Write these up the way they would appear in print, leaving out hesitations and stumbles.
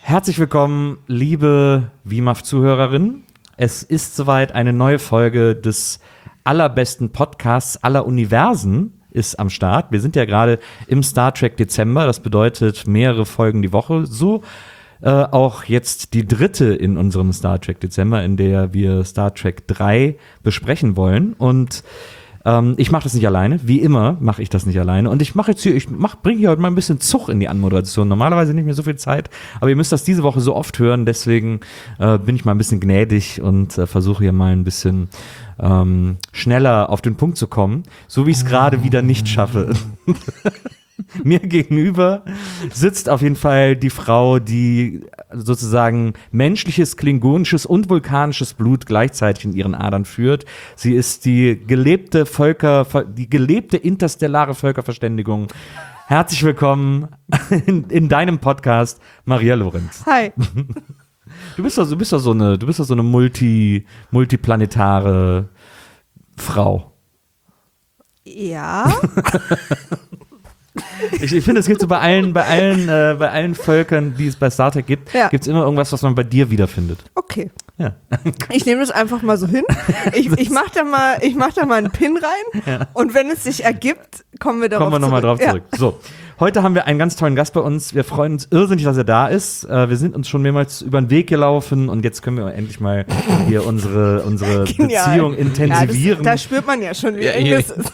Herzlich willkommen, liebe WIMAF-Zuhörerinnen. Es ist soweit, eine neue Folge des allerbesten Podcasts aller Universen ist am Start. Wir sind ja gerade im Star Trek Dezember, das bedeutet mehrere Folgen die Woche. So auch jetzt die dritte in unserem Star Trek Dezember, in der wir Star Trek 3 besprechen wollen. Und ich mache das nicht alleine, wie immer mache ich das nicht alleine. Und ich bringe hier heute mal ein bisschen Zug in die Anmoderation. Normalerweise nicht mehr so viel Zeit, aber ihr müsst das diese Woche so oft hören. Deswegen bin ich mal ein bisschen gnädig und versuche hier mal ein bisschen schneller auf den Punkt zu kommen, so wie ich es gerade wieder nicht schaffe. Mir gegenüber sitzt auf jeden Fall die Frau, die sozusagen menschliches, klingonisches und vulkanisches Blut gleichzeitig in ihren Adern führt. Sie ist die gelebte interstellare Völkerverständigung. Herzlich willkommen in deinem Podcast, Maria Lorenz. Hi. Du bist doch so eine multiplanetare Frau. Ja. Ich finde, es gibt so bei allen Völkern, die es bei Star Trek gibt, gibt es immer irgendwas, was man bei dir wiederfindet. Okay. Ja. Ich nehme das einfach mal so hin. Ich mach da mal einen Pin rein und wenn es sich ergibt, kommen wir nochmal drauf zurück. So. Heute haben wir einen ganz tollen Gast bei uns. Wir freuen uns irrsinnig, dass er da ist. Wir sind uns schon mehrmals über den Weg gelaufen und jetzt können wir endlich mal hier unsere Beziehung intensivieren. Ja, da spürt man ja schon, wie eng das ist.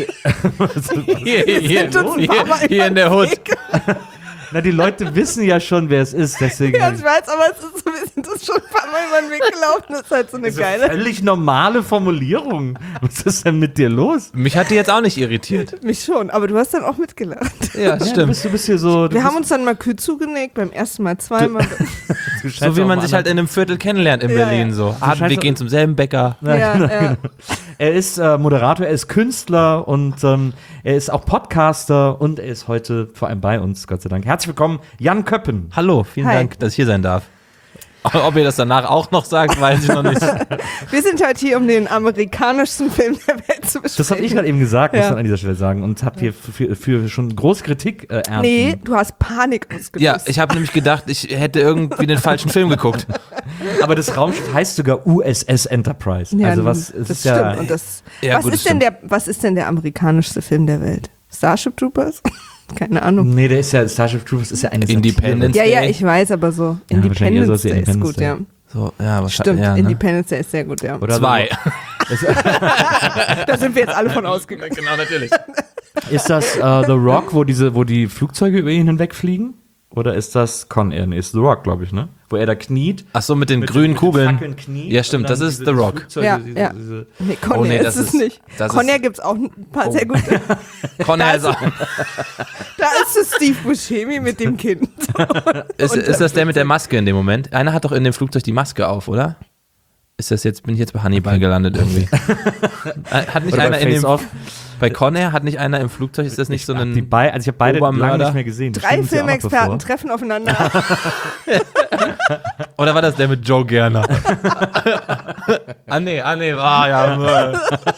Hier in der Hut. Na, die Leute wissen ja schon, wer es ist. Deswegen ja, ich weiß, aber es ist so, wir sind das schon ein paar Mal über den Weg gelaufen. Das ist halt so eine geile. Völlig normale Formulierung. Was ist denn mit dir los? Mich hat die jetzt auch nicht irritiert. Mich schon, aber du hast dann auch mitgelacht. Ja, stimmt. Du bist hier so. Wir haben uns dann mal kühl zugenickt, beim ersten Mal zweimal. So wie man sich halt in einem Viertel kennenlernt in Berlin. So. Wir gehen zum selben Bäcker. Ja. Er ist Moderator, er ist Künstler und er ist auch Podcaster und er ist heute vor allem bei uns, Gott sei Dank. Herzlich willkommen, Jan Köppen. Hallo, vielen Dank, dass ich hier sein darf. Ob ihr das danach auch noch sagt, weiß ich noch nicht. Wir sind heute hier, um den amerikanischsten Film der Welt zu besprechen. Das habe ich gerade eben gesagt, muss man an dieser Stelle sagen. Und habe hier für schon große Kritik ernten. Nee, du hast Panik ausgelöst. Ja, ich habe nämlich gedacht, ich hätte irgendwie den falschen Film geguckt. Aber das Raumschiff heißt sogar USS Enterprise. Ja, also das stimmt. Und was ist denn der amerikanischste Film der Welt? Starship Troopers? Keine Ahnung. Nee, Starship Troopers ist ja eine Independence Satire. Ja, ich weiß, aber so. Independence Day ist gut, ja. So, ja, stimmt, ne? Independence Day ist sehr gut, ja. Oder 2. Da sind wir jetzt alle von ausgegangen. Genau, natürlich. Ist das The Rock, wo die Flugzeuge über ihn hinwegfliegen? Oder ist das Con Air? Nee, ist The Rock, glaube ich, ne? Wo er da kniet. Ach so, mit den grünen Kugeln. Kniet, ja, stimmt, das ist The Rock. Ja. Nee, Con Air ist es nicht. Con Air gibt es auch ein paar sehr gute. Con Air ist auch. Da ist es Steve Buscemi mit dem Kind. Ist das der mit der Maske in dem Moment? Einer hat doch in dem Flugzeug die Maske auf, oder? Bin ich jetzt bei Hannibal gelandet irgendwie? Hat nicht einer in dem... Bei Con Air hat nicht einer im Flugzeug, ist das nicht so ein ich habe beide lange nicht mehr gesehen. 3 Filmexperten treffen aufeinander. Oder war das der mit Joe Gerner? Ja.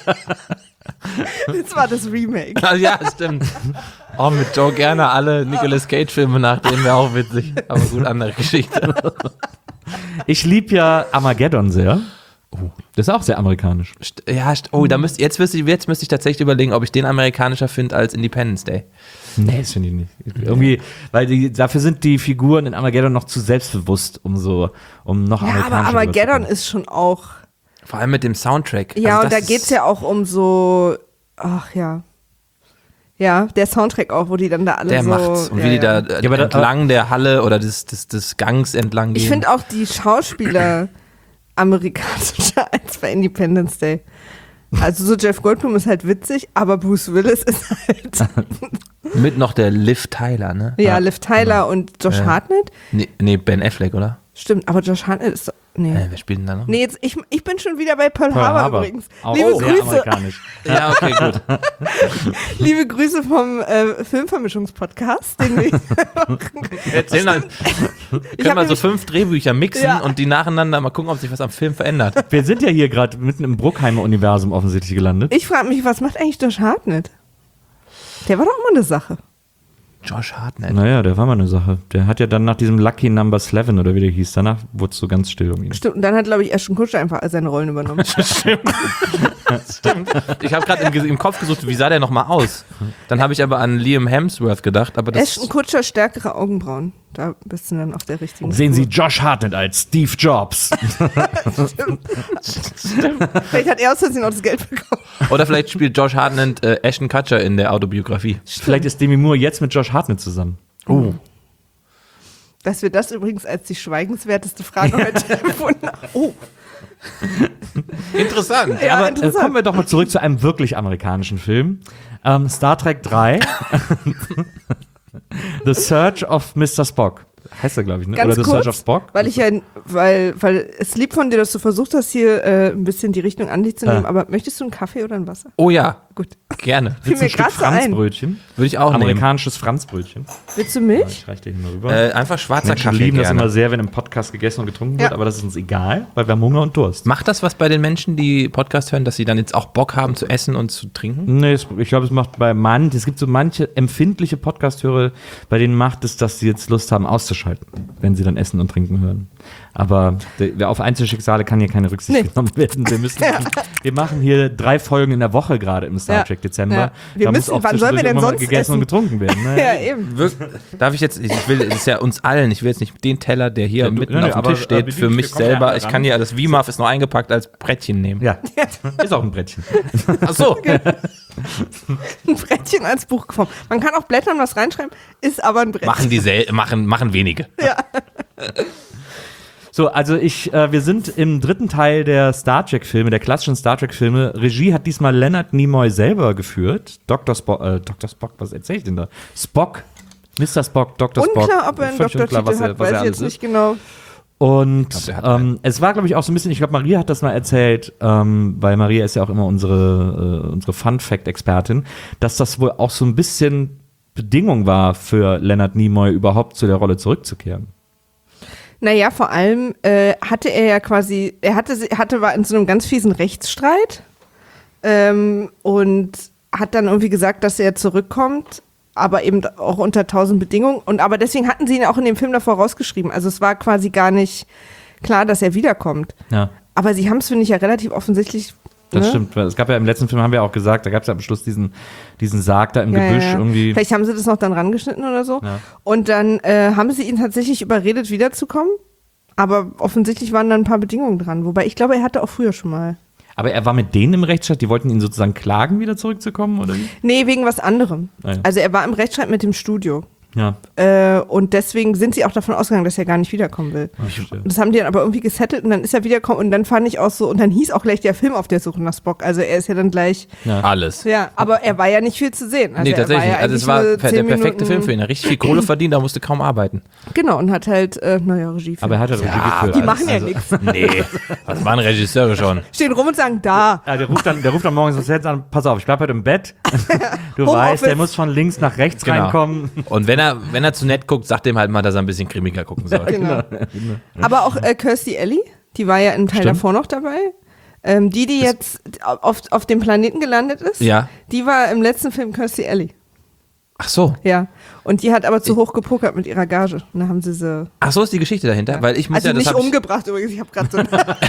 Das war das Remake. Ja, stimmt. Oh, mit Joe Gerner alle Nicolas Cage-Filme nachdem wäre auch witzig. Aber gut, andere Geschichte. Ich liebe ja Armageddon sehr. Das ist auch sehr amerikanisch. Ja, jetzt müsste ich tatsächlich überlegen, ob ich den amerikanischer finde als Independence Day. Nee, das finde ich nicht. Irgendwie, weil dafür sind die Figuren in Armageddon noch zu selbstbewusst, um noch amerikanischer. Ja, aber Armageddon ist schon auch... Vor allem mit dem Soundtrack. Ja, also und da geht es ja auch um so... Ach ja. Ja, der Soundtrack auch, wo die dann da alle der so... Der macht's. Und wie die da entlang der Halle oder des Gangs entlang gehen. Ich finde auch die Schauspieler amerikanischer als bei Independence Day. Also so Jeff Goldblum ist halt witzig, aber Bruce Willis ist halt... Mit noch der Liv Tyler, ne? Ja, Liv Tyler und Josh Hartnett. Nee, Ben Affleck, oder? Stimmt, aber Josh Hartnett ist... Nee. Wer spielt denn da noch? Nee, jetzt, ich bin schon wieder bei Pearl Harbor übrigens. Auch Liebe sehr Grüße. amerikanisch. Ja, okay, gut. Liebe Grüße vom Filmvermischungspodcast, den wir Erzähl mal. Können wir so 5 Drehbücher mixen und die nacheinander mal gucken, ob sich was am Film verändert. Wir sind ja hier gerade mitten im Bruckheimer-Universum offensichtlich gelandet. Ich frage mich, was macht eigentlich Josh Hartnett? Der war doch immer eine Sache. Josh Hartnett. Naja, der war mal eine Sache. Der hat ja dann nach diesem Lucky Number 11 oder wie der hieß, danach wurde es so ganz still um ihn. Stimmt, und dann hat, glaube ich, Ashton Kutcher einfach seine Rollen übernommen. Stimmt. Ich habe gerade im Kopf gesucht, wie sah der nochmal aus? Dann habe ich aber an Liam Hemsworth gedacht. Aber das Ashton Kutcher, stärkere Augenbrauen. Da bist du dann auf der richtigen Sehen Spur. Sie Josh Hartnett als Steve Jobs. Vielleicht hat er aus Versehen auch das Geld bekommen. Oder vielleicht spielt Josh Hartnett Ashton Kutcher in der Autobiografie. Vielleicht ist Demi Moore jetzt mit Josh Hartnett zusammen. Dass wir das übrigens als die schweigenswerteste Frage heute empfunden haben. Oh, Interessant. ja, Aber interessant. kommen wir doch mal zurück zu einem wirklich amerikanischen Film. Star Trek 3. The Search of Mr. Spock. Heißt er, glaube ich, ne? Ganz Oder The kurz, Search of Spock? weil es lieb von dir, dass du versucht hast, hier ein bisschen die Richtung an dich zu nehmen, aber möchtest du einen Kaffee oder ein Wasser? Oh ja, Gut. gerne. Fiel Willst du mir ein Stück gerade so ein. Franzbrötchen? Würde ich auch nehmen. Amerikanisches Franzbrötchen. Willst du Milch? Ich reich dir hier mal rüber. Einfach schwarzer Menschen Kaffee lieben das gerne. immer sehr, wenn im Podcast gegessen und getrunken wird, Ja. aber das ist uns egal, weil wir haben Hunger und Durst. Macht das was bei den Menschen, die Podcast hören, dass sie dann jetzt auch Bock haben zu essen und zu trinken? Nee, ich glaube, es macht es gibt so manche empfindliche Podcast-Hörer, bei denen macht es, dass sie jetzt Lust haben auszuschalten, wenn sie dann Essen und Trinken hören. Aber auf Einzelschicksale kann hier keine Rücksicht genommen werden. Wir machen hier 3 Folgen in der Woche gerade im Star Trek Dezember. Ja. Wir Da müssen- muss auch wann sollen wir zwischendurch denn immer mal sonst gegessen essen? und getrunken werden. Ne? Ja, eben. Darf ich jetzt, das ist ja uns allen, ich will jetzt nicht den Teller, der hier Ja, du- mitten nee, auf dem aber, Tisch steht, bedienst für dich, mich wir kommen ja selber, alle ich ran. kann ja, das VMAF ist noch eingepackt als Brettchen nehmen. Ja, ist auch ein Brettchen. Ach so. Ein Brettchen als Buchform. Man kann auch blättern, was reinschreiben, ist aber ein Brett. Machen wenige. Ja. So, also wir sind im 3. Teil der Star Trek-Filme, der klassischen Star Trek-Filme. Regie hat diesmal Leonard Nimoy selber geführt. Dr. Spock, was erzähl ich denn da? Spock, Mr. Spock, Dr. Spock. Unklar, ob er einen Völlig unklar, Doktortitel hat, weiß ich jetzt nicht genau. Und Ich glaub, der hat einen. es war, glaube ich, auch so ein bisschen, ich glaube, Maria hat das mal erzählt, weil Maria ist ja auch immer unsere Fun-Fact-Expertin, dass das wohl auch so ein bisschen Bedingung war für Leonard Nimoy, überhaupt zu der Rolle zurückzukehren. Naja, vor allem hatte er ja quasi, war in so einem ganz fiesen Rechtsstreit und hat dann irgendwie gesagt, dass er zurückkommt, aber eben auch unter 1000 Bedingungen. Aber deswegen hatten sie ihn auch in dem Film davor rausgeschrieben. Also es war quasi gar nicht klar, dass er wiederkommt. Ja. Aber sie haben es, finde ich, ja relativ offensichtlich. Das ne? stimmt. Es gab ja im letzten Film, haben wir auch gesagt, da gab es ja am Schluss diesen Sarg da im Gebüsch irgendwie. Vielleicht haben sie das noch dann rangeschnitten oder so. Ja. Und dann haben sie ihn tatsächlich überredet, wiederzukommen. Aber offensichtlich waren da ein paar Bedingungen dran. Wobei ich glaube, er hatte auch früher schon mal. Aber er war mit denen im Rechtsstreit, die wollten ihn sozusagen klagen, wieder zurückzukommen, oder wie? Nee, wegen was anderem. Ah, ja. Also er war im Rechtsstreit mit dem Studio. Ja. Und deswegen sind sie auch davon ausgegangen, dass er gar nicht wiederkommen will. Ich verstehe. Und das haben die dann aber irgendwie gesettelt und dann ist er wiedergekommen und dann fand ich auch so, und dann hieß auch gleich der Film Auf der Suche nach Spock. Also er ist ja dann gleich, Alles. ja, aber er war ja nicht viel zu sehen. Also Nee, er war tatsächlich. ja Also es eigentlich war nur der 10 perfekte Minuten- Film für ihn. Er hat richtig viel Kohle verdient, da musste kaum arbeiten. Genau, und hat halt, Regie. Aber er hat ja Regie geführt. die machen ja nichts. Nee, das waren Regisseure schon. Stehen rum und sagen, da. Ja, der ruft dann morgens ins Set an, pass auf, ich bleib heute im Bett. Du Homeoffice. weißt, der muss von links nach rechts Genau. reinkommen. Und wenn er zu nett guckt, sagt dem halt mal, dass er ein bisschen grimmiger gucken soll. Genau. Aber auch Kirstie Alley, die war ja im Teil Stimmt. davor noch dabei. Die jetzt auf dem Planeten gelandet ist, Ja. die war im letzten Film Kirstie Alley. Ach so. Ja. Und die hat aber zu hoch gepokert mit ihrer Gage. Und dann haben sie sie. Ach so ist die Geschichte dahinter, weil ich muss Also ja, das nicht hab ich, umgebracht übrigens, ich habe gerade so.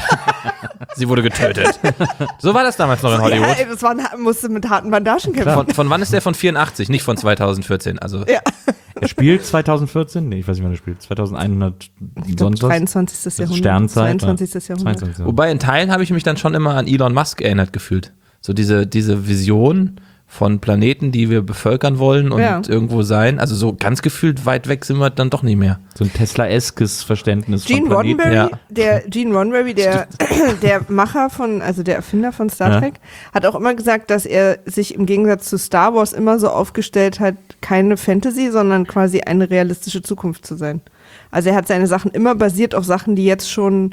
sie wurde getötet. So war das damals noch in ja, Hollywood. ey, musste mit harten Bandagen kämpfen. Von wann ist der? Von 84, nicht von 2014. Also Ja. Er spielt 2014? Nee, ich weiß nicht, wann er spielt. 2100 Ich glaube, sonst was? 23. Jahrhundert. Sternzeit. 22. Jahrhundert. 22. Wobei in Teilen habe ich mich dann schon immer an Elon Musk erinnert gefühlt. So diese Vision von Planeten, die wir bevölkern wollen und Ja. irgendwo sein. Also so ganz gefühlt weit weg sind wir dann doch nicht mehr. So ein Tesla-eskes Verständnis Gene von Planeten. Roddenberry, der Macher also der Erfinder von Star Ja. Trek, hat auch immer gesagt, dass er sich im Gegensatz zu Star Wars immer so aufgestellt hat, keine Fantasy, sondern quasi eine realistische Zukunft zu sein. Also er hat seine Sachen immer basiert auf Sachen, die jetzt schon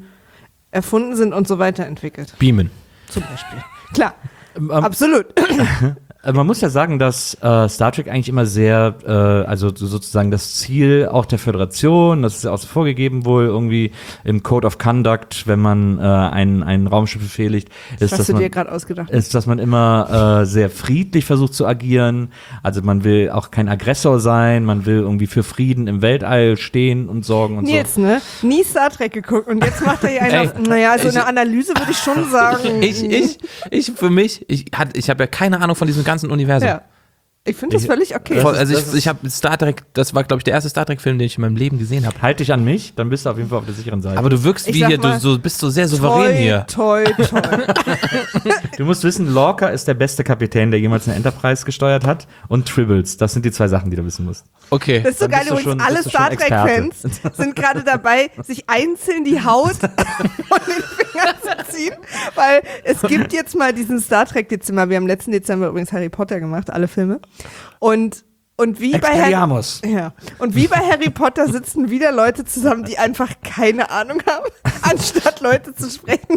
erfunden sind und so weiterentwickelt. Beamen. Zum Beispiel. Klar, absolut. Man muss ja sagen, dass Star Trek eigentlich immer sehr, also sozusagen das Ziel auch der Föderation, das ist ja auch so vorgegeben wohl irgendwie im Code of Conduct, wenn man ein Raumschiff befehligt, ist, dass man immer sehr friedlich versucht zu agieren. Also man will auch kein Aggressor sein, man will irgendwie für Frieden im Weltall stehen und sorgen und Nils, so. Ne? Nie Star Trek geguckt und jetzt macht er hier eine Analyse würde ich schon sagen. Ich habe ja keine Ahnung von diesem ganzen Universum. Ja. Ich finde das völlig okay. Ich habe Star Trek, das war glaube ich der erste Star Trek Film, den ich in meinem Leben gesehen habe. Halt dich an mich, dann bist du auf jeden Fall auf der sicheren Seite. Aber du wirkst wie hier, du bist so sehr souverän hier. Toi. Du musst wissen, Lorca ist der beste Kapitän, der jemals eine Enterprise gesteuert hat, und Tribbles, das sind die 2 Sachen, die du wissen musst. Okay. Das ist so geil, übrigens, alle Star Trek-Fans sind gerade dabei, sich einzeln die Haut von den Fingern zu ziehen, weil es gibt jetzt mal diesen Star Trek-Dezember. Wir haben letzten Dezember übrigens Harry Potter gemacht, alle Filme. Und wie bei Harry Potter sitzen wieder Leute zusammen, die einfach keine Ahnung haben, anstatt Leute zu sprechen.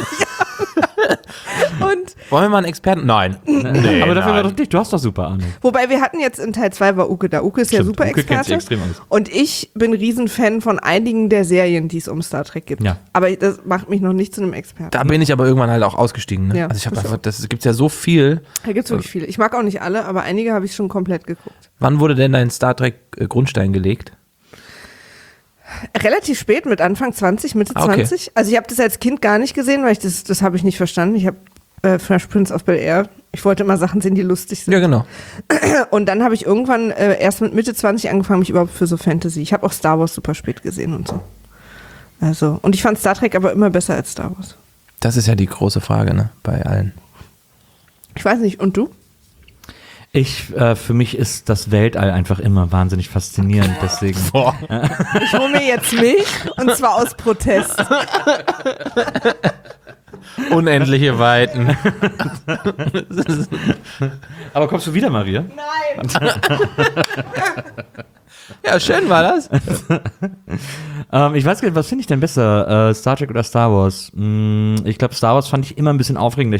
Und wollen wir mal einen Experten? Nein. Nee, aber dafür war doch nicht. Du hast doch super Ahnung. Wobei wir hatten jetzt in Teil 2 war Uke da. Uke ist ja super Experte. Und ich bin Riesenfan von einigen der Serien, die es um Star Trek gibt. Ja. Aber das macht mich noch nicht zu einem Experten. Da bin ich aber irgendwann halt auch ausgestiegen. Ne? Ja, also ich habe einfach, das gibt's ja so viel. Da gibt's wirklich viele. Ich mag auch nicht alle, aber einige habe ich schon komplett geguckt. Wann wurde denn dein Star Trek Grundstein gelegt? Relativ spät, mit Anfang 20, Mitte 20. Also ich habe das als Kind gar nicht gesehen, weil das habe ich nicht verstanden. Ich habe Fresh Prince of Bel-Air, ich wollte immer Sachen sehen, die lustig sind. Ja, genau. Und dann habe ich irgendwann erst mit Mitte 20 angefangen, mich überhaupt für so Fantasy. Ich habe auch Star Wars super spät gesehen und so. Also, und ich fand Star Trek aber immer besser als Star Wars. Das ist ja die große Frage, ne, bei allen. Ich weiß nicht, und du? Für mich ist das Weltall einfach immer wahnsinnig faszinierend, deswegen. Ich hole mir jetzt Milch, und zwar aus Protest. Unendliche Weiten. Aber kommst du wieder, Maria? Nein! Ja, schön war das. Ich weiß gar nicht, was finde ich denn besser, Star Trek oder Star Wars? Ich glaube, Star Wars fand ich immer ein bisschen aufregender.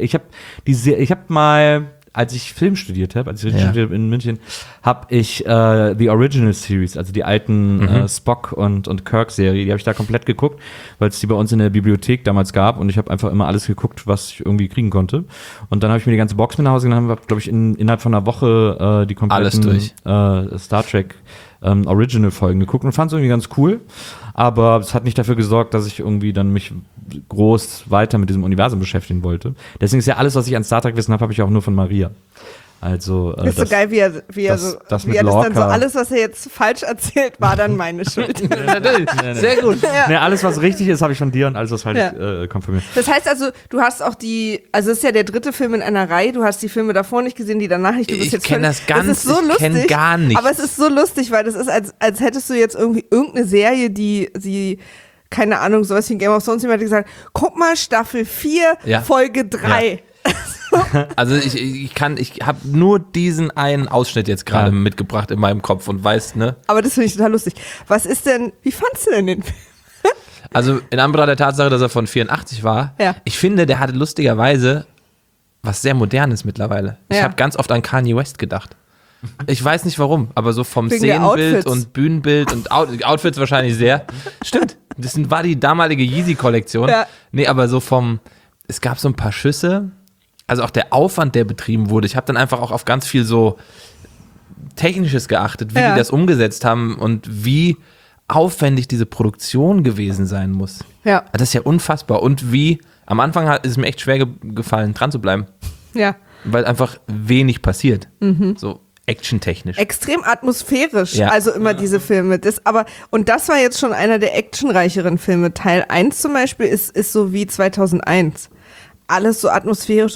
Ich habe mal, als ich Film studiert habe, in München, habe ich The Original Series, also die alten Spock und Kirk-Serie, die habe ich da komplett geguckt, weil es die bei uns in der Bibliothek damals gab, und ich habe einfach immer alles geguckt, was ich irgendwie kriegen konnte. Und dann habe ich mir die ganze Box mit nach Hause genommen, habe, glaube ich, innerhalb von einer Woche die kompletten Star Trek Original-Folgen geguckt und fand es irgendwie ganz cool. Aber es hat nicht dafür gesorgt, dass ich irgendwie dann mich groß weiter mit diesem Universum beschäftigen wollte. Deswegen ist ja alles, was ich an Star Trek wissen habe ich auch nur von Maria. Also, ist so geil, wie er das dann so, alles, was er jetzt falsch erzählt, war dann meine Schuld. Sehr gut. Ja. Nee, alles, was richtig ist, habe ich von dir, und alles, was falsch kommt von mir. Das heißt also, du hast auch also es ist ja der 3. Film in einer Reihe, du hast die Filme davor nicht gesehen, die danach nicht. Ich kenne das ganz, ist so lustig, ich kenne gar nichts. Aber es ist so lustig, weil das ist, als hättest du jetzt irgendwie irgendeine Serie, die keine Ahnung, sowas wie Game of Thrones, jemand hat gesagt, guck mal, Staffel 4, Folge 3. Ja. Also ich habe nur diesen einen Ausschnitt jetzt gerade mitgebracht in meinem Kopf und weiß, ne? Aber das finde ich total lustig. Wie fandst du denn den Film? Also in Anbetracht der Tatsache, dass er von 84 war, ich finde, der hatte lustigerweise was sehr Modernes mittlerweile. Ich habe ganz oft an Kanye West gedacht. Ich weiß nicht warum, aber so vom Szenenbild und Bühnenbild und Outfits wahrscheinlich sehr. Stimmt, das war die damalige Yeezy-Kollektion. Ja. Nee, aber so es gab so ein paar Schüsse. Also auch der Aufwand, der betrieben wurde. Ich habe dann einfach auch auf ganz viel so Technisches geachtet, wie die das umgesetzt haben und wie aufwendig diese Produktion gewesen sein muss. Ja. Das ist ja unfassbar. Und am Anfang ist es mir echt schwer gefallen, dran zu bleiben. Ja. Weil einfach wenig passiert. So actiontechnisch. Extrem atmosphärisch, also immer diese Filme. Und das war jetzt schon einer der actionreicheren Filme. Teil 1 zum Beispiel ist so wie 2001. Alles so atmosphärisch,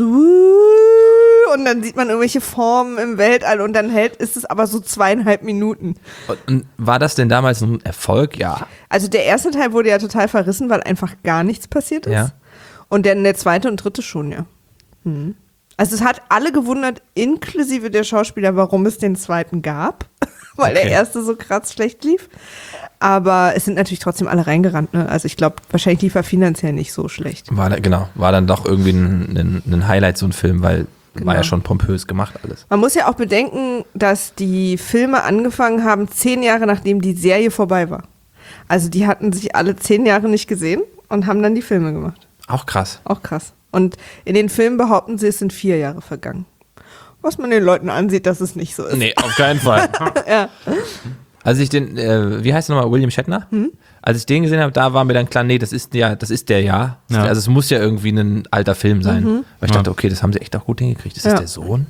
und dann sieht man irgendwelche Formen im Weltall, und dann ist es aber so 2,5 Minuten. Und war das denn damals ein Erfolg? Ja. Also der erste Teil wurde ja total verrissen, weil einfach gar nichts passiert ist. Ja. Und der 2. und 3. schon, ja. Also es hat alle gewundert, inklusive der Schauspieler, warum es den 2. gab, weil der erste so krass schlecht lief. Aber es sind natürlich trotzdem alle reingerannt, ne? Also ich glaube, wahrscheinlich lief er finanziell nicht so schlecht. War dann doch irgendwie ein Highlight, so ein Film, weil war ja schon pompös gemacht alles. Man muss ja auch bedenken, dass die Filme angefangen haben 10 Jahre nachdem die Serie vorbei war. Also die hatten sich alle 10 Jahre nicht gesehen und haben dann die Filme gemacht. Auch krass. Auch krass. Und in den Filmen behaupten sie, es sind 4 Jahre vergangen. Was man den Leuten ansieht, dass es nicht so ist. Nee, auf keinen Fall. Ja. Als ich den, wie heißt er nochmal, William Shatner? Als ich den gesehen habe, da war mir dann klar, nee, das ist der. Ja. Also es muss ja irgendwie ein alter Film sein. Weil ich dachte, okay, das haben sie echt auch gut hingekriegt. Ist das der Sohn?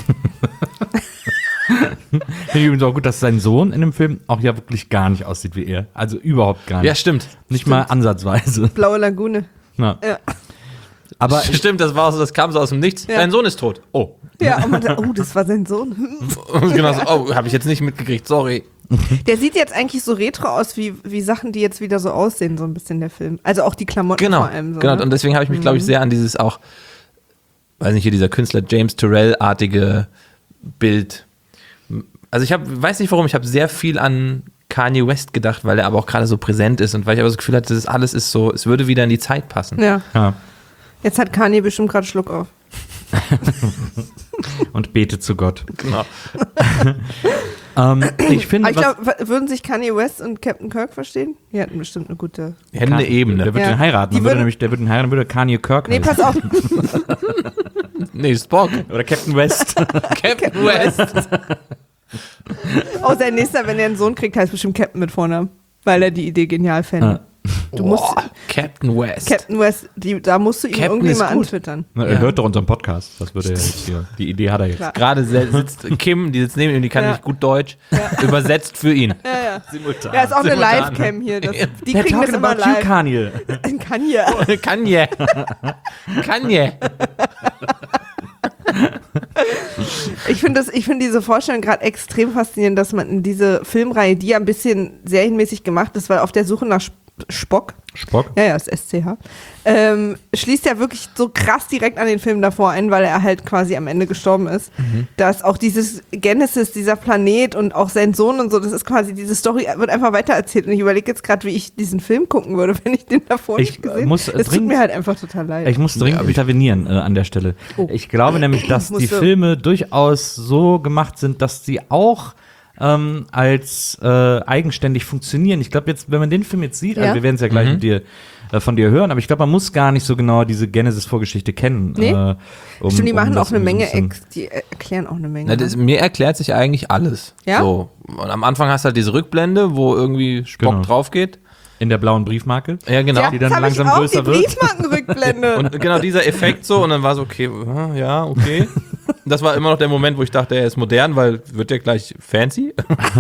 Finde ich übrigens auch gut, dass sein Sohn in dem Film auch ja wirklich gar nicht aussieht wie er. Also überhaupt gar nicht. Ja, stimmt. Nicht mal ansatzweise. Blaue Lagune. Ja. Ja. Aber Stimmt, das kam so aus dem Nichts. Ja. Dein Sohn ist tot. Oh. Ja, und man sagt, oh, das war sein Sohn. Genau so, oh, habe ich jetzt nicht mitgekriegt, sorry. Der sieht jetzt eigentlich so retro aus, wie Sachen, die jetzt wieder so aussehen, so ein bisschen der Film. Also auch die Klamotten Genau, vor allem. So, genau. ne? Und deswegen habe ich mich, glaube ich, sehr an dieses auch, weiß nicht, hier dieser Künstler James Turrell-artige Bild. Also weiß nicht warum, ich habe sehr viel an Kanye West gedacht, weil er aber auch gerade so präsent ist und weil ich aber das Gefühl hatte, das alles ist so, es würde wieder in die Zeit passen. Ja. ja. Jetzt hat Kanye bestimmt gerade Schluck auf. Und betet zu Gott. Genau. Ich finde, Aber ich glaube, würden sich Kanye West und Captain Kirk verstehen? Die hätten bestimmt eine gute. Die hätten eine Ebene. Der wird Ja. den heiraten. Die Der würde ihn heiraten, würde Kanye Kirk Nee, heißen. pass auf. Nee, Spock. Oder Captain West. Captain West. Oh, sein nächster, wenn er einen Sohn kriegt, heißt bestimmt Captain mit Vornamen. Weil er die Idee genial fände. Du musst, Captain West. Captain West, da musst du ihn Captain irgendwie ist mal gut. antwittern. Na, er hört doch unseren Podcast. Das würde er jetzt hier. Die Idee hat er jetzt. Klar. Gerade sitzt Kim, die sitzt neben ihm, die kann Ja. nicht gut Deutsch, übersetzt für ihn. Ja. Simultan. Ja, ist auch eine Simultan. Live-Cam hier. Die They're kriegen das talking immer about you, live. Kanye. Kanye. Kanye. Ich finde diese Vorstellung gerade extrem faszinierend, dass man in diese Filmreihe, die ja ein bisschen serienmäßig gemacht ist, weil auf der Suche nach Spock, ja, ist SCH, schließt ja wirklich so krass direkt an den Film davor ein, weil er halt quasi am Ende gestorben ist. Dass auch dieses Genesis, dieser Planet und auch sein Sohn und so, das ist quasi, diese Story wird einfach weitererzählt. Und ich überlege jetzt gerade, wie ich diesen Film gucken würde, wenn ich den davor nicht gesehen hätte. Es tut mir halt einfach total leid. Ich muss dringend intervenieren an der Stelle. Oh. Ich glaube nämlich, dass die Filme durchaus so gemacht sind, dass sie auch als eigenständig funktionieren. Ich glaube jetzt, wenn man den Film jetzt sieht, also wir werden es ja gleich mit von dir hören, aber ich glaube, man muss gar nicht so genau diese Genesis-Vorgeschichte kennen. Nee. Stimmt, die machen das auch eine irgendwie Menge, so die erklären auch eine Menge. Na, mir erklärt sich eigentlich alles. Ja? So. Und am Anfang hast du halt diese Rückblende, wo irgendwie Spock Genau. drauf geht. in der blauen Briefmarke. Ja, genau. Ja, die dann das hab langsam ich auch, größer die wird. Briefmarkenrückblende. Und genau dieser Effekt so, und dann war es okay, ja, okay. Das war immer noch der Moment, wo ich dachte, er ist modern, weil wird der gleich fancy.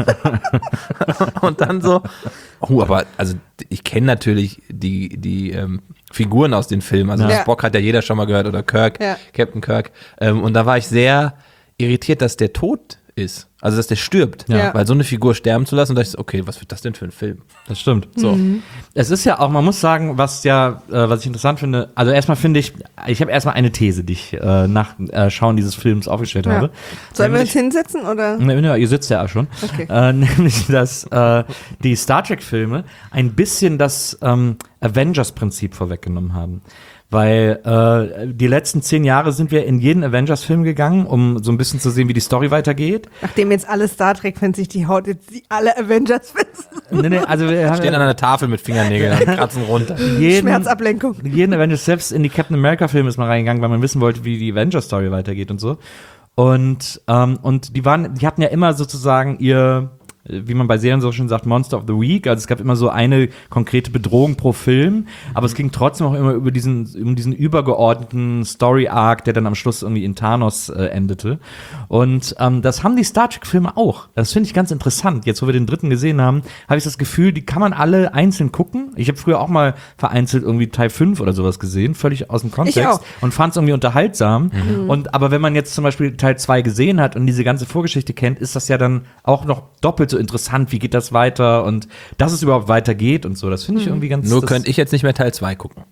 Und dann so, aber also ich kenne natürlich die Figuren aus den Filmen. Also Ja. Spock hat ja jeder schon mal gehört oder Kirk, Ja. Captain Kirk. Und da war ich sehr irritiert, dass der tot ist. Also dass der stirbt. Ja. Weil so eine Figur sterben zu lassen, und da dachte ich so, okay, was wird das denn für ein Film? Das stimmt. So. Es ist ja auch, man muss sagen, was ich interessant finde, also erstmal finde ich habe erstmal eine These, die ich nach Schauen dieses Films aufgestellt Ja. habe. Sollen wir uns Nämlich- hinsetzen oder? Ja, ihr sitzt ja auch schon. Okay. Nämlich, dass die Star Trek-Filme ein bisschen das Avengers-Prinzip vorweggenommen haben. Weil die letzten 10 Jahre sind wir in jeden Avengers-Film gegangen, um so ein bisschen zu sehen, wie die Story weitergeht. Nachdem jetzt alle Star Trek-Fans sich die Haut, jetzt alle Avengers-Fans. Nee, also wir haben Stehen an einer Tafel mit Fingernägeln und kratzen runter. Schmerzablenkung. jeden Avengers, selbst in die Captain America-Filme ist man reingegangen, weil man wissen wollte, wie die Avengers-Story weitergeht und so. Und die hatten ja immer sozusagen ihr, wie man bei Serien so schön sagt, Monster of the Week. Also es gab immer so eine konkrete Bedrohung pro Film, aber es ging trotzdem auch immer um diesen übergeordneten Story-Arc, der dann am Schluss irgendwie in Thanos endete. Und das haben die Star Trek-Filme auch. Das finde ich ganz interessant. Jetzt, wo wir den dritten gesehen haben, habe ich das Gefühl, die kann man alle einzeln gucken. Ich habe früher auch mal vereinzelt irgendwie Teil 5 oder sowas gesehen, völlig aus dem Kontext. Ich auch. Und fand es irgendwie unterhaltsam. Aber wenn man jetzt zum Beispiel Teil 2 gesehen hat und diese ganze Vorgeschichte kennt, ist das ja dann auch noch doppelt so interessant. Wie geht das weiter? Und dass es überhaupt weitergeht und so. Das finde ich irgendwie ganz... Nur könnte ich jetzt nicht mehr Teil 2 gucken.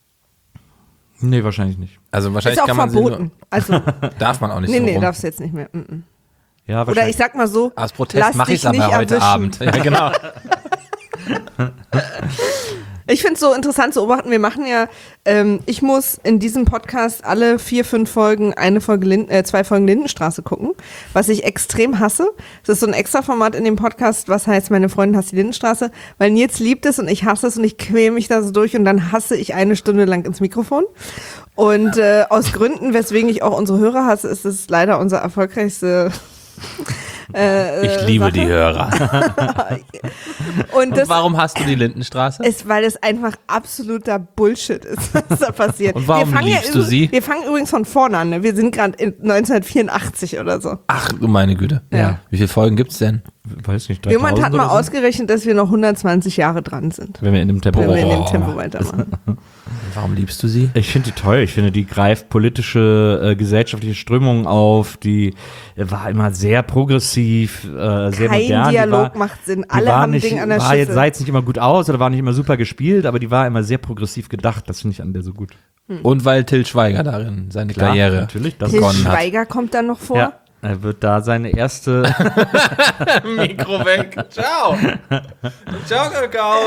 Nee, wahrscheinlich nicht. Also wahrscheinlich Ist auch kann man verboten. Also, darf man auch nicht nee, so rum. darfst du jetzt nicht mehr. Mm-mm. Ja, Oder wahrscheinlich. ich sag mal so, Aus Protest lass mache ich dich es aber nicht heute erwischen. Abend. Ja, genau. Ich finde es so interessant zu beobachten, wir machen ja, ich muss in diesem Podcast alle 4-5 Folgen 2 Folgen Lindenstraße gucken, was ich extrem hasse. Das ist so ein Extra-Format in dem Podcast, was heißt, meine Freundin hasst die Lindenstraße, weil Nils liebt es und ich hasse es und ich quäle mich da so durch und dann hasse ich 1 Stunde lang ins Mikrofon. Und aus Gründen, weswegen ich auch unsere Hörer hasse, ist es leider unser erfolgreichste ich liebe die Hörer. Und warum hast du die Lindenstraße? Weil es einfach absoluter Bullshit ist, was da passiert. Und warum liebst du sie? Wir fangen übrigens von vorne an. Ne? Wir sind gerade in 1984 oder so. Ach, du meine Güte. Ja. Wie viele Folgen gibt's denn? Weiß nicht, Jemand hat mal ausgerechnet, dass wir noch 120 Jahre dran sind. Wenn wir in dem Tempo, weitermachen. Warum liebst du sie? Ich finde die toll. Ich finde, die greift politische, gesellschaftliche Strömungen auf. Die war immer sehr progressiv, sehr modern. Kein Dialog macht Sinn. Alle haben ein Ding an der Schiffe. Sah jetzt nicht immer gut aus oder war nicht immer super gespielt, aber die war immer sehr progressiv gedacht. Das finde ich an der so gut. Und weil Til Schweiger darin seine Karriere natürlich, Til Schweiger kommt dann noch vor? Ja. Er wird da seine erste Mikro weg. Ciao. Ciao, Kakao.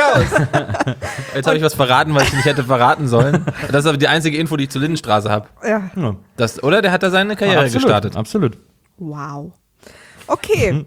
Jetzt habe ich was verraten, was ich nicht hätte verraten sollen. Das ist aber die einzige Info, die ich zur Lindenstraße habe. Ja. Oder? Der hat da seine Karriere gestartet. Absolut. Wow. Okay.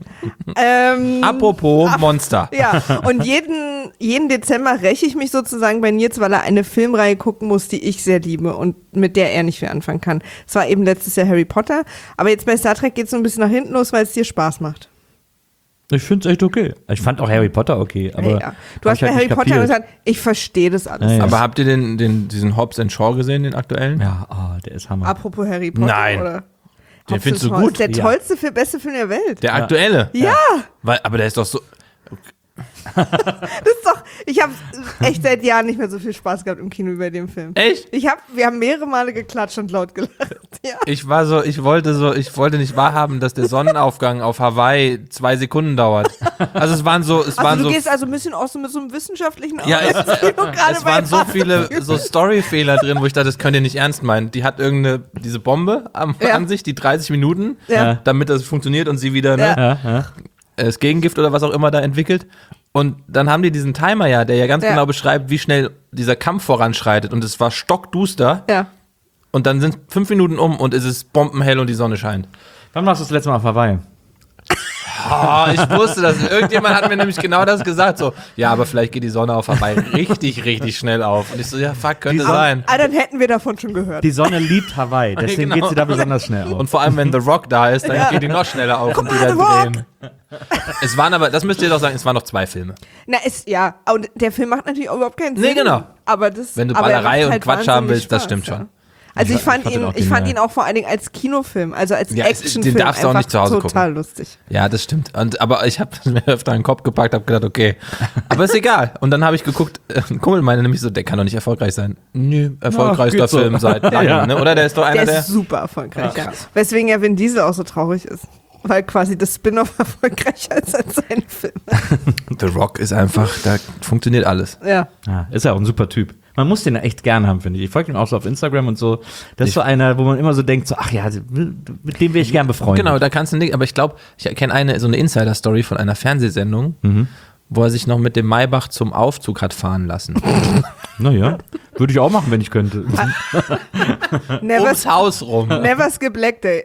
Apropos Monster. Ja, und jeden Dezember räche ich mich sozusagen bei Nils, weil er eine Filmreihe gucken muss, die ich sehr liebe und mit der er nicht viel anfangen kann. Es war eben letztes Jahr Harry Potter, aber jetzt bei Star Trek geht es so ein bisschen nach hinten los, weil es dir Spaß macht. Ich finde es echt okay. Ich fand auch Harry Potter okay. Aber ja. Du hast bei Harry Potter gesagt, ich verstehe das alles. Ja. Aber habt ihr diesen Hobbs & Shaw gesehen, den aktuellen? Ja, der ist Hammer. Apropos Harry Potter, Nein. oder? Den findest du gut? Ist der tollste, beste Film der Welt. Der aktuelle? Ja. Aber der ist doch so... Das ist doch, ich habe echt seit Jahren nicht mehr so viel Spaß gehabt im Kino wie bei dem Film. Echt? Wir haben mehrere Male geklatscht und laut gelacht. Ja. Ich wollte nicht wahrhaben, dass der Sonnenaufgang auf Hawaii 2 Sekunden dauert. Also Du gehst also ein bisschen auch so mit so einem wissenschaftlichen Ja, Kino es waren so viele so Storyfehler drin, wo ich dachte, das könnt ihr nicht ernst meinen. Die hat diese Bombe an sich, die 30 Minuten, damit das funktioniert und sie wieder das Gegengift oder was auch immer da entwickelt. Und dann haben die diesen Timer der ganz genau beschreibt, wie schnell dieser Kampf voranschreitet. Und es war stockduster. Ja. Und dann sind 5 Minuten um und es ist bombenhell und die Sonne scheint. Wann warst du das letzte Mal auf Hawaii? Oh, ich wusste das. Irgendjemand hat mir nämlich genau das gesagt. So, ja, aber vielleicht geht die Sonne auf Hawaii richtig, richtig schnell auf. Und ich so, ja, fuck, könnte sein. Dann hätten wir davon schon gehört. Die Sonne liebt Hawaii, deswegen geht sie da besonders schnell auf. Und vor allem, wenn The Rock da ist, dann geht die noch schneller auf und wieder drehen. Es waren aber, das müsst ihr doch sagen, es waren noch 2 Filme. Und der Film macht natürlich auch überhaupt keinen Sinn. Nee, genau. Aber wenn du Ballerei und Quatsch haben willst, das stimmt schon. Also ich fand ihn auch vor allen Dingen als Kinofilm, also als Actionfilm den darfst du auch nicht zu Hause total gucken. Lustig. Ja, das stimmt. Aber ich habe mir öfter in den Kopf gepackt, habe gedacht, okay, aber ist egal. Und dann habe ich geguckt, ein Kumpel meinte nämlich so, der kann doch nicht erfolgreich sein. Nö, erfolgreichster Film seit langem, ne? Oder der ist doch einer der ist super erfolgreich, ja. Weswegen ja Vin Diesel auch so traurig ist. Weil quasi das Spin-off erfolgreicher ist als sein Film. The Rock ist einfach, da funktioniert alles. Ja. Ist ja auch ein super Typ. Man muss den echt gern haben, finde ich. Ich folge ihm auch so auf Instagram und so. Das ist so einer, wo man immer so denkt, so, ach ja, mit dem will ich gern befreunden. Genau, da kannst du nicht, aber ich glaube, ich kenne so eine Insider-Story von einer Fernsehsendung, wo er sich noch mit dem Maybach zum Aufzug hat fahren lassen. Naja, würde ich auch machen, wenn ich könnte. Ums Haus rum. Never skip leg day.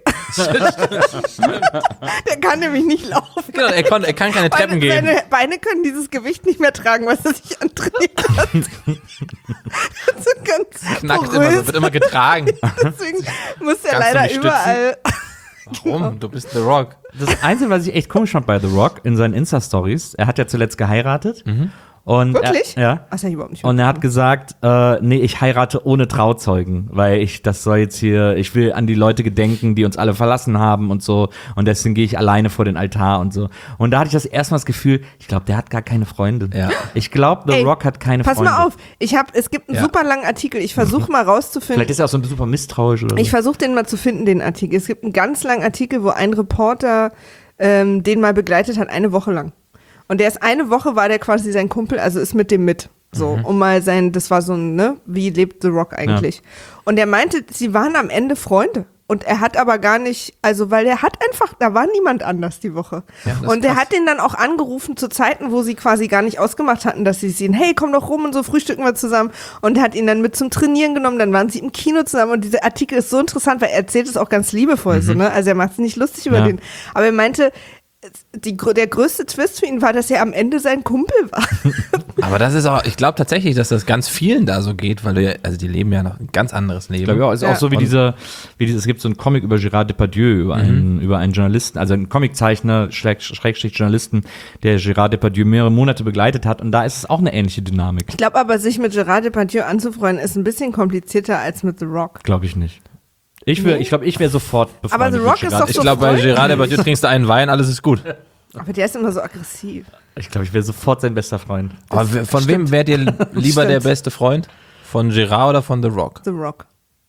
Der kann nämlich nicht laufen. Genau, er kann keine Treppen gehen. Seine Beine können dieses Gewicht nicht mehr tragen, was er sich andreht hat. Das ist ganz knackt immer, das wird immer getragen. Deswegen muss er leider überall... Warum? Du bist The Rock. Das Einzige, was ich echt komisch fand bei The Rock in seinen Insta-Stories, er hat ja zuletzt geheiratet. Und wirklich? Ja. Ach, ja, überhaupt nicht. Und er hat gesagt, nee, ich heirate ohne Trauzeugen, weil ich will an die Leute gedenken, die uns alle verlassen haben und so. Und deswegen gehe ich alleine vor den Altar und so. Und da hatte ich das erstmal das Gefühl, ich glaube, der hat gar keine Freundin. Ja. Ich glaube, The Rock hat keine Freundin. Pass mal auf, es gibt einen super langen Artikel. Ich versuche mal rauszufinden. Vielleicht ist er auch so super misstrauisch oder so. Ich versuche den mal zu finden, den Artikel. Es gibt einen ganz langen Artikel, wo ein Reporter den mal begleitet hat, 1 Woche lang. Und war der quasi sein Kumpel, also ist mit dem mit. So, um mal das war so ein, ne, wie lebt The Rock eigentlich? Ja. Und er meinte, sie waren am Ende Freunde. Und er hat aber gar nicht, also weil er hat einfach, da war niemand anders die Woche. Ja, und er hat den dann auch angerufen zu Zeiten, wo sie quasi gar nicht ausgemacht hatten, dass sie sehen, hey, komm doch rum und so frühstücken wir zusammen. Und hat ihn dann mit zum Trainieren genommen, dann waren sie im Kino zusammen. Und dieser Artikel ist so interessant, weil er erzählt es auch ganz liebevoll, so, ne? Also er macht sich nicht lustig über den. Aber er meinte, der größte Twist für ihn war, dass er am Ende sein Kumpel war. Aber das ist auch, ich glaube tatsächlich, dass das ganz vielen da so geht, weil die leben ja noch ein ganz anderes Leben. Ich glaube, ist auch so wie es gibt so einen Comic über Gérard Depardieu, über einen Journalisten, also einen Comiczeichner, Schrägstrich Journalisten, der Gérard Depardieu mehrere Monate begleitet hat und da ist es auch eine ähnliche Dynamik. Ich glaube aber, sich mit Gérard Depardieu anzufreunden, ist ein bisschen komplizierter als mit The Rock. Glaube ich nicht. Ich glaube, ich wäre sofort befreundet. Aber The Rock ist doch so Ich glaube, bei Gérard Depardieu trinkst du einen Wein, alles ist gut. Aber der ist immer so aggressiv. Ich glaube, ich wäre sofort sein bester Freund. Aber von wem wärt ihr lieber der beste Freund? Von Gérard oder von The Rock? The Rock.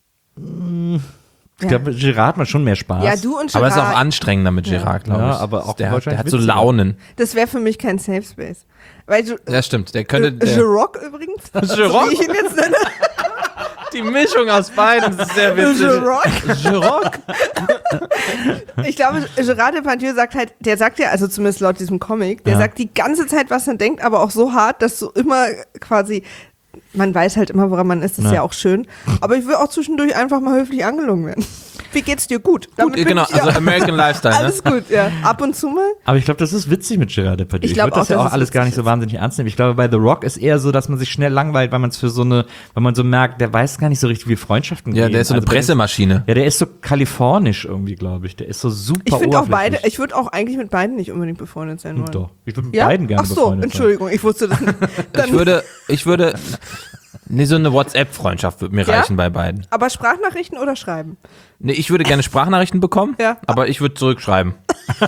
Ich glaube, Gérard hat man schon mehr Spaß. Ja, du und Gérard. Aber es ist auch anstrengender mit Gérard, glaube ich. Ja, aber auch der hat so witziger. Launen. Das wäre für mich kein Safe Space. Weil Ja, stimmt. Der könnte. The Rock übrigens. Gérard? Wie ich ihn jetzt nenne. Die Mischung aus beiden ist sehr witzig. Gérard? Ich glaube, Gérard Depardieu sagt ja, also zumindest laut diesem Comic, der sagt die ganze Zeit, was er denkt, aber auch so hart, dass du immer quasi, man weiß halt immer, woran man ist, das ist ja auch schön. Aber ich will auch zwischendurch einfach mal höflich angelogen werden. Wie geht's dir? Gut. Gut, genau, also American Lifestyle, ne? Alles gut, ja. Ab und zu mal. Aber ich glaube, das ist witzig mit Gérard Depardieu. Ich glaube würde das auch, ja dass auch es alles gar witzig nicht so ist. wahnsinnig ernst nehmen. Ich glaube, bei The Rock ist eher so, dass man sich schnell langweilt, weil man es weil man so merkt, der weiß gar nicht so richtig, wie Freundschaften gehen. Ja, der ist so eine Pressemaschine. Der ist so kalifornisch irgendwie, glaube ich. Der ist so super Ich finde auch oberflächlich. ich würde auch eigentlich mit beiden nicht unbedingt befreundet sein wollen. Doch, ich würde mit Ja? beiden gerne Ach so, befreundet Entschuldigung, ich wusste das nicht. Dann, Ich würde, nee, so eine WhatsApp-Freundschaft würde mir reichen bei beiden. aber Sprachnachrichten oder schreiben? Nee, ich würde gerne Sprachnachrichten bekommen, Ja. aber ich würde zurückschreiben.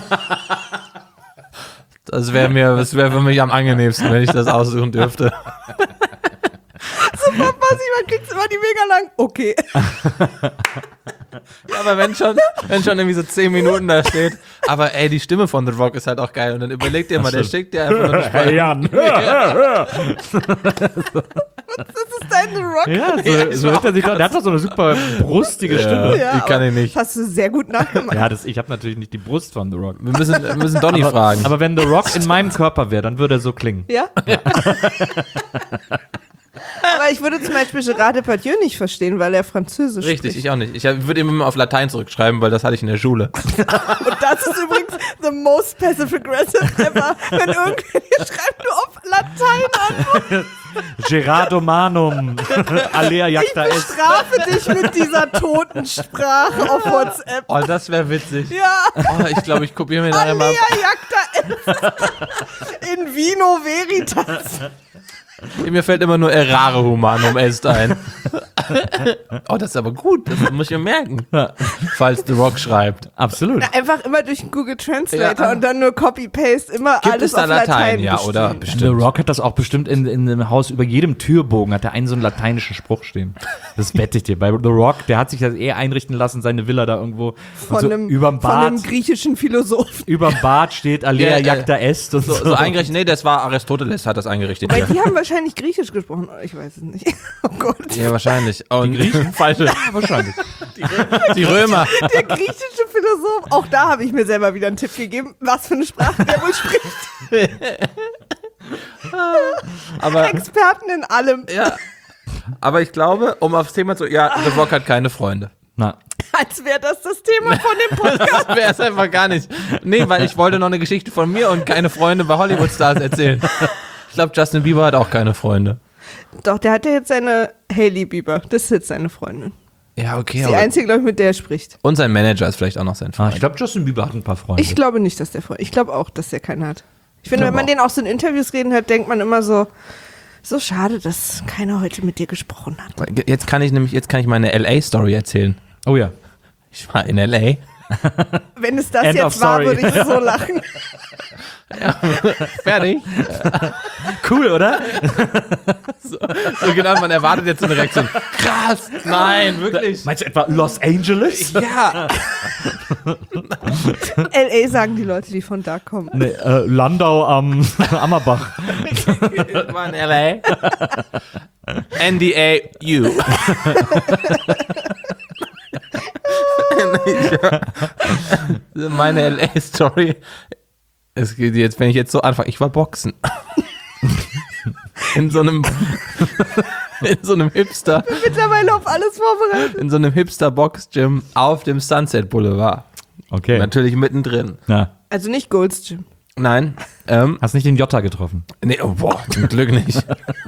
Das wäre für mich am angenehmsten, wenn ich das aussuchen dürfte. Super passiv, man kriegt immer die mega lang. Okay. Ja, aber wenn schon irgendwie so 10 Minuten da steht, aber ey, die Stimme von The Rock ist halt auch geil und dann überleg dir mal, der schickt dir einfach nur eine Hey Jan, hör. Das ist dein The Rock. Ja, so hört er sich doch. Der hat doch so eine super brustige Stimme. ich kann ihn nicht. Das hast du sehr gut nachgemacht. Ja, ich habe natürlich nicht die Brust von The Rock. Wir müssen Donny fragen. Aber wenn The Rock in meinem Körper wäre, dann würde er so klingen. Ja? Aber ich würde zum Beispiel Gérard Depardieu nicht verstehen, weil er Französisch Richtig, spricht. ich auch nicht. Ich würde ihm immer auf Latein zurückschreiben, weil das hatte ich in der Schule. Und das ist übrigens the most passive-aggressive ever, wenn irgendwer dir schreibt, du auf Latein an. Gerardo Manum, Alea Ich Jacta est. bestrafe dich mit dieser Totensprache auf WhatsApp. Oh, das wäre witzig. Ja, Oh, ich glaube, ich kopiere mir nachher mal. Alea Jacta est. In Vino Veritas. Mir fällt immer nur Errare Humanum Est ein. Oh, das ist aber gut. Das muss ich mir merken. Falls The Rock schreibt. Absolut. Einfach immer durch den Google Translator Ja. und dann nur Copy-Paste, immer Gibt alles es da auf Latein. Latein? Ja, geschrieben. oder? The Bestimmt. Rock hat das auch bestimmt in einem Haus über jedem Türbogen, hat er einen so einen lateinischen Spruch stehen. Das wette ich dir. Bei The Rock, der hat sich das einrichten lassen, seine Villa da irgendwo. Und so überm von einem Bad, griechischen Philosophen. überm Bad steht Alea Ja, Jacta est. Und So eingerichtet, nee, das war Aristoteles, hat das eingerichtet. Weil Ja, die haben wahrscheinlich Griechisch gesprochen. Ich weiß es nicht. Oh Gott. ja wahrscheinlich. Und falsche. wahrscheinlich. Die Römer. Der griechische Philosoph. Auch da habe ich mir selber wieder einen Tipp gegeben, was für eine Sprache der wohl spricht. Aber, Experten in allem. ja. Aber ich glaube, um aufs Thema zu. Ja, The Rock hat keine Freunde. Na, Als wäre das Thema von dem Podcast. Das wäre es einfach gar nicht. Nee, weil ich wollte noch eine Geschichte von mir und keine Freunde bei Hollywood-Stars erzählen. Ich glaube, Justin Bieber hat auch keine Freunde. Doch, der hat ja jetzt seine Hailey Bieber. Das ist jetzt seine Freundin. Ja, okay. Das ist die Aber einzige, glaube ich, mit der er spricht. und sein Manager ist vielleicht auch noch sein Freund. ich glaube, Justin Bieber hat ein paar Freunde. Ich glaube nicht, dass der Freund. Ich glaube auch, dass der keinen hat. Ich finde, glaube wenn man auch. den auch so in Interviews reden hört, denkt man immer so schade, dass keiner heute mit dir gesprochen hat. Jetzt kann ich meine LA-Story erzählen. Oh ja. Ich war in LA. Wenn es das End of jetzt war, story. würde ich so lachen. Fertig. Cool, oder? So genau, man erwartet jetzt so eine Reaktion. Krass. Nein, wirklich. Meinst du etwa Los Angeles? Ja. L.A. sagen die Leute, die von da kommen. Nee, Landau am Ammerbach. Ich war in LA. NDA, you. Meine LA-Story. Es geht jetzt, wenn ich jetzt so anfange, ich war boxen. In so einem Hipster. Mittlerweile auf alles vorbereitet. In so einem Hipster-Box-Gym auf dem Sunset Boulevard. Okay. Natürlich mittendrin. Ja. Also nicht Gold's Gym. Nein. Hast nicht den Jota getroffen? Nee, oh, boah, zum Glück nicht.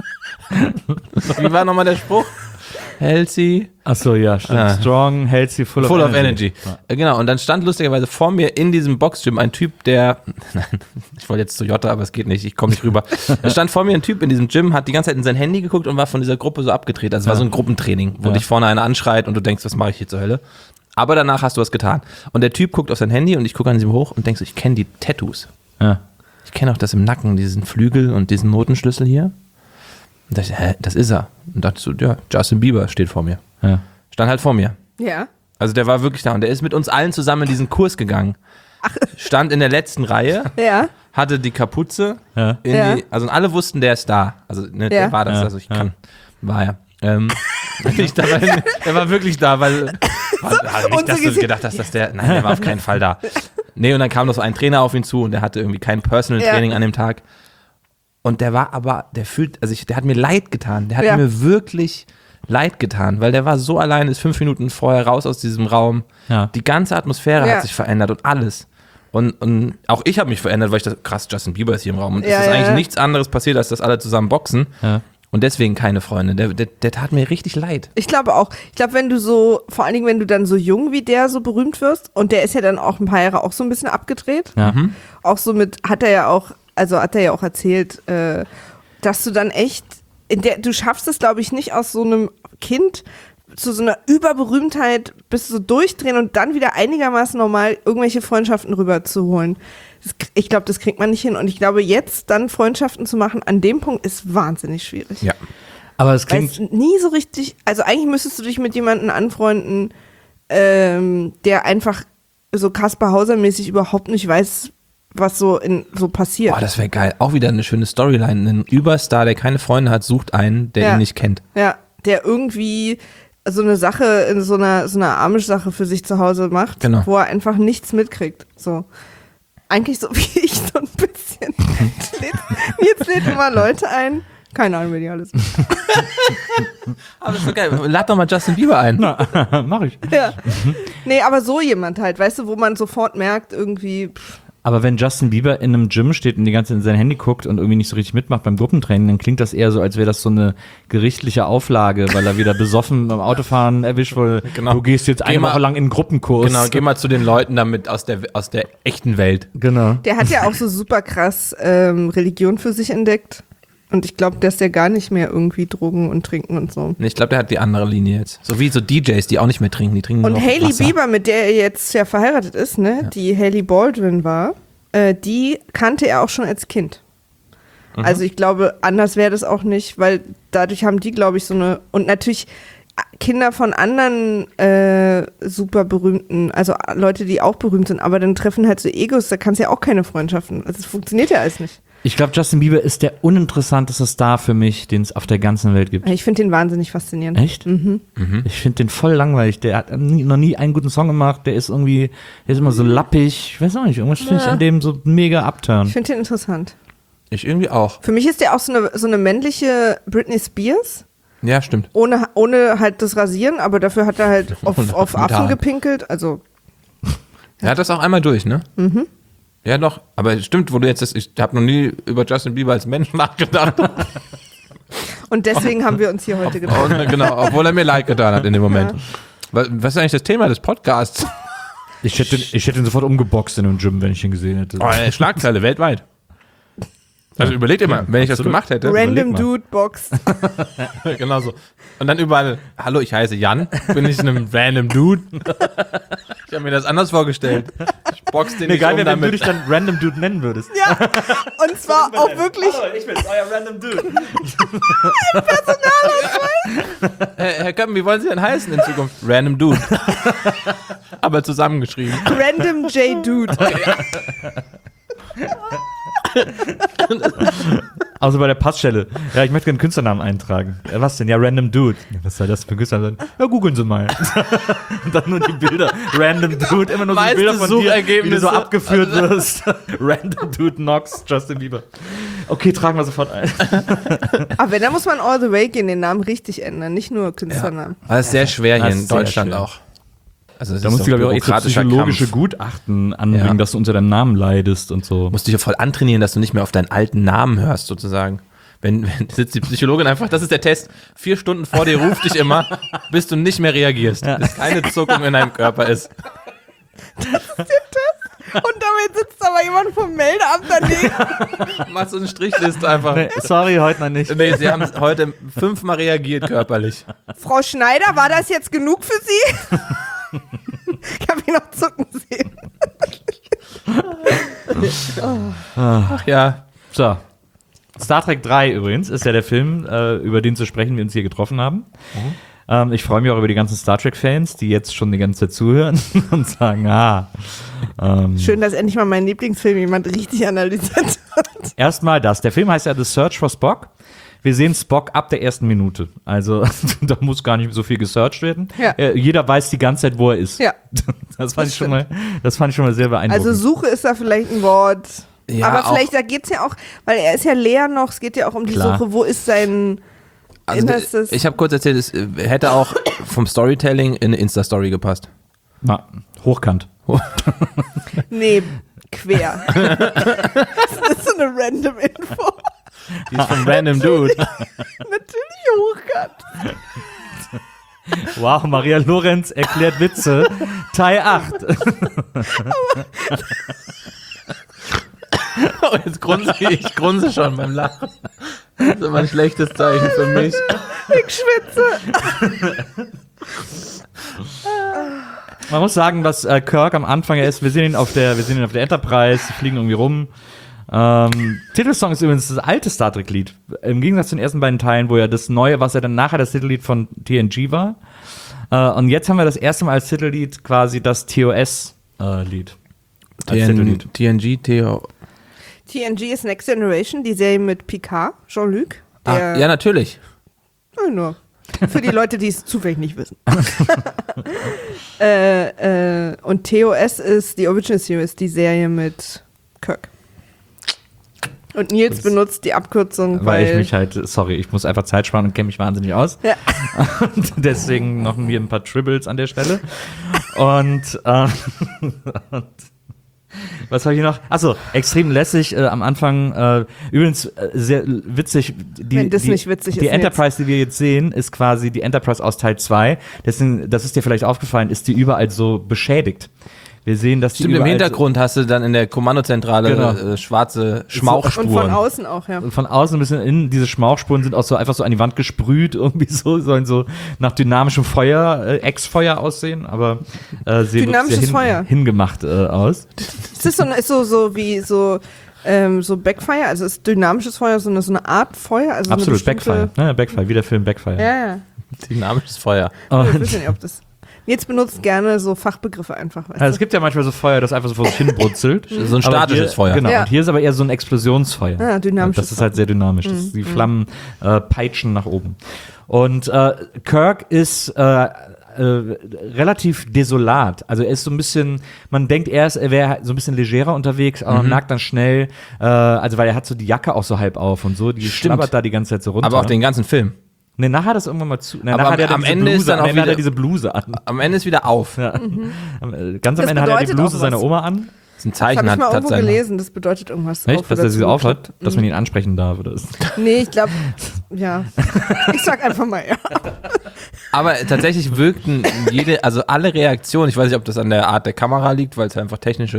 Wie war nochmal der Spruch? Healthy. Achso, ja, stimmt. Strong, healthy, full of energy. Ja. Genau, und dann stand lustigerweise vor mir in diesem Boxgym ein Typ, der, nein, ich wollte jetzt zu Jota, aber es geht nicht, ich komme nicht rüber. Da stand vor mir ein Typ in diesem Gym, hat die ganze Zeit in sein Handy geguckt und war von dieser Gruppe so abgedreht. Also es war so ein Gruppentraining, wo dich vorne einer anschreit und du denkst, was mache ich hier zur Hölle? Aber danach hast du was getan. Und der Typ guckt auf sein Handy und ich gucke an ihm hoch und denk so, ich kenne die Tattoos. Ja. Ich kenne auch das im Nacken, diesen Flügel und diesen Notenschlüssel hier. Und dachte, hä, das ist er. Und dachte so, ja, Justin Bieber steht vor mir. Ja. Stand halt vor mir. Ja. Also der war wirklich da und der ist mit uns allen zusammen in diesen Kurs gegangen. Stand in der letzten Reihe, Ja. hatte die Kapuze. Ja. Also und alle wussten, der ist da. Also der war das, Ja. also ich kann. War er. Der war wirklich da, weil nicht, dass du gedacht hast, dass der war auf keinen Fall da. Nee, und dann kam noch so ein Trainer auf ihn zu und der hatte irgendwie kein Personal Training an dem Tag. Und der war aber, der hat mir leid getan. Der hat mir wirklich leid getan, weil der war so allein, ist 5 Minuten vorher raus aus diesem Raum. Ja. Die ganze Atmosphäre hat sich verändert und alles. Und auch ich habe mich verändert, weil ich dachte, krass, Justin Bieber ist hier im Raum. Und es ist eigentlich nichts anderes passiert, als dass alle zusammen boxen. Ja. Und deswegen keine Freunde. Der tat mir richtig leid. Ich glaube auch. Ich glaube, wenn du so, vor allen Dingen, wenn du dann so jung wie der so berühmt wirst, und der ist ja dann auch ein paar Jahre auch so ein bisschen abgedreht. Ja. Auch so hat er ja auch erzählt, dass du dann echt, du schaffst es, glaube ich, nicht aus so einem Kind zu so einer Überberühmtheit bis so durchdrehen und dann wieder einigermaßen normal irgendwelche Freundschaften rüberzuholen. Ich glaube, das kriegt man nicht hin. Und ich glaube, jetzt dann Freundschaften zu machen an dem Punkt ist wahnsinnig schwierig. Ja. Aber es klingt nie so richtig, also eigentlich müsstest du dich mit jemandem anfreunden, der einfach so Kaspar Hauser-mäßig überhaupt nicht weiß, was so passiert. Boah, das wäre geil. Auch wieder eine schöne Storyline. Ein Überstar, der keine Freunde hat, sucht einen, der ihn nicht kennt. Ja, der irgendwie so eine Sache in so einer Amish-Sache für sich zu Hause macht, wo er einfach nichts mitkriegt. So. Eigentlich so wie ich so ein bisschen. Jetzt lädt immer Leute ein. Keine Ahnung, wer die alles sind. Aber ist doch geil. Lad doch mal Justin Bieber ein. Na, mach ich. Ja. Nee, aber so jemand halt, weißt du, wo man sofort merkt, irgendwie. Aber wenn Justin Bieber in einem Gym steht und die ganze Zeit in sein Handy guckt und irgendwie nicht so richtig mitmacht beim Gruppentraining, dann klingt das eher so, als wäre das so eine gerichtliche Auflage, weil er wieder besoffen beim Autofahren erwischt wurde. Genau. Du gehst jetzt eine Woche lang in einen Gruppenkurs. Genau, geh mal zu den Leuten damit aus der echten Welt. Genau. Der hat ja auch so super krass Religion für sich entdeckt. Und ich glaube, dass der gar nicht mehr irgendwie Drogen und Trinken und so. Ich glaube, der hat die andere Linie jetzt. So wie so DJs, die auch nicht mehr trinken, die trinken nur noch Wasser. Und Hailey Bieber, mit der er jetzt ja verheiratet ist, ne, die Hailey Baldwin war, die kannte er auch schon als Kind. Mhm. Also ich glaube, anders wäre das auch nicht, weil dadurch haben die, glaube ich, so eine, und natürlich Kinder von anderen super berühmten, also Leute, die auch berühmt sind, aber dann treffen halt so Egos, da kannst du ja auch keine Freundschaften. Also das funktioniert ja alles nicht. Ich glaube, Justin Bieber ist der uninteressanteste Star für mich, den es auf der ganzen Welt gibt. Ich finde den wahnsinnig faszinierend. Echt? Mhm. Ich finde den voll langweilig. Der hat noch nie einen guten Song gemacht. Der ist immer so lappig. Ich weiß auch nicht, irgendwas finde ich an dem so mega abturn. Ich finde den interessant. Ich irgendwie auch. Für mich ist der auch so eine männliche Britney Spears. Ja, stimmt. Ohne halt das Rasieren, aber dafür hat er halt auf Affen gepinkelt. Also. Er hat das auch einmal durch, ne? Mhm. Ja, doch. Aber stimmt, wo du jetzt ich habe noch nie über Justin Bieber als Mensch nachgedacht. Und deswegen haben wir uns hier heute getroffen. Genau, obwohl er mir leid getan hat in dem Moment. Ja. Was ist eigentlich das Thema des Podcasts? Ich hätte ihn sofort umgeboxt in einem Gym, wenn ich ihn gesehen hätte. Oh, eine Schlagzeile weltweit. Also überleg dir mal, wenn ich das gemacht hätte. Random Dude boxt. Genau so. Und dann überall, hallo, ich heiße Jan, bin ich ein Random Dude? Ich habe mir das anders vorgestellt. Ich box den nicht geil, wenn du dich dann Random Dude nennen würdest. Ja, und zwar auch wirklich. Hallo, ich bin's, euer Random Dude. Ein Personalausweis. Herr Köppen, wie wollen Sie denn heißen in Zukunft? Random Dude. Aber zusammengeschrieben. Random J Dude. Also bei der Passstelle. Ja, ich möchte gerne einen Künstlernamen eintragen. Was denn? Ja, Random Dude. Was soll das für ein Künstlernamen sein? Ja, googeln Sie mal. Und dann nur die Bilder. Random Dude, immer nur so Bilder von dir, wie du so abgeführt wirst. Random Dude Knox, Justin Bieber. Okay, tragen wir sofort ein. Aber wenn, dann muss man all the way gehen, den Namen richtig ändern, nicht nur Künstlernamen. Ja. Das ist sehr schwer hier in Deutschland auch. Also da musst du, glaube ich, auch echt so psychologische Gutachten anbringen, dass du unter deinem Namen leidest und so. Musst dich ja voll antrainieren, dass du nicht mehr auf deinen alten Namen hörst, sozusagen. Wenn sitzt die Psychologin einfach, das ist der Test, 4 Stunden vor dir ruft dich immer, bis du nicht mehr reagierst, bis keine Zuckung in deinem Körper ist. Das ist der Test? Und damit sitzt aber jemand vom Meldeamt daneben. Machst du eine Strichliste einfach. Nee, sorry, heute noch nicht. Nee, sie haben heute 5-mal reagiert körperlich. Frau Schneider, war das jetzt genug für Sie? Ich habe ihn noch zucken sehen. Ach ja. So. Star Trek 3 übrigens ist ja der Film, über den zu sprechen wir uns hier getroffen haben. Ich freue mich auch über die ganzen Star Trek-Fans, die jetzt schon die ganze Zeit zuhören und sagen, schön, dass endlich mal mein Lieblingsfilm jemand richtig analysiert hat. Erstmal das. Der Film heißt ja The Search for Spock. Wir sehen Spock ab der ersten Minute. Also da muss gar nicht so viel gesearched werden. Ja. Jeder weiß die ganze Zeit, wo er ist. Ja. Das fand ich schon mal sehr beeindruckend. Also Suche ist da vielleicht ein Wort. Ja, aber vielleicht, da geht es ja auch, weil er ist ja leer noch, es geht ja auch um die Suche, wo ist sein Innerstes. Ich habe kurz erzählt, es hätte auch vom Storytelling in eine Insta-Story gepasst. Na, hochkant. Nee, quer. Das ist so eine random Info. Die ist von Random Dude. Natürlich hochkant. Wow, Maria Lorenz erklärt Witze. Teil 8. Oh, jetzt ich grunze schon beim Lachen. Das ist immer ein schlechtes Zeichen für mich. Ich schwitze. Man muss sagen, was Kirk am Anfang ist, wir sehen ihn auf der Enterprise, die fliegen irgendwie rum. Titelsong ist übrigens das alte Star Trek-Lied. Im Gegensatz zu den ersten beiden Teilen, wo ja das neue, was ja dann nachher das Titellied von TNG war. Und jetzt haben wir das erste Mal als Titellied quasi das TOS-Lied. TNG ist Next Generation, die Serie mit Picard, Jean-Luc. Ja, natürlich. Nur. Für die Leute, die es zufällig nicht wissen. Und TOS ist die Original Series, die Serie mit Kirk. Und Nils benutzt die Abkürzung, weil ich mich halt, ich muss einfach Zeit sparen und kenne mich wahnsinnig aus. Ja. Und deswegen noch mir ein paar Tribbles an der Stelle. Und was habe ich noch? Achso, extrem lässig am Anfang. Übrigens sehr witzig. Wenn das nicht witzig ist. Die Enterprise, die wir jetzt sehen, ist quasi die Enterprise aus Teil 2. Deswegen, das ist dir vielleicht aufgefallen, ist die überall so beschädigt. Wir sehen, dass die im Hintergrund hast du dann in der Kommandozentrale schwarze Schmauchspuren. Und von außen auch, ja. Und von außen ein bisschen innen, diese Schmauchspuren sind auch so einfach so an die Wand gesprüht, irgendwie sollen so nach dynamischem Feuer, Ex-Feuer aussehen, aber sehen dynamisches Feuer hingemacht aus. Ist das so wie so Backfire, also ist dynamisches Feuer so eine Art Feuer? Also absolut, Backfire, ne? Backfire, wie der Film Backfire. Ja. Dynamisches Feuer. Ich weiß nicht, ob das... Jetzt benutzt gerne so Fachbegriffe einfach. Ja, es gibt ja manchmal so Feuer, das einfach so vor sich hin brutzelt. So ein statisches Feuer. Genau, ja. Und hier ist aber eher so ein Explosionsfeuer. Ja, dynamisches. Das ist halt sehr dynamisch. Die Flammen peitschen nach oben. Und Kirk ist relativ desolat. Also er ist so ein bisschen, man denkt erst, er wäre so ein bisschen legerer unterwegs, aber man merkt dann schnell, weil er hat so die Jacke auch so halb auf und so, die schlabbert da die ganze Zeit so runter. Aber auch den ganzen Film. Ne, nachher hat das irgendwann mal zu. Aber am Ende ist dann auch wieder diese Bluse an. Am Ende ist wieder auf. Ja. Ganz am Ende hat er die Bluse seiner Oma an. Das ist ein Zeichen. Das habe ich mal irgendwo gelesen, das bedeutet irgendwas. Echt? Dass er sie aufhat? Dass man ihn ansprechen darf? Oder? Nee, ich glaube, ja. Ich sag einfach mal ja. Aber tatsächlich wirkten alle Reaktionen, ich weiß nicht, ob das an der Art der Kamera liegt, weil es einfach technisch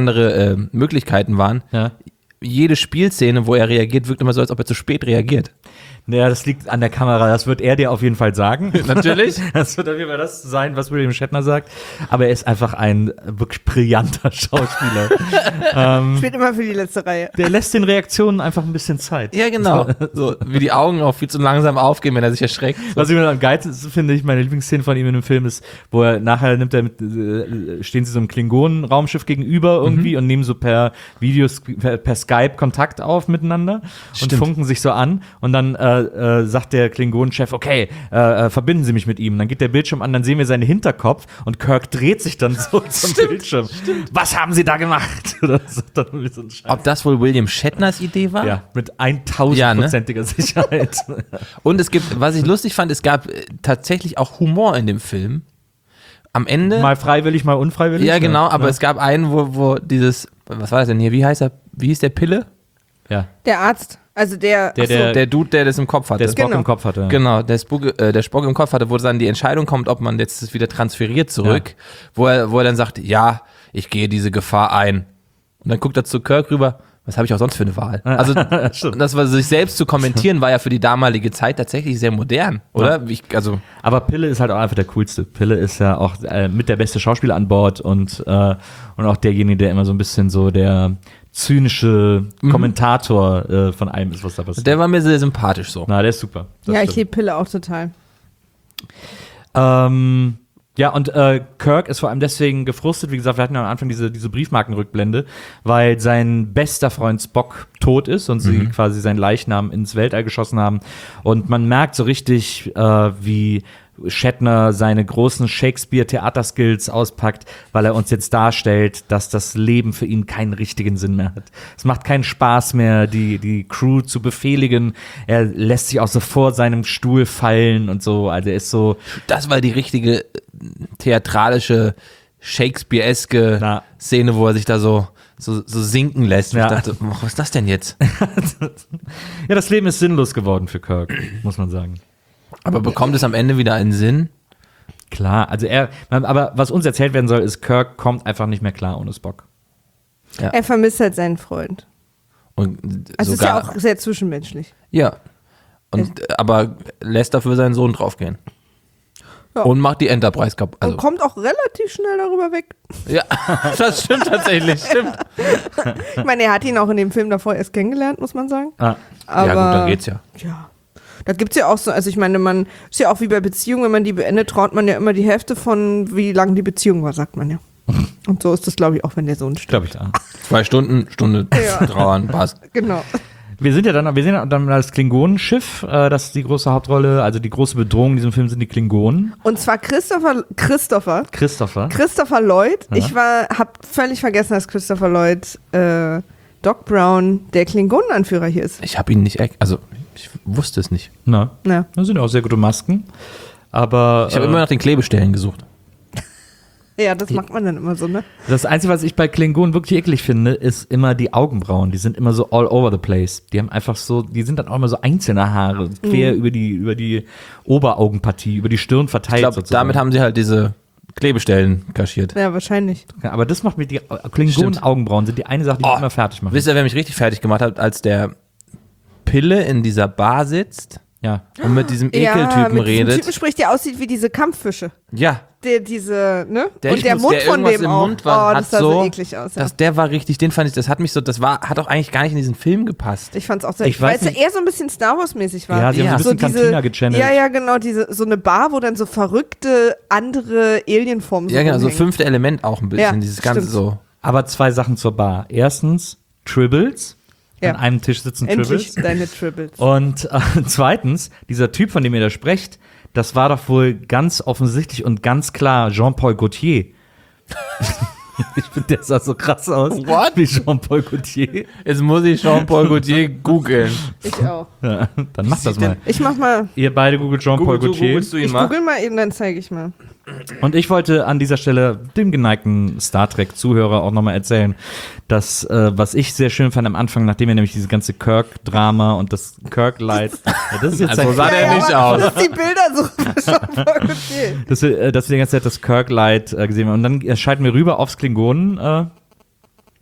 andere Möglichkeiten waren. Ja. Jede Spielszene, wo er reagiert, wirkt immer so, als ob er zu spät reagiert. Naja, das liegt an der Kamera. Das wird er dir auf jeden Fall sagen. Natürlich. Das wird auf jeden Fall das sein, was William Shatner sagt. Aber er ist einfach ein wirklich brillanter Schauspieler. Spielt immer für die letzte Reihe. Der lässt den Reaktionen einfach ein bisschen Zeit. Ja, genau. So, wie die Augen auch viel zu langsam aufgehen, wenn er sich erschreckt. So. Was ich mir am geilsten finde, meine Lieblingsszene von ihm in dem Film ist, wo er nachher stehen sie so einem Klingonen-Raumschiff gegenüber irgendwie und nehmen so per Skype Kontakt auf miteinander und funken sich so an und dann sagt der Klingonenchef, okay, verbinden Sie mich mit ihm. Und dann geht der Bildschirm an, dann sehen wir seinen Hinterkopf und Kirk dreht sich dann so zum Bildschirm. Was haben Sie da gemacht? Ob das wohl William Shatners Idee war? Ja, mit 1000%iger Sicherheit. Und was ich lustig fand, es gab tatsächlich auch Humor in dem Film. Am Ende. Mal freiwillig, mal unfreiwillig. Ja, genau, aber es gab einen, wo dieses, was war das denn hier, wie hieß der Pille? Ja. Der Arzt. Also der Dude, der das im Kopf hatte. Der Spock im Kopf hatte. Genau, der Spock im Kopf hatte, wo dann die Entscheidung kommt, ob man jetzt wieder transferiert zurück, wo er dann sagt, ja, ich gehe diese Gefahr ein. Und dann guckt er zu Kirk rüber, was habe ich auch sonst für eine Wahl? Also das war sich selbst zu kommentieren, war ja für die damalige Zeit tatsächlich sehr modern, oder? Ja. Aber Pille ist halt auch einfach der coolste. Pille ist ja auch mit der beste Schauspieler an Bord und auch derjenige, der immer so ein bisschen so der zynische Kommentator von allem ist, was da passiert. Der war mir sehr sympathisch so. Na, der ist super. Ja, ich liebe Pille auch total. Ja, und Kirk ist vor allem deswegen gefrustet. Wie gesagt, wir hatten ja am Anfang diese Briefmarkenrückblende, weil sein bester Freund Spock tot ist und sie quasi seinen Leichnam ins Weltall geschossen haben. Und man merkt so richtig, wie Shatner seine großen Shakespeare-Theaterskills auspackt, weil er uns jetzt darstellt, dass das Leben für ihn keinen richtigen Sinn mehr hat. Es macht keinen Spaß mehr, die Crew zu befehligen. Er lässt sich auch so vor seinem Stuhl fallen und so. Also er ist so. Das war die richtige theatralische, Shakespeare-eske Szene, wo er sich da so sinken lässt. Ja. Ich dachte, was ist das denn jetzt? Ja, das Leben ist sinnlos geworden für Kirk, muss man sagen. Aber bekommt es am Ende wieder einen Sinn? Klar, also aber was uns erzählt werden soll, ist, Kirk kommt einfach nicht mehr klar ohne Spock. Ja. Er vermisst halt seinen Freund. Und also ist ja auch sehr zwischenmenschlich. Ja. Aber lässt dafür seinen Sohn draufgehen. Ja. Und macht die Enterprise kaputt. Und kommt auch relativ schnell darüber weg. Ja, das stimmt tatsächlich, stimmt. Ich meine, er hat ihn auch in dem Film davor erst kennengelernt, muss man sagen. Aber, ja gut, dann geht's ja. Ja. Da gibt es ja auch so, also ich meine, man ist ja auch wie bei Beziehungen, wenn man die beendet, traut man ja immer die Hälfte von, wie lang die Beziehung war, sagt man ja. Und so ist das, glaube ich, auch, wenn der Sohn stirbt. Glaube ich, ja. 2 Stunden, Stunde trauern, passt. Genau. Wir sind ja dann das Klingonenschiff, das ist die große Hauptrolle, also die große Bedrohung in diesem Film sind die Klingonen. Und zwar Christopher Lloyd. Ja. Hab völlig vergessen, dass Christopher Lloyd Doc Brown der Klingonenanführer hier ist. Ich habe ihn nicht, also ich wusste es nicht. Na, das sind auch sehr gute Masken. Aber ich habe immer nach den Klebestellen gesucht. Ja, das macht man dann immer so, ne? Das Einzige, was ich bei Klingonen wirklich eklig finde, ist immer die Augenbrauen. Die sind immer so all over the place. Die haben einfach so, die sind dann auch immer so einzelne Haare, quer über die Oberaugenpartie, über die Stirn verteilt. Ich glaube, damit haben sie halt diese Klebestellen kaschiert. Ja, wahrscheinlich. Ja, aber das macht mir die Klingonen-Augenbrauen sind die eine Sache, die mich immer fertig macht. Wisst ihr, wer mich richtig fertig gemacht hat, als der Pille in dieser Bar sitzt? Ja. Und mit diesem Ekeltypen redet. Typen spricht, der aussieht wie diese Kampffische. Ja. Der Mund der von dem im auch. Mund war, das sah so eklig aus. Ja. Der war richtig, den fand ich, hat auch eigentlich gar nicht in diesen Film gepasst. Ich fand's auch sehr, weil es ja eher so ein bisschen Star Wars mäßig war. Ja, sie haben so ein bisschen Cantina gechannelt. Ja, genau, so eine Bar, wo dann so verrückte andere Alienformen ja, genau, so 5. Element auch ein bisschen, ja, dieses ganze stimmt. so. Aber 2 Sachen zur Bar. Erstens, Tribbles. An einem Tisch sitzen Endlich Tribbles. Deine Tribbles. Und zweitens, dieser Typ, von dem ihr da sprecht, das war doch wohl ganz offensichtlich und ganz klar Jean-Paul Gaultier. Ich finde, der sah so krass aus. What? Wie Jean-Paul Gaultier. Jetzt muss ich Jean-Paul Gaultier googeln. Ich auch. Ja, dann mach das mal. Ich mach mal. Ihr beide googelt Jean-Paul Gaultier. Googelst du ihn Ich mal? google mal eben, dann zeige ich mal. Und ich wollte an dieser Stelle dem geneigten Star Trek-Zuhörer auch nochmal erzählen, dass, was ich sehr schön fand am Anfang, nachdem er nämlich diese ganze Kirk-Drama und das Kirk-Light, das ist jetzt so sah der nicht aus. Das ist die Bilder so dass wir die ganze Zeit das Kirk-Light gesehen haben. Und dann schalten wir rüber aufs Klingonen.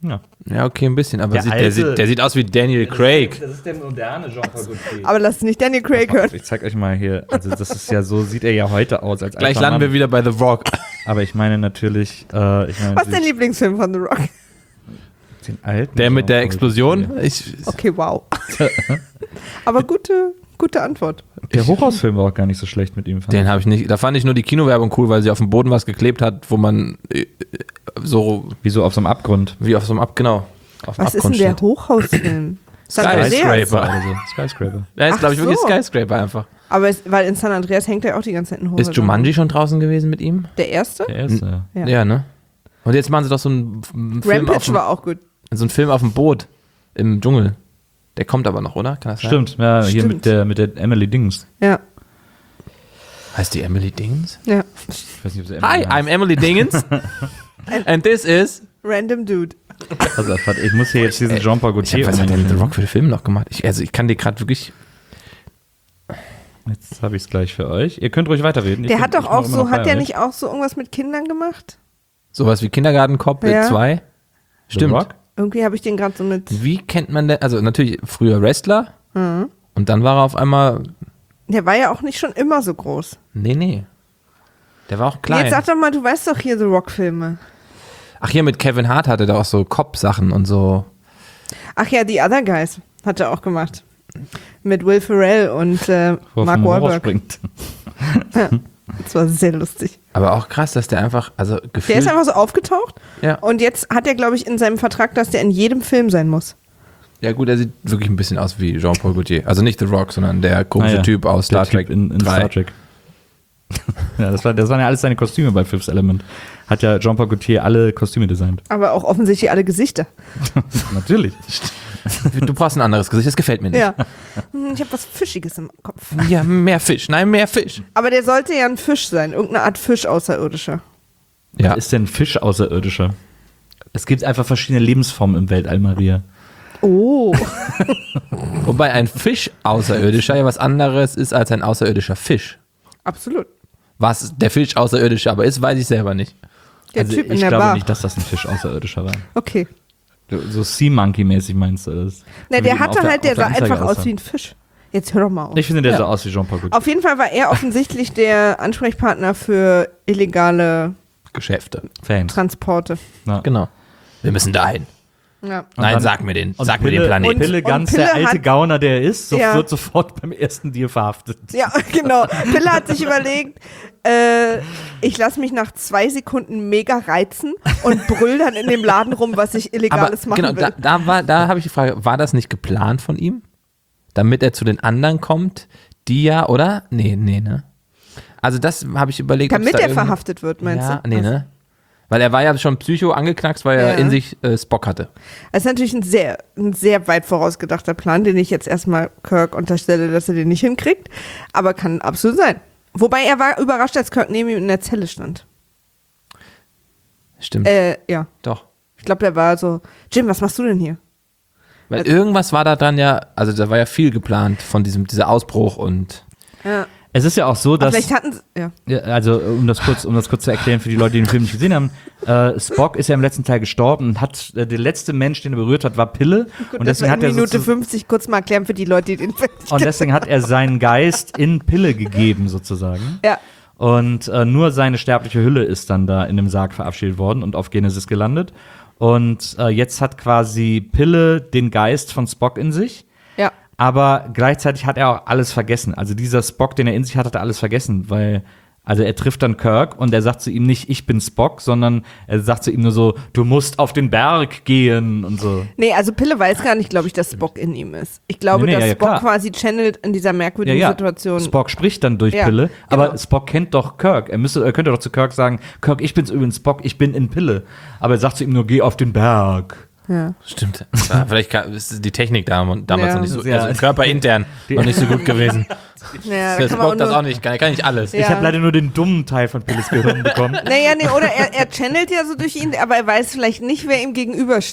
Ja, okay, ein bisschen, aber Der der sieht aus wie Daniel Craig. Das ist der moderne Jean-Paul Gaultier. Aber lass nicht Daniel Craig hören. Ich zeig euch mal hier, also das ist ja so, sieht er ja heute aus. Als Gleich alter landen wir Mann. wieder bei The Rock. Aber ich meine natürlich, Was ist dein Lieblingsfilm von The Rock? den alten Der mit der Jean-Paul Explosion? Gaultier. Okay, wow. Aber gute Antwort. Der Hochhausfilm war auch gar nicht so schlecht mit ihm. Den habe ich nicht. Da fand ich nur die Kinowerbung cool, weil sie auf dem Boden was geklebt hat, wo man so Wie so auf so einem Abgrund. wie auf so einem genau. Auf dem Was ist Abgrund denn der steht. Hochhausfilm? San Andreas. Skyscraper. Oder so. Skyscraper. Ja, ist, glaube ich, wirklich so. Skyscraper einfach. Aber weil in San Andreas hängt er auch die ganze Zeit in Hochhäusern. Ist Jumanji schon draußen gewesen mit ihm? Der erste? Der erste. Ja. Ja, ne? Und jetzt machen sie doch so einen Film auf Rampage dem, war auch gut. so einen Film auf dem Boot im Dschungel. Der kommt aber noch, oder? Kann das sein? Stimmt, ja, hier Stimmt. mit der Emily Dings. Ja. Heißt die Emily Dingens? Ja. Ich weiß nicht, ob sie Hi, Emily I'm Emily Dingens. And this is... Random Dude. heißt. Also, warte, ich muss hier jetzt diesen Jean-Paul Gaultier Was hat denn The umnehmen. Rock für Filme noch gemacht? Ich kann dir gerade wirklich... Jetzt habe ich es gleich für euch. Ihr könnt ruhig weiterreden. Der hat doch auch so, hat der nicht auch so irgendwas mit Kindern gemacht? Sowas wie Kindergartencop Ja. 2. Stimmt. Rock? Irgendwie habe ich den gerade so mit. Wie kennt man denn... Also natürlich früher Wrestler. Mhm. Und dann war er auf einmal... Der war ja auch nicht schon immer so groß. Nee. Der war auch klein. Jetzt sag doch mal, du weißt doch hier The Rock-Filme. Ach, hier mit Kevin Hart hatte der auch so Cop-Sachen und so. Ach ja, The Other Guys hat er auch gemacht. Mit Will Ferrell und Mark Wahlberg. Springt. Das war sehr lustig. Aber auch krass, dass der einfach, also Der gefühlt... ist einfach so aufgetaucht Ja. und jetzt hat er, glaube ich, in seinem Vertrag, dass der in jedem Film sein muss. Ja gut, er sieht wirklich ein bisschen aus wie Jean-Paul Gaultier. Also nicht The Rock, sondern der komische Ah ja, Typ aus Star Der Trek Typ in 3. Star Trek. Ja, das waren ja alles seine Kostüme bei Fifth Element. Hat ja Jean-Paul Gaultier alle Kostüme designt. Aber auch offensichtlich alle Gesichter. Natürlich. Du brauchst ein anderes Gesicht, das gefällt mir nicht. Ja. Ich habe was Fischiges im Kopf. Ja, mehr Fisch. Nein, mehr Fisch. Aber der sollte ja ein Fisch sein. Irgendeine Art Fisch außerirdischer. Ja. Was ist denn Fisch außerirdischer? Es gibt einfach verschiedene Lebensformen im Weltall, Maria. Oh. Wobei ein Fisch außerirdischer ja was anderes ist als ein außerirdischer Fisch. Absolut. Was der Fisch außerirdischer aber ist, weiß ich selber nicht. Der Also Typ in ich der glaube Bar. nicht, dass das ein Fisch außerirdischer war. Okay. So Sea Monkey-mäßig meinst du das? Na, Wie der eben hatte auf halt, der auf sah Anzeige einfach aus aussah. wie ein Fisch. Jetzt hör doch mal auf. Ich finde, der Ja. sah aus wie Jean-Paul Gaultier. Auf jeden Fall war er offensichtlich der Ansprechpartner für illegale Geschäfte. Fans. Transporte. Ja. Genau. Wir müssen dahin. Ja. Nein, dann- sag mir den. Und Sag mir den Planeten. Pille, Und ganz Pille der alte hat- Gauner, der er ist, Ja. wird sofort beim ersten Deal verhaftet. Ja, genau. Pille hat sich überlegt, ich lasse mich nach 2 Sekunden mega reizen und brüll dann in dem Laden rum, was ich Illegales machen genau, will. da habe ich die Frage, war das nicht geplant von ihm? Damit er zu den anderen kommt, die ja, oder? Nee, ne? Also das habe ich überlegt. ob's Damit da er irgendwie- verhaftet wird, meinst ja, du? nee, ne? Weil er war ja schon psycho angeknackst, weil er Ja. in sich Spock hatte. Das ist natürlich ein sehr weit vorausgedachter Plan, den ich jetzt erstmal Kirk unterstelle, dass er den nicht hinkriegt. Aber kann absolut sein. Wobei er war überrascht, als Kirk neben ihm in der Zelle stand. Stimmt, Ja. doch. Ich glaube, der war so, Jim, was machst du denn hier? Weil irgendwas war da dran ja, also da war ja viel geplant von dieser Ausbruch und Ja. Es ist ja auch so, Aber dass, vielleicht hatten sie, ja. ja, also um das kurz zu erklären für die Leute, die den Film nicht gesehen haben, Spock ist ja im letzten Teil gestorben und hat der letzte Mensch, den er berührt hat, war Pille. Und Das deswegen war hat in er Minute sozu- 50 kurz mal erklären für die Leute, die den Film nicht und deswegen hat er seinen Geist in Pille gegeben, sozusagen. Ja. Und nur seine sterbliche Hülle ist dann da in dem Sarg verabschiedet worden und auf Genesis gelandet. Und jetzt hat quasi Pille den Geist von Spock in sich. Ja. Aber gleichzeitig hat er auch alles vergessen. Also dieser Spock, den er in sich hat er alles vergessen, weil also er trifft dann Kirk und er sagt zu ihm nicht, ich bin Spock, sondern er sagt zu ihm nur so, du musst auf den Berg gehen und so. Nee, also Pille weiß gar nicht, glaube ich, dass Spock in ihm ist. Ich glaube, Nee, dass ja, Spock klar. quasi channelt in dieser merkwürdigen Situation. Spock spricht dann durch Ja, Pille, aber genau. Spock kennt doch Kirk. Er könnte doch zu Kirk sagen, Kirk, ich bin's übrigens Spock, ich bin in Pille. Aber er sagt zu ihm nur, geh auf den Berg. Ja. stimmt. Ja, vielleicht ist die Technik damals Ja. noch nicht so, Ja. also körperintern noch nicht so gut gewesen. Ja, Der da kann man Spock das nur- auch nicht, kann nicht alles. Ja. Ich habe leider nur den dummen Teil von Pilles Gehirn bekommen. Naja, nee, oder er channelt ja so durch ihn, aber er weiß vielleicht nicht, wer ihm gegenübersteht.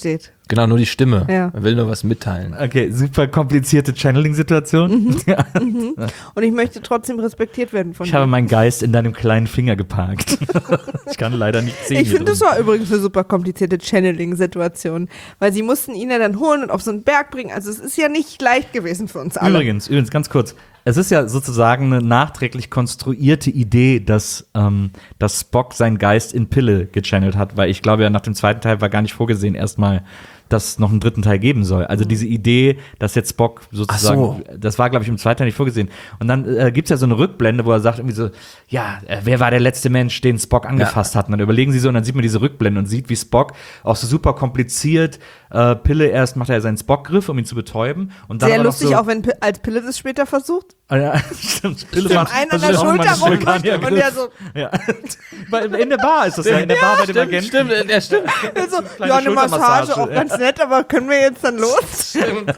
Genau, nur die Stimme. Ja. Man will nur was mitteilen. Okay, super komplizierte Channeling-Situation. Ja. Und ich möchte trotzdem respektiert werden von Ich dir. habe meinen Geist in deinem kleinen Finger geparkt. Ich kann leider nicht sehen. Ich finde, das war übrigens eine super komplizierte Channeling-Situation, weil sie mussten ihn ja dann holen und auf so einen Berg bringen. Also es ist ja nicht leicht gewesen für uns alle. Übrigens, ganz kurz. Es ist ja sozusagen eine nachträglich konstruierte Idee, dass Spock seinen Geist in Pille gechannelt hat, weil ich glaube ja, nach dem zweiten Teil war gar nicht vorgesehen, erstmal, dass es noch einen dritten Teil geben soll. Also diese Idee, dass jetzt Spock sozusagen, das war, glaube ich, im zweiten Teil nicht vorgesehen. Und dann gibt es ja so eine Rückblende, wo er sagt irgendwie so, ja, wer war der letzte Mensch, den Spock angefasst hat? Und dann überlegen sie so und dann sieht man diese Rückblende und sieht, wie Spock auch so super kompliziert Pille erst macht er seinen Spock-Griff, um ihn zu betäuben. Und dann Sehr lustig, so, auch wenn als Pille das später versucht. ja, stimmt. Pille Dem macht- einen an das der ist auch mal Schulter ein rumdrückt Vulkanier-Griff. und der so, Ja. In der Bar ist das ja, in der Bar bei dem Agenten. Stimmt. ja, eine Massage, auch ganz nett, aber können wir jetzt dann los?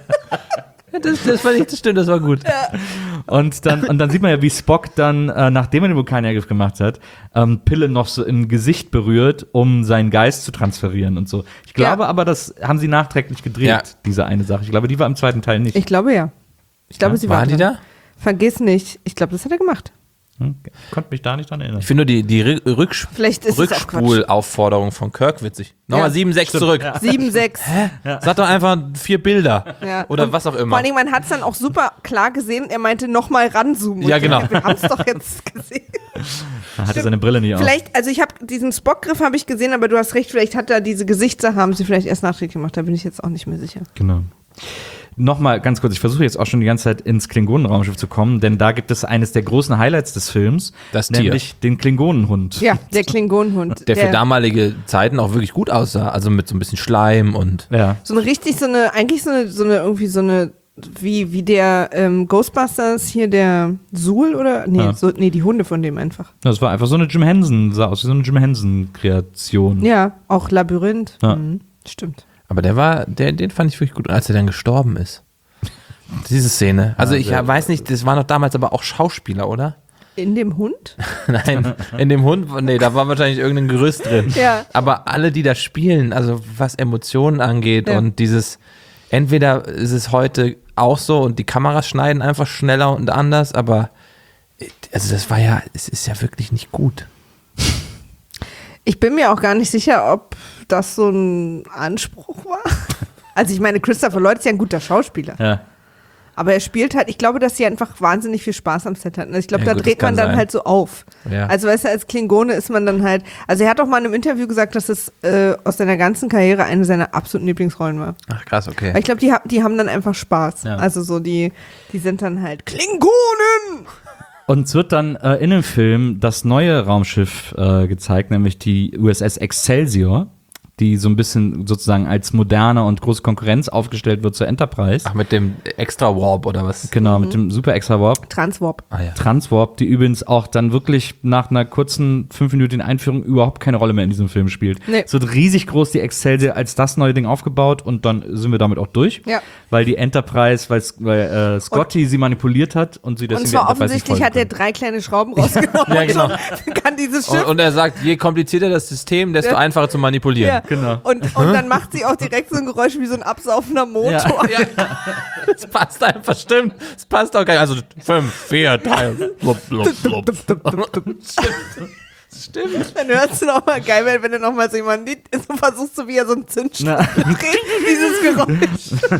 Das fand ich, das stimmt, das war gut. Und dann sieht man ja, wie Spock dann, nachdem er den Vulkaniergriff gemacht hat, Pille noch so im Gesicht berührt, um seinen Geist zu transferieren und so. Ich glaube aber, das haben sie nachträglich gedreht, Ja. diese eine Sache. Ich glaube, die war im zweiten Teil nicht. Ich glaube ja. Ich glaube, Ja, sie war Waren die da? Vergiss nicht. Ich glaube, das hat er gemacht. Konnte mich da nicht dran erinnern. Ich finde nur die Vielleicht ist es auch Quatsch. Rückspulaufforderung von Kirk witzig. Nochmal Ja. 7-6 zurück. 7-6. Sag doch einfach 4 Bilder. Ja. Oder Und was auch immer. Vor allem, man hat es dann auch super klar gesehen. Er meinte, nochmal ranzoomen. Ja, Und genau. Wir haben es doch jetzt gesehen. Er hatte seine Brille nicht auf. Vielleicht, also ich habe diesen Spock-Griff habe ich gesehen, aber du hast recht, vielleicht hat er diese Gesichtssache, haben sie vielleicht erst nachträglich gemacht. Da bin ich jetzt auch nicht mehr sicher. Genau. Nochmal ganz kurz, ich versuche jetzt auch schon die ganze Zeit ins Klingonenraumschiff zu kommen, denn da gibt es eines der großen Highlights des Films, Das Tier. nämlich den Klingonenhund. Ja, der Klingonenhund. Der für damalige Zeiten auch wirklich gut aussah. Also mit so ein bisschen Schleim und. Ja. So eine richtig, eigentlich so eine, wie der Ghostbusters hier, der Suhl oder? Nee, Ja. die Hunde von dem einfach. Das war einfach so eine Jim Henson, sah aus wie so eine Jim Henson-Kreation. Ja, auch Labyrinth. Ja. Mhm, stimmt. Aber den fand ich wirklich gut, als er dann gestorben ist. Diese Szene. Also ich weiß nicht, das waren doch damals aber auch Schauspieler, oder? In dem Hund? Nein, in dem Hund, nee, da war wahrscheinlich irgendein Gerüst drin. Ja. Aber alle, die da spielen, also was Emotionen angeht Ja. und dieses, entweder ist es heute auch so und die Kameras schneiden einfach schneller und anders, aber also das war ja, es ist ja wirklich nicht gut. Ich bin mir auch gar nicht sicher, ob das so ein Anspruch war. Also ich meine, Christopher Lloyd ist ja ein guter Schauspieler. Ja. Aber er spielt halt, ich glaube, dass sie einfach wahnsinnig viel Spaß am Set hatten. Also ich glaube, Ja, da gut, dreht das kann man dann sein. halt so auf. Ja. Also weißt du, als Klingone ist man dann halt, also er hat auch mal in einem Interview gesagt, dass es aus seiner ganzen Karriere eine seiner absoluten Lieblingsrollen war. Ach krass, okay. Weil ich glaube, die haben dann einfach Spaß. Ja. Also so, die sind dann halt Klingonen! Und es wird dann in dem Film das neue Raumschiff gezeigt, nämlich die USS Excelsior, die so ein bisschen sozusagen als moderne und große Konkurrenz aufgestellt wird zur Enterprise. Ach, mit dem Extra Warp oder was? Genau, mit dem Super Extra Warp. Transwarp. Ah ja. Transwarp, die übrigens auch dann wirklich nach einer kurzen 5-minütigen Einführung überhaupt keine Rolle mehr in diesem Film spielt. Nee. Es wird riesig groß, die Excelsior, als das neue Ding aufgebaut und dann sind wir damit auch durch. Ja. Weil die Enterprise, weil Scotty sie manipuliert hat und sie deswegen Und zwar die Enterprise nicht offensichtlich hat er folgen 3 kleine Schrauben rausgenommen. Ja, genau. Und kann dieses Schiff. Und er sagt, je komplizierter das System, desto Ja. einfacher zu manipulieren. Ja. Genau. Und dann macht sie auch direkt so ein Geräusch wie so ein absaufender Motor. Ja. Das passt einfach, stimmt. Das passt auch gar nicht. Also 5, 4, 3. Blub, blub, blub. Stimmt. Dann hörst du noch mal geil, wenn du noch mal so jemanden so versuchst, so wie er so einen Zündstoff dreht, dieses Geräusch.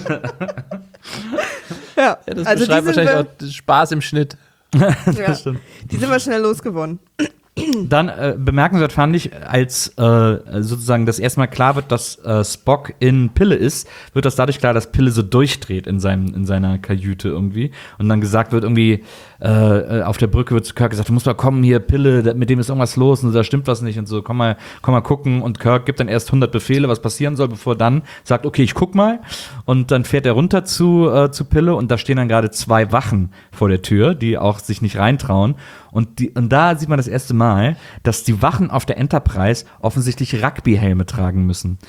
Ja, Ja, das also beschreibt wahrscheinlich auch Spaß im Schnitt. ja, stimmt. die sind wir schnell losgeworden. Dann bemerkenswert fand ich, als sozusagen das erstmal klar wird, dass Spock in Pille ist, wird das dadurch klar, dass Pille so durchdreht in seiner Kajüte irgendwie. Und dann gesagt wird irgendwie, auf der Brücke wird zu Kirk gesagt, du musst mal kommen hier, Pille, mit dem ist irgendwas los und da stimmt was nicht und so, komm mal gucken. Und Kirk gibt dann erst 100 Befehle, was passieren soll, bevor er dann sagt, okay, ich guck mal. Und dann fährt er runter zu Pille und da stehen dann gerade 2 Wachen vor der Tür, die auch sich nicht reintrauen. Und da sieht man das erste Mal, dass die Wachen auf der Enterprise offensichtlich Rugby-Helme tragen müssen.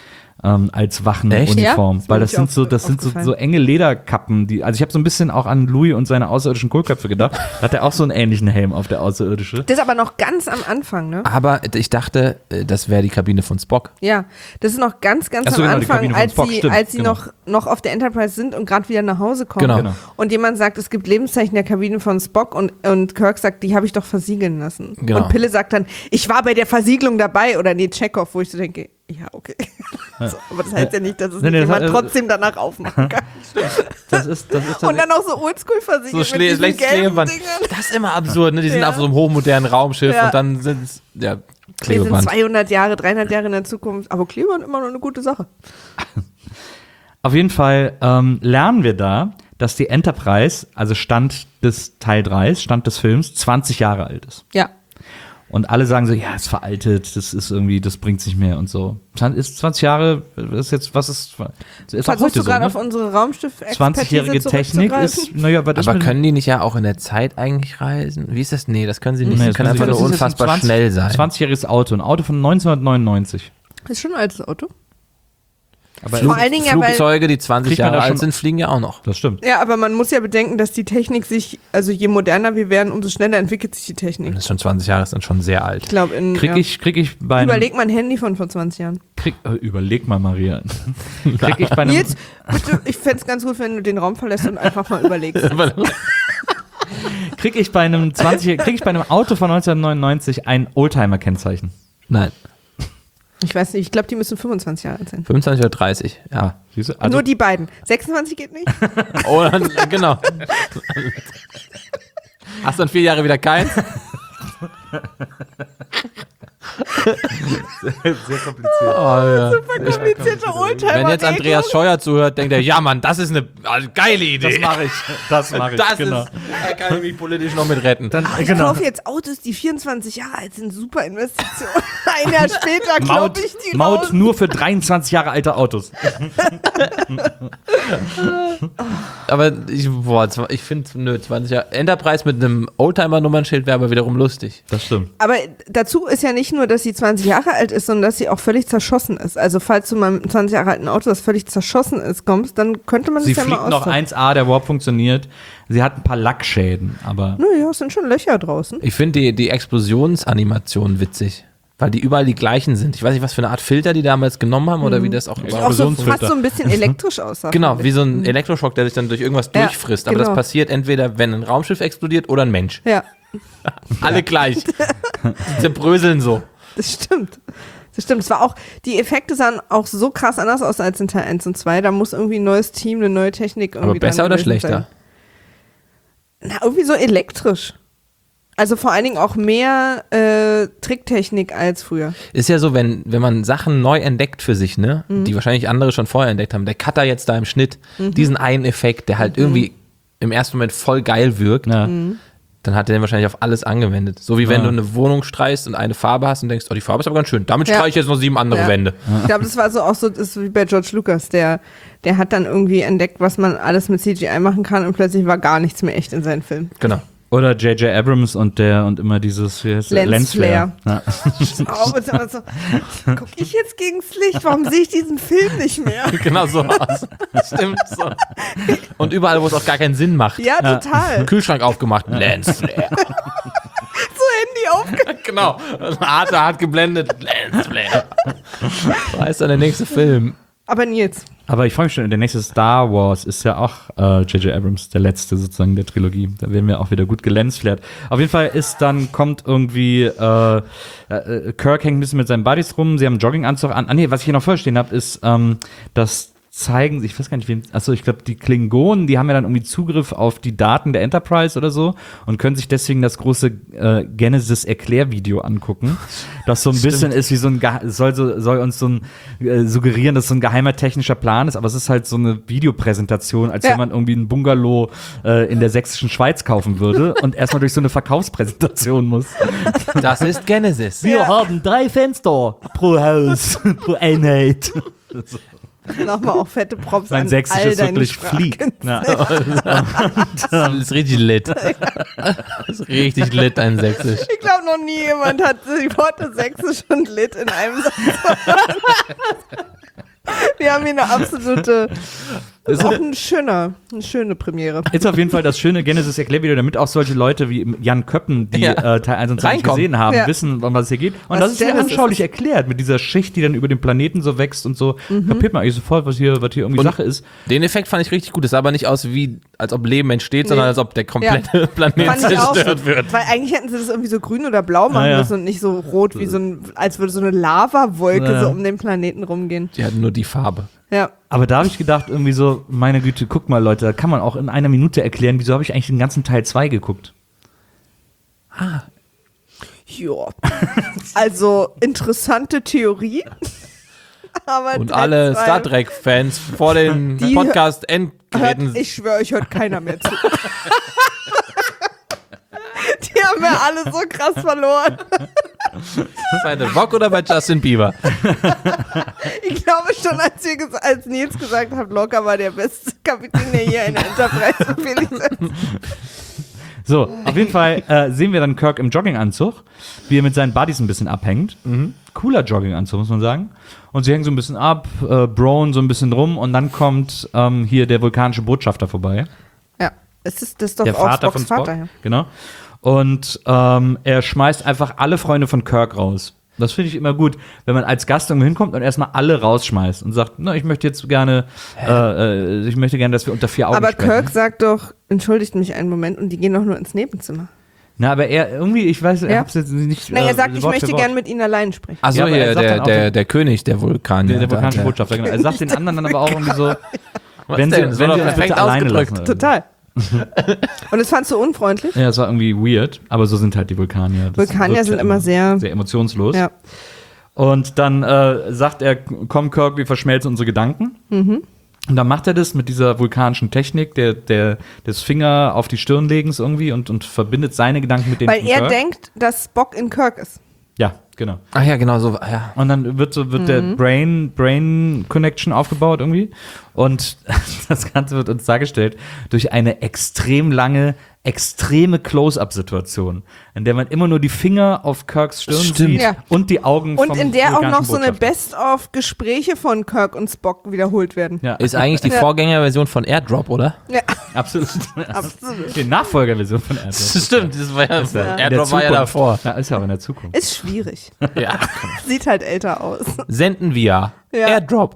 als Wachenuniform. Ja? Weil das sind so enge Lederkappen, also ich habe so ein bisschen auch an Louis und seine außerirdischen Kohlköpfe gedacht. Da hat er auch so einen ähnlichen Helm auf, der Außerirdische. Das ist aber noch ganz am Anfang, ne? Aber ich dachte, das wäre die Kabine von Spock. Ja, das ist noch ganz am Anfang, als sie noch auf der Enterprise sind und gerade wieder nach Hause kommen. Genau. Und jemand sagt, es gibt Lebenszeichen der Kabine von Spock und Kirk sagt, die habe ich doch versiegeln lassen. Genau. Und Pille sagt dann, ich war bei der Versiegelung dabei oder nee, Chekhov, wo ich so denke, ja, okay. So, aber das heißt ja nicht, dass es nicht jemand trotzdem danach aufmachen kann. Das ist und dann auch so oldschool versiegelt So mit diesen gelben Dingen. Das ist immer absurd, ne? Die sind auf so einem hochmodernen Raumschiff und dann sind es, Wir Klebeband. sind 200 Jahre, 300 Jahre in der Zukunft, aber Klebeband immer noch eine gute Sache. Auf jeden Fall lernen wir da, dass die Enterprise, also Stand des Teil 3, Stand des Films, 20 Jahre alt ist. Ja. Und alle sagen so, ja, ist veraltet, das ist irgendwie, das bringt's nicht mehr und so. Ist 20 Jahre, ist jetzt, was ist Versuchst du gerade auf unsere Raumschiff-Expertise 20-jährige Technik ist, naja, aber können die nicht ja auch in der Zeit eigentlich reisen? Wie ist das? Nee, das können sie nicht. Nee, Sie können einfach nur unfassbar schnell sein. 20-jähriges Auto, ein Auto von 1999. Ist schon ein altes Auto. Aber Vor allen Dingen Flugzeuge, die 20 kriegt man Jahre da alt schon- sind, fliegen ja auch noch. Das stimmt. Ja, aber man muss ja bedenken, dass die Technik sich, also je moderner wir werden, umso schneller entwickelt sich die Technik. Das ist schon 20 Jahre, ist dann schon sehr alt. Ich glaube, Krieg ich bei einem, Überleg mal ein Handy von vor 20 Jahren. überleg mal, Maria. Krieg ich bei einem, Nils, bitte, ich fände es ganz gut, wenn du den Raum verlässt und einfach mal überlegst. krieg ich bei einem Auto von 1999 ein Oldtimer-Kennzeichen? Nein, Ich weiß nicht, ich glaube, die müssen 25 Jahre alt sein. 25 oder 30, ja. Siehst du? Also, Nur die beiden. 26 geht nicht? Oder, genau. Hast du dann 4 Jahre wieder keins? sehr kompliziert. Oh, ja. Komplizierte Oldtimer. Wenn jetzt Andreas Scheuer zuhört, denkt er, ja Mann, das ist eine geile Idee. Das mache ich, Das genau. ist, da kann ich mich politisch noch mit retten. Ich kaufe jetzt Autos, die 24 Jahre alt sind. Super Investition. Ein Jahr später glaube ich die Maut raus. nur für 23 Jahre alte Autos. Aber ich finde, 20 Jahre Enterprise mit einem Oldtimer-Nummernschild wäre aber wiederum lustig. Das stimmt. Aber dazu ist ja nicht nur, dass sie 20 Jahre alt ist, sondern dass sie auch völlig zerschossen ist. Also falls du mal mit einem 20 Jahre alten Auto, das völlig zerschossen ist, kommst, dann könnte man Sie das ja mal fliegt noch austauschen. 1A, der Warp funktioniert. Sie hat ein paar Lackschäden, aber Naja, es sind schon Löcher draußen. Ich finde die Explosionsanimation witzig, weil die überall die gleichen sind. Ich weiß nicht, was für eine Art Filter die damals genommen haben oder wie das auch Auch überhaupt so Explosionsfilter. fast so ein bisschen elektrisch aussah. Genau, finde wie ich. so ein Elektroschock, der sich dann durch irgendwas Ja, durchfrisst. Aber genau. das passiert entweder, wenn ein Raumschiff explodiert oder ein Mensch. Ja, Alle gleich. Die zerbröseln so. das stimmt. Das stimmt. Es war auch, die Effekte sahen auch so krass anders aus als in Teil 1 und 2. Da muss irgendwie ein neues Team, eine neue Technik irgendwie Aber besser dran oder gewesen schlechter? sein. Na, irgendwie so elektrisch. Also vor allen Dingen auch mehr Tricktechnik als früher. Ist ja so, wenn man Sachen neu entdeckt für sich, ne, die wahrscheinlich andere schon vorher entdeckt haben, der Cutter jetzt da im Schnitt, diesen einen Effekt, der halt irgendwie im ersten Moment voll geil wirkt, ja. dann hat er den wahrscheinlich auf alles angewendet. So wie wenn du eine Wohnung streichst und eine Farbe hast und denkst, oh, die Farbe ist aber ganz schön, damit Ja. streiche ich jetzt noch 7 andere Ja. Wände. Ich glaube, das war so auch so, das ist wie bei George Lucas, der hat dann irgendwie entdeckt, was man alles mit CGI machen kann und plötzlich war gar nichts mehr echt in seinen Filmen. Genau. Oder J.J. Abrams und immer dieses, wie heißt der? Lensflare. Ja. Oh, und dann so, guck ich jetzt gegens Licht? Warum sehe ich diesen Film nicht mehr? Genau so aus. Stimmt so. Und überall, wo es auch gar keinen Sinn macht. Ja, total. Kühlschrank aufgemacht, Lensflare. So Handy aufgehört. Genau. Arte hat geblendet, Lensflare. So heißt dann der nächste Film. Aber Nils, Aber ich freue mich schon, der nächste Star Wars ist ja auch J.J. Abrams, der letzte sozusagen der Trilogie. Da werden wir auch wieder gut gelensflare. Auf jeden Fall kommt irgendwie Kirk hängt ein bisschen mit seinen Buddies rum, sie haben einen Jogginganzug an. Nee, was ich hier noch vorstehen habe, ist, dass zeigen, ich weiß gar nicht, ich glaube, die Klingonen, die haben ja dann irgendwie Zugriff auf die Daten der Enterprise oder so und können sich deswegen das große Genesis-Erklärvideo angucken, das so ein bisschen ist wie so ein, soll uns so ein suggerieren, dass so ein geheimer technischer Plan ist, aber es ist halt so eine Videopräsentation, als wenn man irgendwie ein Bungalow in der sächsischen Schweiz kaufen würde und erstmal durch so eine Verkaufspräsentation muss. Das ist Genesis. Wir haben 3 Fenster pro Haus, pro Einheit. nochmal auch fette Props Mein an Sächsisch all ist deine wirklich fliegt. Sprachkünste. Das ist richtig lit. Das ist richtig lit, ein Sächsisch. Ich glaube, noch nie jemand hat die Worte Sächsisch und Lit in einem Satz. Wir haben hier eine absolute, auch eine schöne Premiere. Ist auf jeden Fall das schöne Genesis-Erklärvideo, damit auch solche Leute wie Jan Köppen, die Teil 1 und 2 nicht gesehen haben, wissen, um was es hier geht. Und das ist sehr anschaulich erklärt, mit dieser Schicht, die dann über den Planeten so wächst und so. Kapiert man eigentlich sofort, was hier irgendwie Sache ist. Den Effekt fand ich richtig gut. Das sah aber nicht aus, wie, als ob Leben entsteht, sondern als ob der komplette Planet zerstört wird. Weil eigentlich hätten sie das irgendwie so grün oder blau machen müssen und nicht so rot, wie als würde so eine Lavawolke so um den Planeten rumgehen. Die hatten nur die Farbe. Ja. Aber da habe ich gedacht, irgendwie so, meine Güte, guck mal, Leute, da kann man auch in einer Minute erklären, wieso habe ich eigentlich den ganzen Teil 2 geguckt. Ja. Also, interessante Theorie. Aber und alle Star Trek-Fans vor den Podcast-Endgeräten. Ich schwöre, euch hört keiner mehr zu. Die haben wir alle so krass verloren. Bei The Rock oder bei Justin Bieber? Ich glaube schon, als Nils gesagt hat, Locker war der beste Kapitän, der hier in der Enterprise befehligt ist. So, auf jeden Fall sehen wir dann Kirk im Jogginganzug, wie er mit seinen Buddies ein bisschen abhängt. Cooler Jogginganzug, muss man sagen. Und sie hängen so ein bisschen ab, brown so ein bisschen rum und dann kommt hier der vulkanische Botschafter vorbei. Ja, das ist doch der auch Vater Spocks von Spock. Vater. Ja. Genau. Und er schmeißt einfach alle Freunde von Kirk raus. Das finde ich immer gut, wenn man als Gast irgendwo hinkommt und erstmal alle rausschmeißt und sagt, na, ich möchte jetzt gerne, dass wir unter 4 Augen aber sprechen. Kirk sagt doch, entschuldigt mich einen Moment und die gehen doch nur ins Nebenzimmer. Na, aber er irgendwie, ich weiß, er hab's jetzt nicht. Na, er sagt, ich möchte gerne mit ihnen allein sprechen. Achso, Ja, aber er sagt dann hier, der König der Vulkanier. Der vulkanische Botschafter, genau. Er sagt den anderen dann aber auch irgendwie so, wenn sie uns perfekt bitte alleine ausgedrückt. lassen. Total. Und das fandst du unfreundlich? Ja, es war irgendwie weird, aber so sind halt die Vulkanier. Das Vulkanier wirkt sind ja immer sehr emotionslos. Ja. Und dann sagt er, komm Kirk, wir verschmelzen unsere Gedanken. Und dann macht er das mit dieser vulkanischen Technik, des Finger auf die Stirn legens irgendwie und verbindet seine Gedanken mit denen Weil von er Kirk. denkt, dass Spock in Kirk ist. Ja, genau. Ach ja, genau so. Ja. Und dann wird der Brain Connection aufgebaut irgendwie. Und das Ganze wird uns dargestellt durch eine extrem lange, extreme Close-Up-Situation, in der man immer nur die Finger auf Kirks Stirn sieht und die Augen vom Und in der auch noch so eine Botschafter. Best-of-Gespräche von Kirk und Spock wiederholt werden. Ja. Ist eigentlich die Vorgängerversion von Airdrop, oder? Ja, Absolut. absolut. Die Nachfolgerversion von Airdrop. Stimmt, das war In der Airdrop war ja Zukunft. davor. Ja, ist ja auch in der Zukunft. Ist schwierig. Ja. Sieht halt älter aus. Senden wir Ja. Airdrop.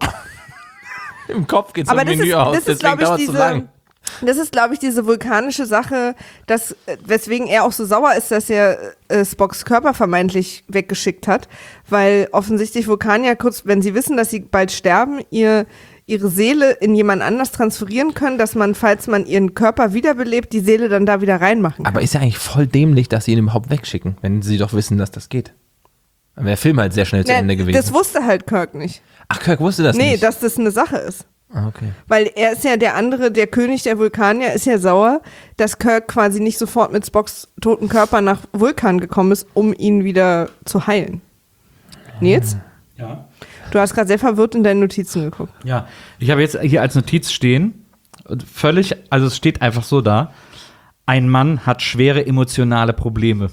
Im Kopf geht's Aber im Menü aus, das ist, deswegen glaube ich, dauert es so lang. Das ist, glaube ich, diese vulkanische Sache, weswegen er auch so sauer ist, dass er Spocks Körper vermeintlich weggeschickt hat, weil offensichtlich Vulkanier kurz, wenn sie wissen, dass sie bald sterben, ihre Seele in jemand anders transferieren können, dass man, falls man ihren Körper wiederbelebt, die Seele dann da wieder reinmachen kann. Aber ist ja eigentlich voll dämlich, dass sie ihn überhaupt wegschicken, wenn sie doch wissen, dass das geht. Dann wäre der Film halt sehr schnell zu Ende gewesen. Das wusste halt Kirk nicht. Ach, Kirk wusste das nicht? Nee, dass das eine Sache ist. Ah, okay. Weil er ist ja der König der Vulkanier, ist ja sauer, dass Kirk quasi nicht sofort mit Spocks toten Körper nach Vulkan gekommen ist, um ihn wieder zu heilen. Nils? Ja. Du hast gerade sehr verwirrt in deinen Notizen geguckt. Ja, ich habe jetzt hier als Notiz stehen, also es steht einfach so da, ein Mann hat schwere emotionale Probleme.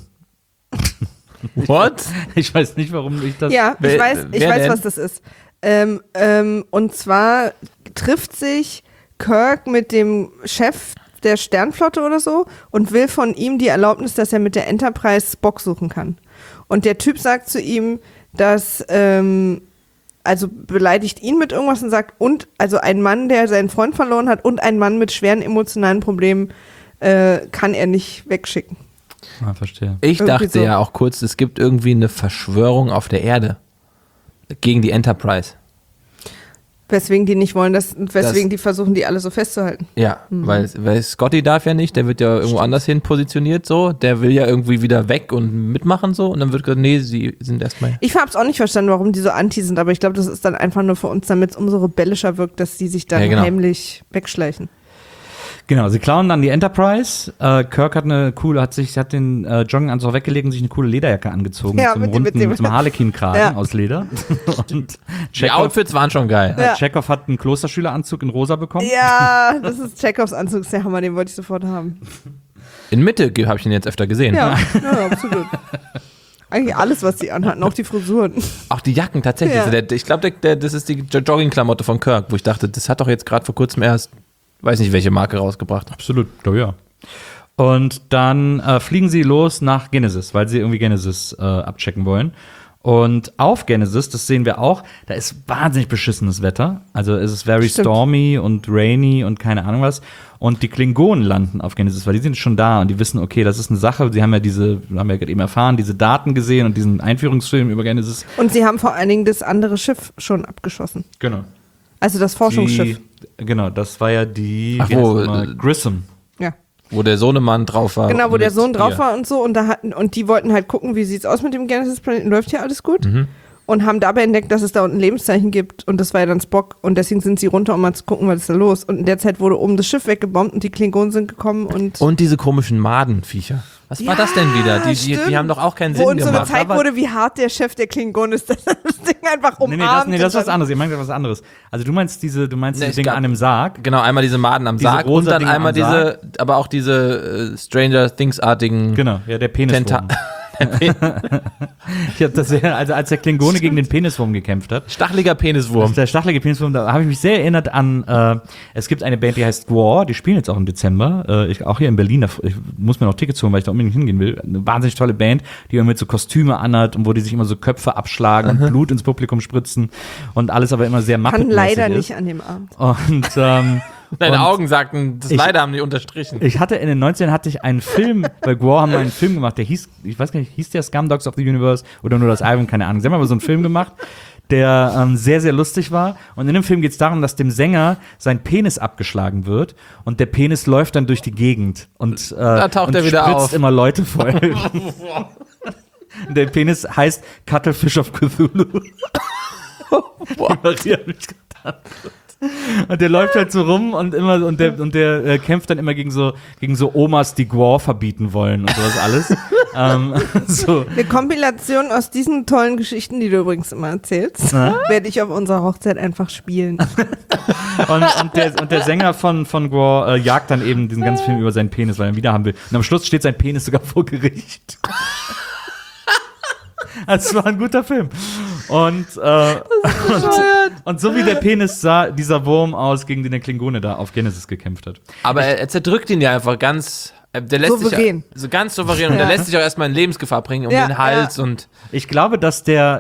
What? Ich weiß nicht, warum ich das... Ja, ich weiß, denn? was das ist. Und zwar trifft sich Kirk mit dem Chef der Sternflotte oder so und will von ihm die Erlaubnis, dass er mit der Enterprise Spock suchen kann. Und der Typ sagt zu ihm, dass, also beleidigt ihn mit irgendwas und sagt, also ein Mann, der seinen Freund verloren hat und ein Mann mit schweren emotionalen Problemen kann er nicht wegschicken. Ah, verstehe. Ich Irgendwie dachte so. ja auch kurz, es gibt irgendwie eine Verschwörung auf der Erde gegen die Enterprise. Weswegen die nicht wollen, weswegen die versuchen, die alle so festzuhalten. Ja, weil Scotty darf ja nicht, der wird ja irgendwo anders hin positioniert so, der will ja irgendwie wieder weg und mitmachen so und dann wird gesagt, nee, sie sind erstmal... Ich habe es auch nicht verstanden, warum die so anti sind, aber ich glaube, das ist dann einfach nur für uns, damit es umso rebellischer wirkt, dass die sich dann Ja, genau. heimlich wegschleichen. Genau, sie klauen dann die Enterprise. Kirk hat den Jogginganzug weggelegt und sich eine coole Lederjacke angezogen. Ja, mit mit dem- so einem Harlequin-Kragen Ja. aus Leder. Und Die Chekhov, Outfits waren schon geil. Ja. Chekhov hat einen Klosterschüleranzug in rosa bekommen. Ja, das ist Chekhovs Anzug, ist der Hammer, den wollte ich sofort haben. In Mitte habe ich ihn jetzt öfter gesehen. Ja, ja absolut. Eigentlich alles, was sie anhatten, auch die Frisuren. Auch die Jacken, tatsächlich. Ja. Ich glaube, das ist die Jogging-Klamotte von Kirk, wo ich dachte, das hat doch jetzt gerade vor kurzem erst, weiß nicht, welche Marke rausgebracht. Absolut, glaube ja. Und dann fliegen sie los nach Genesis, weil sie irgendwie Genesis abchecken wollen. Und auf Genesis, das sehen wir auch, da ist wahnsinnig beschissenes Wetter. Also es ist very stormy und rainy und keine Ahnung was. Und die Klingonen landen auf Genesis, weil die sind schon da und die wissen, okay, das ist eine Sache. Sie haben ja gerade eben erfahren, diese Daten gesehen und diesen Einführungsfilm über Genesis. Und sie haben vor allen Dingen das andere Schiff schon abgeschossen. Genau. Also das Forschungsschiff. Genau, das war ja die Grissom. Ja. Wo der Sohnemann drauf war. Genau, wo der Sohn drauf war und so. Und die wollten halt gucken, wie sieht's aus mit dem Genesis-Planeten. Läuft hier alles gut? Mhm. Und haben dabei entdeckt, dass es da unten Lebenszeichen gibt. Und das war ja dann Spock. Und deswegen sind sie runter, um mal zu gucken, was ist da los. Und in der Zeit wurde oben das Schiff weggebombt und die Klingonen sind gekommen. Und diese komischen Madenviecher. Was war das denn wieder? Die haben doch auch keinen Sinn gemacht. Wo uns so gemacht. gezeigt wurde, wie hart der Chef der Klingonen ist, dass er das Ding einfach umarmt. Nee, das ist was anderes. Ihr meint was anderes. Also du meinst diese Dinge an dem Sarg. Genau, einmal diese Maden am Sarg und dann einmal aber auch diese Stranger Things-artigen. Genau, ja, der Peniswurm. Ich hab das also als der Klingone gegen den Peniswurm gekämpft hat. Stacheliger Peniswurm. Der stachelige Peniswurm, da habe ich mich sehr erinnert an, es gibt eine Band, die heißt Gwar, die spielen jetzt auch im Dezember, auch hier in Berlin, ich muss mir noch Tickets holen, weil ich da unbedingt hingehen will. Eine wahnsinnig tolle Band, die immer mit so Kostüme anhat und wo die sich immer so Köpfe abschlagen und Blut ins Publikum spritzen und alles aber immer sehr Muppet-mäßig ist. Kann leider nicht an dem Abend. Und deine Augen sagten, das leider haben die unterstrichen. Ich hatte in den 90ern einen Film, bei Gwar haben wir einen Film gemacht, der hieß, ich weiß gar nicht, hieß der Scumdogs of the Universe oder nur das Album, keine Ahnung. Sie haben aber so einen Film gemacht, der sehr, sehr lustig war. Und in dem Film geht es darum, dass dem Sänger sein Penis abgeschlagen wird und der Penis läuft dann durch die Gegend und, da taucht er wieder spritzt auf. immer Leute voll. Der Penis heißt Cuttlefish of Cthulhu. Maria hat mich getan. Und der läuft halt so rum und der kämpft dann immer gegen so Omas, die Gwar verbieten wollen und sowas alles. So. Eine Kompilation aus diesen tollen Geschichten, die du übrigens immer erzählst, werde ich auf unserer Hochzeit einfach spielen. Und der Sänger von Gwar jagt dann eben diesen ganzen Film über seinen Penis, weil er ihn wieder haben will. Und am Schluss steht sein Penis sogar vor Gericht. Also, es war ein guter Film. Und so wie der Penis sah dieser Wurm aus, gegen den der Klingone da auf Genesis gekämpft hat. Aber er zerdrückt ihn ja einfach ganz. Der lässt souverän. Sich so ganz souverän und der lässt sich auch erstmal in Lebensgefahr bringen den Hals und. Ich glaube, dass der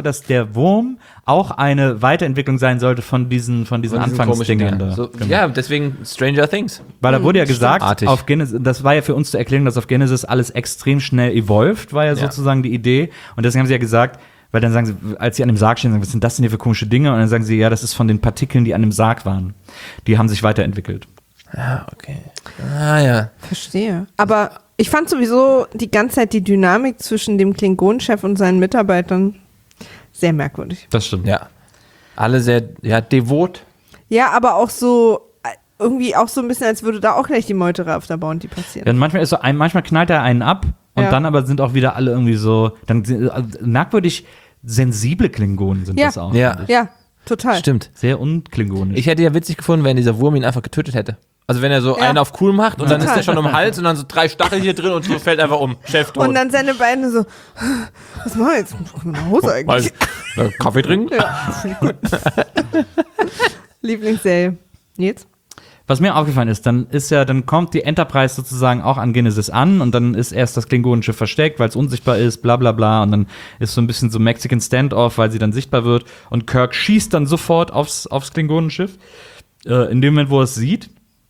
Wurm auch eine Weiterentwicklung sein sollte von diesen Anfangsdingern da. So, genau. Ja, deswegen Stranger Things. Weil da wurde ja gesagt, artig. auf Genesis, das war ja für uns zur Erklärung, dass auf Genesis alles extrem schnell evolved, war ja sozusagen die Idee. Und deswegen haben sie ja gesagt, weil dann sagen sie, als sie an dem Sarg stehen, sagen, was sind das denn hier für komische Dinge? Und dann sagen sie, ja, das ist von den Partikeln, die an dem Sarg waren. Die haben sich weiterentwickelt. Ja, okay. Ah, ja. Verstehe. Aber ich fand sowieso die ganze Zeit die Dynamik zwischen dem Klingonenchef und seinen Mitarbeitern sehr merkwürdig. Das stimmt. Ja. Alle sehr, devot. Ja, aber auch so, irgendwie auch so ein bisschen, als würde da auch gleich die Meuterei auf der Bounty passieren. Ja, manchmal knallt er einen ab und dann aber sind auch wieder alle irgendwie so, merkwürdig sensible Klingonen sind das auch. Ja, total. Stimmt. Sehr unklingonisch. Ich hätte ja witzig gefunden, wenn dieser Wurm ihn einfach getötet hätte. Also wenn er so einen auf cool macht und dann ist er schon um den Hals und dann so 3 Stachel hier drin und so fällt einfach um. Chef tot. Und dann seine Beine so, was machen wir jetzt? Können wir nach Hause eigentlich? Kaffee trinken? Ja, finde ich gut. Lieblingsserie. Jetzt? Was mir aufgefallen ist, dann kommt die Enterprise sozusagen auch an Genesis an und dann ist erst das Klingonenschiff versteckt, weil es unsichtbar ist, bla bla bla und dann ist so ein bisschen so Mexican Standoff, weil sie dann sichtbar wird und Kirk schießt dann sofort aufs Klingonenschiff, in dem Moment, wo er es sieht.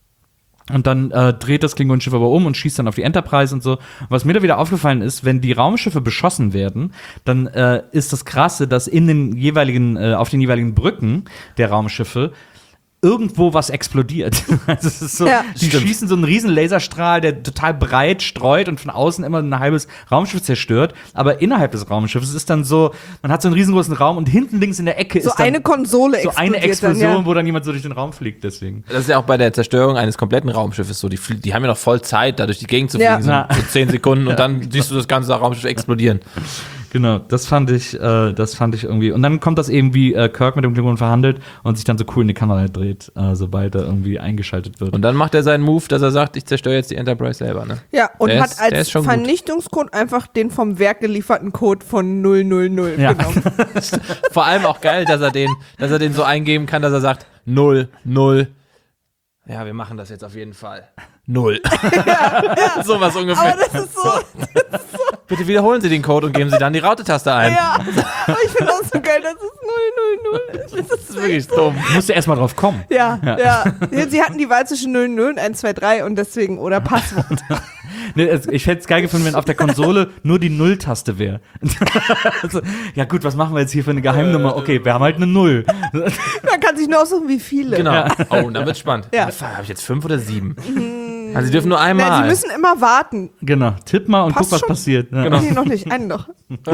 Und dann dreht das Klingonenschiff aber um und schießt dann auf die Enterprise und so. Und was mir da wieder aufgefallen ist, wenn die Raumschiffe beschossen werden, dann ist das Krasse, dass auf den jeweiligen Brücken der Raumschiffe irgendwo was explodiert. Also es ist so, die schießen so einen riesen Laserstrahl, der total breit streut und von außen immer ein halbes Raumschiff zerstört. Aber innerhalb des Raumschiffes ist dann so, man hat so einen riesengroßen Raum und hinten links in der Ecke ist dann eine Konsole so eine Explosion, wo dann jemand so durch den Raum fliegt. Deswegen. Das ist ja auch bei der Zerstörung eines kompletten Raumschiffes so. Die haben ja noch voll Zeit, da durch die Gegend zu fliegen, so 10 Sekunden und dann siehst du das ganze Raumschiff explodieren. Genau, das fand ich irgendwie. Und dann kommt das eben, wie Kirk mit dem Klingonen verhandelt und sich dann so cool in die Kamera dreht, sobald er irgendwie eingeschaltet wird. Und dann macht er seinen Move, dass er sagt, ich zerstöre jetzt die Enterprise selber, ne? Ja, und Der hat ist- der als ist schon gut. Vernichtungscode einfach den vom Werk gelieferten Code von 000 Ja. genommen. Vor allem auch geil, dass er den so eingeben kann, dass er sagt 0, 0. Ja, wir machen das jetzt auf jeden Fall. 0. Sowas ungefähr. Aber das ist so, Bitte wiederholen Sie den Code und geben Sie dann die Raute-Taste ein. ja. Aber ich finde das so geil, dass es 000 ist. Das ist wirklich dumm. Musst du erst mal drauf kommen. Ja. Sie hatten die Wahl zwischen 00 und 1, 2, 3 und deswegen, oder Passwort. Nee, ich hätte es geil gefunden, wenn auf der Konsole nur die Null-Taste wäre. Also, ja gut, was machen wir jetzt hier für eine Geheimnummer? Okay, wir haben halt eine Null. Man kann sich nur aussuchen, wie viele. Genau. Oh, und dann wird's spannend. Ja. Habe ich jetzt 5 oder 7? Also Sie dürfen nur einmal. Nein, sie müssen immer warten. Genau, tipp mal und Passt guck, was schon. passiert. Ja. Genau. Nee, noch nicht, einen noch.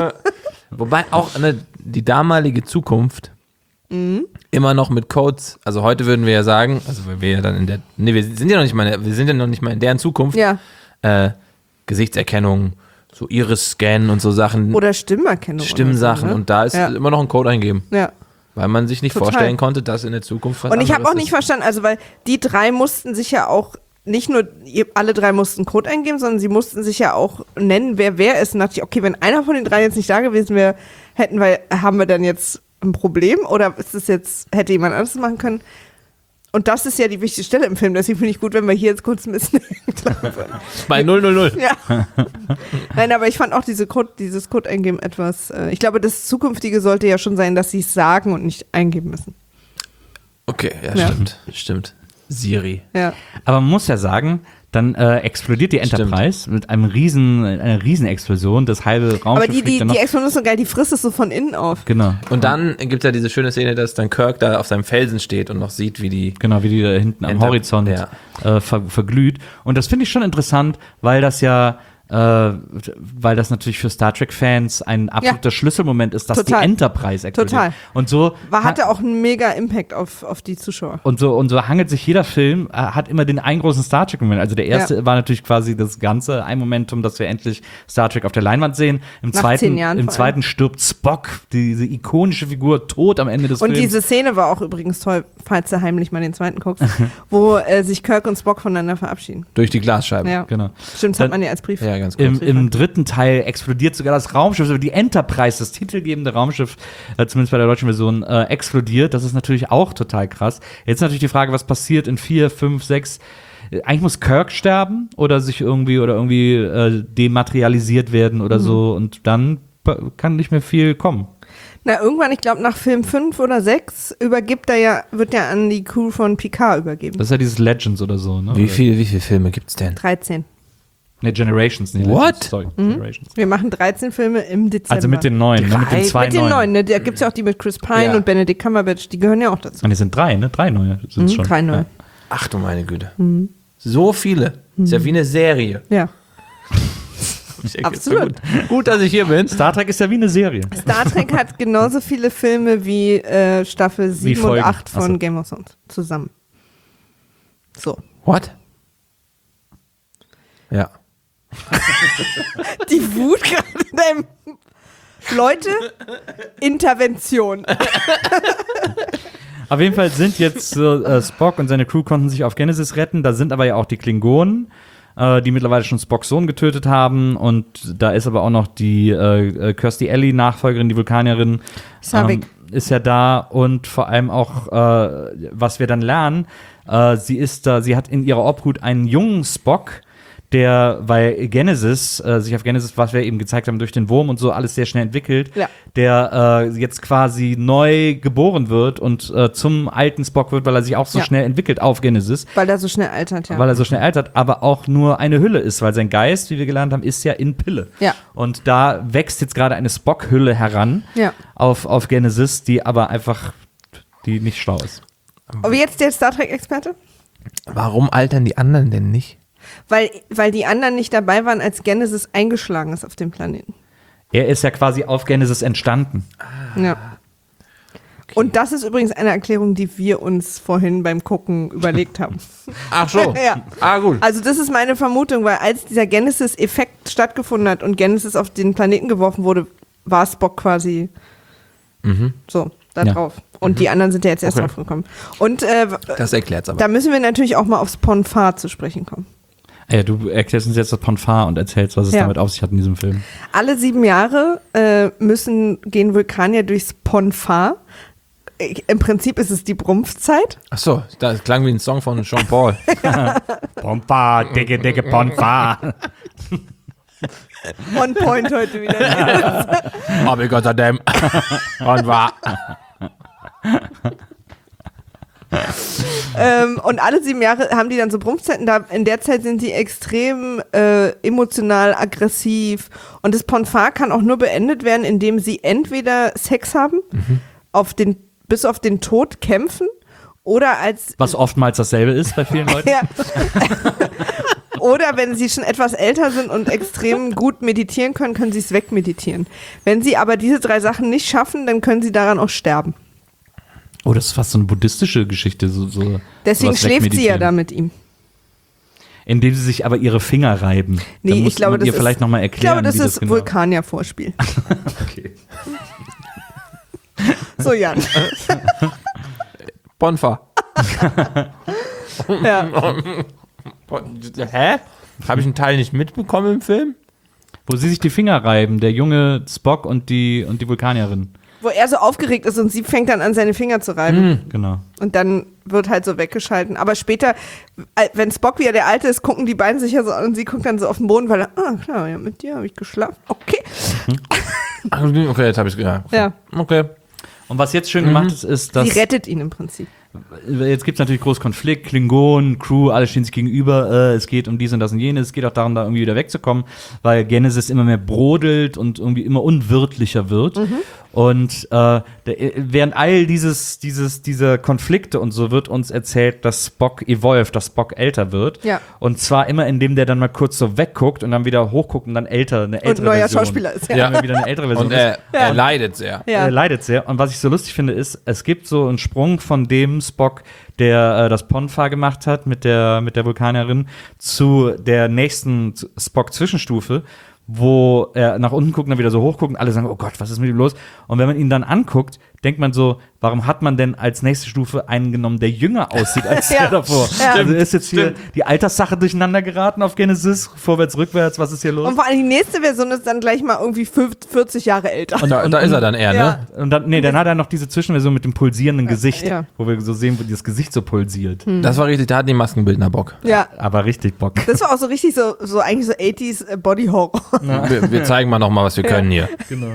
Wobei auch die damalige Zukunft immer noch mit Codes, also heute würden wir ja sagen, also weil wir ja dann wir sind ja noch nicht mal in deren Zukunft, Ja. Gesichtserkennung, so Iris-Scan und so Sachen, Oder Stimmerkennung. Stimmsachen oder so, ne? und da ist Ja. immer noch ein Code eingeben, Ja. weil man sich nicht Total. vorstellen konnte, dass in der Zukunft was Und ich habe anderes auch nicht ist. verstanden, also weil die drei mussten sich ja auch, nicht nur alle drei mussten Code eingeben, sondern sie mussten sich ja auch nennen, wer ist. Und dachte ich, okay, wenn einer von den drei jetzt nicht da gewesen wäre, haben wir dann jetzt ein Problem? Oder ist es jetzt, hätte jemand anderes machen können? Und das ist ja die wichtige Stelle im Film, deswegen finde ich gut, wenn wir hier jetzt kurz ein bisschen Bei 000. Ja. Nein, aber ich fand auch dieses Code eingeben etwas, ich glaube, das Zukünftige sollte ja schon sein, dass sie es sagen und nicht eingeben müssen. Okay, ja, Ja. stimmt. Siri. Ja. Aber man muss ja sagen, dann explodiert die Enterprise mit einer Riesenexplosion, das halbe Raumschiff Aber fliegt die dann noch. Explosion ist so geil, die frisst es so von innen auf. Genau. Und dann gibt es ja diese schöne Szene, dass dann Kirk da auf seinem Felsen steht und noch sieht, wie die Genau, wie die da hinten am Horizont verglüht. Und das finde ich schon interessant, weil das natürlich für Star Trek-Fans ein absoluter Schlüsselmoment ist, dass Total. die Enterprise explodiert. Total. Und so Hatte auch einen mega Impact auf die Zuschauer. und so hangelt sich jeder Film, hat immer den einen großen Star Trek-Moment. Also der erste war natürlich quasi das Ganze, ein Momentum, dass wir endlich Star Trek auf der Leinwand sehen. Im Nach 10 Jahren vor allem. zweiten stirbt Spock, diese ikonische Figur, tot am Ende des Und Films. diese Szene war auch übrigens toll, falls du heimlich mal den zweiten guckst, wo sich Kirk und Spock voneinander verabschieden. durch die Glasscheibe. Ja. Genau. Stimmt, das Dann- hat man ja als Brief. Ja, ganz kurz. Im dritten Teil explodiert sogar das Raumschiff, also die Enterprise, das titelgebende Raumschiff, zumindest bei der deutschen Version, explodiert. Das ist natürlich auch total krass. Jetzt natürlich die Frage, was passiert in 4, 5, 6. Eigentlich muss Kirk sterben oder irgendwie dematerialisiert werden oder so und dann kann nicht mehr viel kommen. Na, irgendwann, ich glaube, nach Film 5 oder 6 wird er an die Crew von Picard übergeben. Das ist ja dieses Legends oder so, ne? Wie viele Filme gibt's denn? 13. Ne, Generations, nicht What? Legends, sorry, Generations. Wir machen 13 Filme im Dezember. Also mit den neuen, ne, mit den zwei Mit den neuen. neuen, ne? Da gibt es ja auch die mit Chris Pine Ja. und Benedict Cumberbatch, die gehören ja auch dazu. Und es sind 3, ne? 3 neue sind es schon. 3 neue. Ach du meine Güte. So viele. Ist ja wie eine Serie. Ja. Ich denke, Absolut. ist so gut, dass ich hier bin. Star Trek ist ja wie eine Serie. Star Trek hat genauso viele Filme wie Staffel 7 und Folgen. 8 von Ach so. Game of Thrones zusammen. So. What? Ja. Die Wut gerade in deinem... Leute, Intervention. Auf jeden Fall sind jetzt Spock und seine Crew konnten sich auf Genesis retten. Da sind aber ja auch die Klingonen, die mittlerweile schon Spocks Sohn getötet haben. Und da ist aber auch noch die Kirstie Alley, Nachfolgerin, die Vulkanierin, Savik. ist ja da. Und vor allem auch, was wir dann lernen, sie hat in ihrer Obhut einen jungen Spock, weil Genesis, sich auf Genesis, was wir eben gezeigt haben, durch den Wurm und so alles sehr schnell entwickelt, Ja. der jetzt quasi neu geboren wird und zum alten Spock wird, weil er sich auch so Ja. schnell entwickelt auf Genesis, Weil er so schnell altert, ja. weil er so schnell altert, aber auch nur eine Hülle ist, weil sein Geist, wie wir gelernt haben, ist ja in Pille. Ja. Und da wächst jetzt gerade eine Spock-Hülle heran Ja. auf Genesis, die aber einfach, die nicht schlau ist. Aber jetzt der Star Trek-Experte? Warum altern die anderen denn nicht? Weil die anderen nicht dabei waren, als Genesis eingeschlagen ist auf dem Planeten. Er ist ja quasi auf Genesis entstanden. Ja. Und das ist übrigens eine Erklärung, die wir uns vorhin beim Gucken überlegt haben. Ach so. Ja. Ah, gut. Also das ist meine Vermutung, weil als dieser Genesis-Effekt stattgefunden hat und Genesis auf den Planeten geworfen wurde, war Spock quasi so da drauf. Und die anderen sind ja jetzt erst drauf gekommen. Und das erklärt's aber. Da müssen wir natürlich auch mal aufs Ponfar zu sprechen kommen. Ja, du erklärst uns jetzt das Ponfar und erzählst, was es damit auf sich hat in diesem Film. Alle 7 Jahre gehen Vulkanier durchs Ponfar. Im Prinzip ist es die Brumpfzeit. Ach so, das klang wie ein Song von Sean Paul. Ponfar, dicke Ponfar. On point heute wieder. Oh, because of them. Ponfar. Und alle 7 Jahre haben die dann so Brumpfzeiten. In der Zeit sind die extrem emotional, aggressiv. Und das Ponfar kann auch nur beendet werden, indem sie entweder Sex haben, bis auf den Tod kämpfen oder als... Was oftmals dasselbe ist bei vielen Leuten. Ja. Oder wenn sie schon etwas älter sind und extrem gut meditieren können, können sie es wegmeditieren. Wenn sie aber diese 3 Sachen nicht schaffen, dann können sie daran auch sterben. Oh, das ist fast so eine buddhistische Geschichte. Deswegen schläft sie ja da mit ihm. Indem sie sich aber ihre Finger reiben. Nee, dann ich glaube, das ihr vielleicht noch mal erklären, ich glaube, das wie ist genau. Vulkanier-Vorspiel. Okay. So, Jan. Ponfar. Ja. Hä? Habe ich einen Teil nicht mitbekommen im Film? Wo sie sich die Finger reiben, der junge Spock und die Vulkanierin. Wo er so aufgeregt ist und sie fängt dann an, seine Finger zu reiben. Genau. Und dann wird halt so weggeschalten. Aber später, wenn Spock wieder der Alte ist, gucken die beiden sich ja so an und sie guckt dann so auf den Boden, weil klar, ja, mit dir habe ich geschlafen. Okay. Okay, jetzt habe ich es gehört. Ja. Okay. Und was jetzt schön gemacht ist, dass... Sie rettet ihn im Prinzip. Jetzt gibt es natürlich großen Konflikt, Klingonen, Crew, alle stehen sich gegenüber, es geht um dies und das und jenes, es geht auch darum, da irgendwie wieder wegzukommen, weil Genesis immer mehr brodelt und irgendwie immer unwirtlicher wird. Und während all diese Konflikte und so wird uns erzählt, dass Spock evolved, dass Spock älter wird. Ja. Und zwar immer, indem der dann mal kurz so wegguckt und dann wieder hochguckt und dann eine ältere Und neuer Version. Schauspieler ist, Ja. Immer wieder eine ältere Version Und ist. er leidet sehr. Ja. Er leidet sehr. Und was ich so lustig finde, ist, es gibt so einen Sprung von dem Spock, der das Ponfar gemacht hat mit der Vulkanierin, zu der nächsten Spock-Zwischenstufe, wo er nach unten guckt und dann wieder so hochguckt und alle sagen, oh Gott, was ist mit ihm los? Und wenn man ihn dann anguckt, denkt man so, warum hat man denn als nächste Stufe einen genommen, der jünger aussieht als der davor? Ja. Also ist jetzt hier die Alterssache durcheinander geraten auf Genesis, vorwärts, rückwärts, was ist hier los? Und vor allem die nächste Version ist dann gleich mal irgendwie 40 Jahre älter. Und da ist er dann eher, Ja. ne? Und dann hat er noch diese Zwischenversion mit dem pulsierenden Gesicht, ja. wo wir so sehen, wo das Gesicht so pulsiert. Das war richtig, da hatten die Maskenbildner Bock. Ja. Aber richtig Bock. Das war auch so richtig so eigentlich so 80s Body Horror. Wir zeigen mal noch mal, was wir können hier. Genau.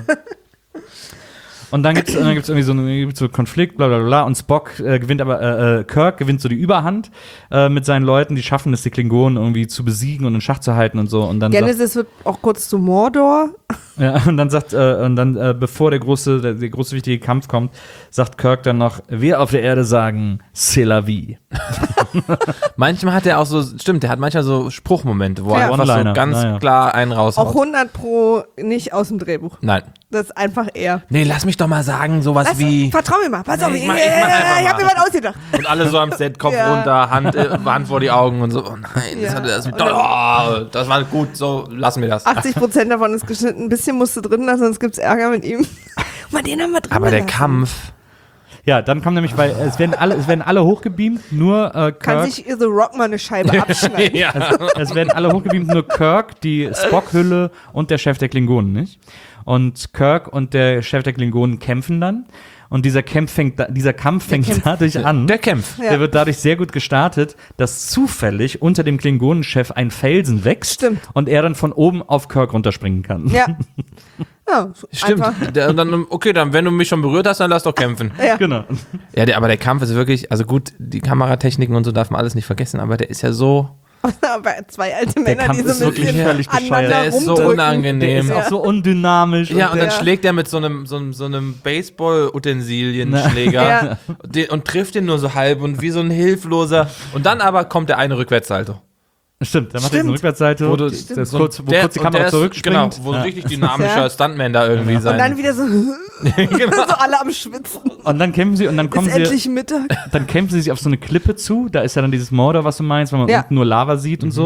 Und dann gibt's irgendwie so einen Konflikt, bla bla bla. Und Spock gewinnt aber, Kirk gewinnt so die Überhand mit seinen Leuten. Die schaffen es, die Klingonen irgendwie zu besiegen und in Schach zu halten und so. Und dann Genesis wird auch kurz zu Mordor. Ja, und dann bevor der große wichtige Kampf kommt, sagt Kirk dann noch, wir auf der Erde sagen, c'est la vie. Manchmal hat er auch so, stimmt, der hat manchmal so Spruchmomente, wo er Ja. einfach so One-Liner, ganz klar einen raushaut. Auch 100% nicht aus dem Drehbuch. Nein. Das ist einfach er. Nee, lass mich doch mal sagen, sowas wie. Vertrau mir mal, pass auf, Nee, ich ich mach einfach hab mal. mir was ausgedacht. Und alle so am Set, Kopf Ja. runter, Hand vor die Augen und so. Oh nein, Ja. das war gut, so lassen wir das. 80% davon ist geschnitten, ein bisschen musst du drin lassen, sonst gibt's Ärger mit ihm. Mal den haben wir drin Aber der gelassen. Kampf. Ja, dann kommt nämlich, weil es werden alle hochgebeamt, nur Kann Kirk. sich The Rock mal eine Scheibe abschneiden. Ja. Es werden alle hochgebeamt, nur Kirk, die Spock-Hülle und der Chef der Klingonen, nicht? Und Kirk und der Chef der Klingonen kämpfen dann. Und dieser Kampf fängt dadurch an. Der Kampf. Ja. Der wird dadurch sehr gut gestartet, dass zufällig unter dem Klingonenchef ein Felsen wächst. Stimmt. Und er dann von oben auf Kirk runterspringen kann. Ja. Ja, Stimmt. einfach. Und dann, okay, dann, wenn du mich schon berührt hast, dann lass doch kämpfen. Ja. Genau. Ja, aber der Kampf ist wirklich, also gut, die Kameratechniken und so darf man alles nicht vergessen, aber der ist ja so. Aber 2 alte Männer, Kampf die so ist ein wirklich bisschen völlig bescheuert. aneinander Der ist so rumdrücken. unangenehm. Der ist Ja. auch so undynamisch. Ja, und dann Ja. schlägt er mit so einem Baseball-Utensilien-Schläger Ja. und trifft ihn nur so halb und wie so ein Hilfloser. Und dann aber kommt der eine Rückwärtssalto. Stimmt, dann macht er Stimmt. eine Rückwärtsseite, Wo du- das ist so- kurz, wo kurz die Kamera zurückspringt. Genau, wo ein richtig dynamischer Ja. Stuntman da irgendwie Und dann sein. wieder so, Genau. so alle am Schwitzen. Und dann kämpfen sie und dann kommen Ist sie, endlich Mittag. dann kämpfen sie sich auf so eine Klippe zu. Da ist ja dann dieses Mordor, was du meinst, wenn man Ja. unten nur Lava sieht und so.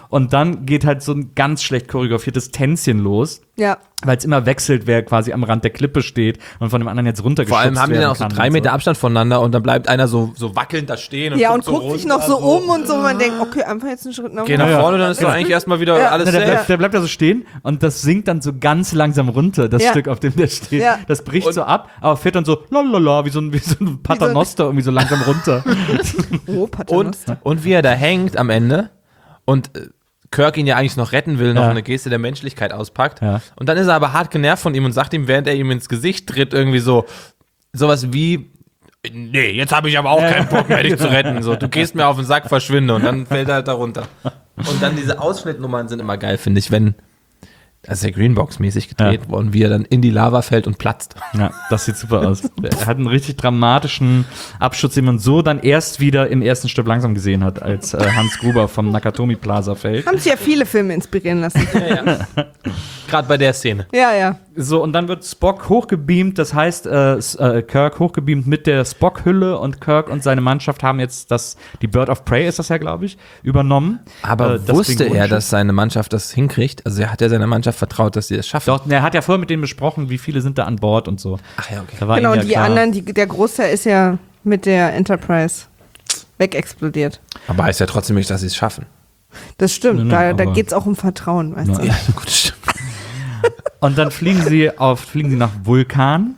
Und dann geht halt so ein ganz schlecht choreografiertes Tänzchen los. Ja. Weil es immer wechselt, wer quasi am Rand der Klippe steht und von dem anderen jetzt runtergeschubst werden kann. Vor allem haben die dann auch so 3 Meter Abstand voneinander und dann bleibt einer so wackelnd da stehen. Und guckt sich noch so um und so. Man denkt, okay, einfach jetzt einen Schritt nach vorne. Geh nach vorne, dann ist doch eigentlich erstmal wieder alles der bleibt da so stehen und das sinkt dann so ganz langsam runter, das Stück, auf dem der steht. Ja. Das bricht so ab, aber fährt dann so lalala, wie so ein Paternoster irgendwie so langsam runter. Oh, Paternoster. Und wie er da hängt am Ende und Kirk ihn ja eigentlich noch retten will, noch eine Geste der Menschlichkeit auspackt. Ja. Und dann ist er aber hart genervt von ihm und sagt ihm, während er ihm ins Gesicht tritt, irgendwie sowas wie, nee, jetzt habe ich aber auch keinen Bock mehr, dich zu retten. So, du gehst mir auf den Sack, verschwinde. Und dann fällt er halt da runter. Und dann diese Ausschnittnummern sind immer geil, finde ich, wenn, das ist ja Greenbox-mäßig gedreht worden, wie er dann in die Lava fällt und platzt. Ja, das sieht super aus. Er hat einen richtig dramatischen Absturz, den man so dann erst wieder im ersten Stück langsam gesehen hat, als Hans Gruber vom Nakatomi Plaza fällt. Haben sich ja viele Filme inspirieren lassen. Ja. Gerade bei der Szene. Ja. So, und dann wird Spock hochgebeamt, das heißt, Kirk hochgebeamt mit der Spock-Hülle und Kirk und seine Mannschaft haben jetzt die Bird of Prey ist das ja, glaube ich, übernommen. Aber wusste er, dass seine Mannschaft das hinkriegt? Also er hat ja seiner Mannschaft vertraut, dass sie das schaffen. Doch, er hat ja vorher mit denen besprochen, wie viele sind da an Bord und so. Ach ja, okay. Genau, und die anderen, der Großteil ist ja mit der Enterprise wegexplodiert. Aber heißt ja trotzdem nicht, dass sie es schaffen. Das stimmt, da geht es auch um Vertrauen, weißt du. Ja, gut, stimmt. Und dann fliegen sie nach Vulkan,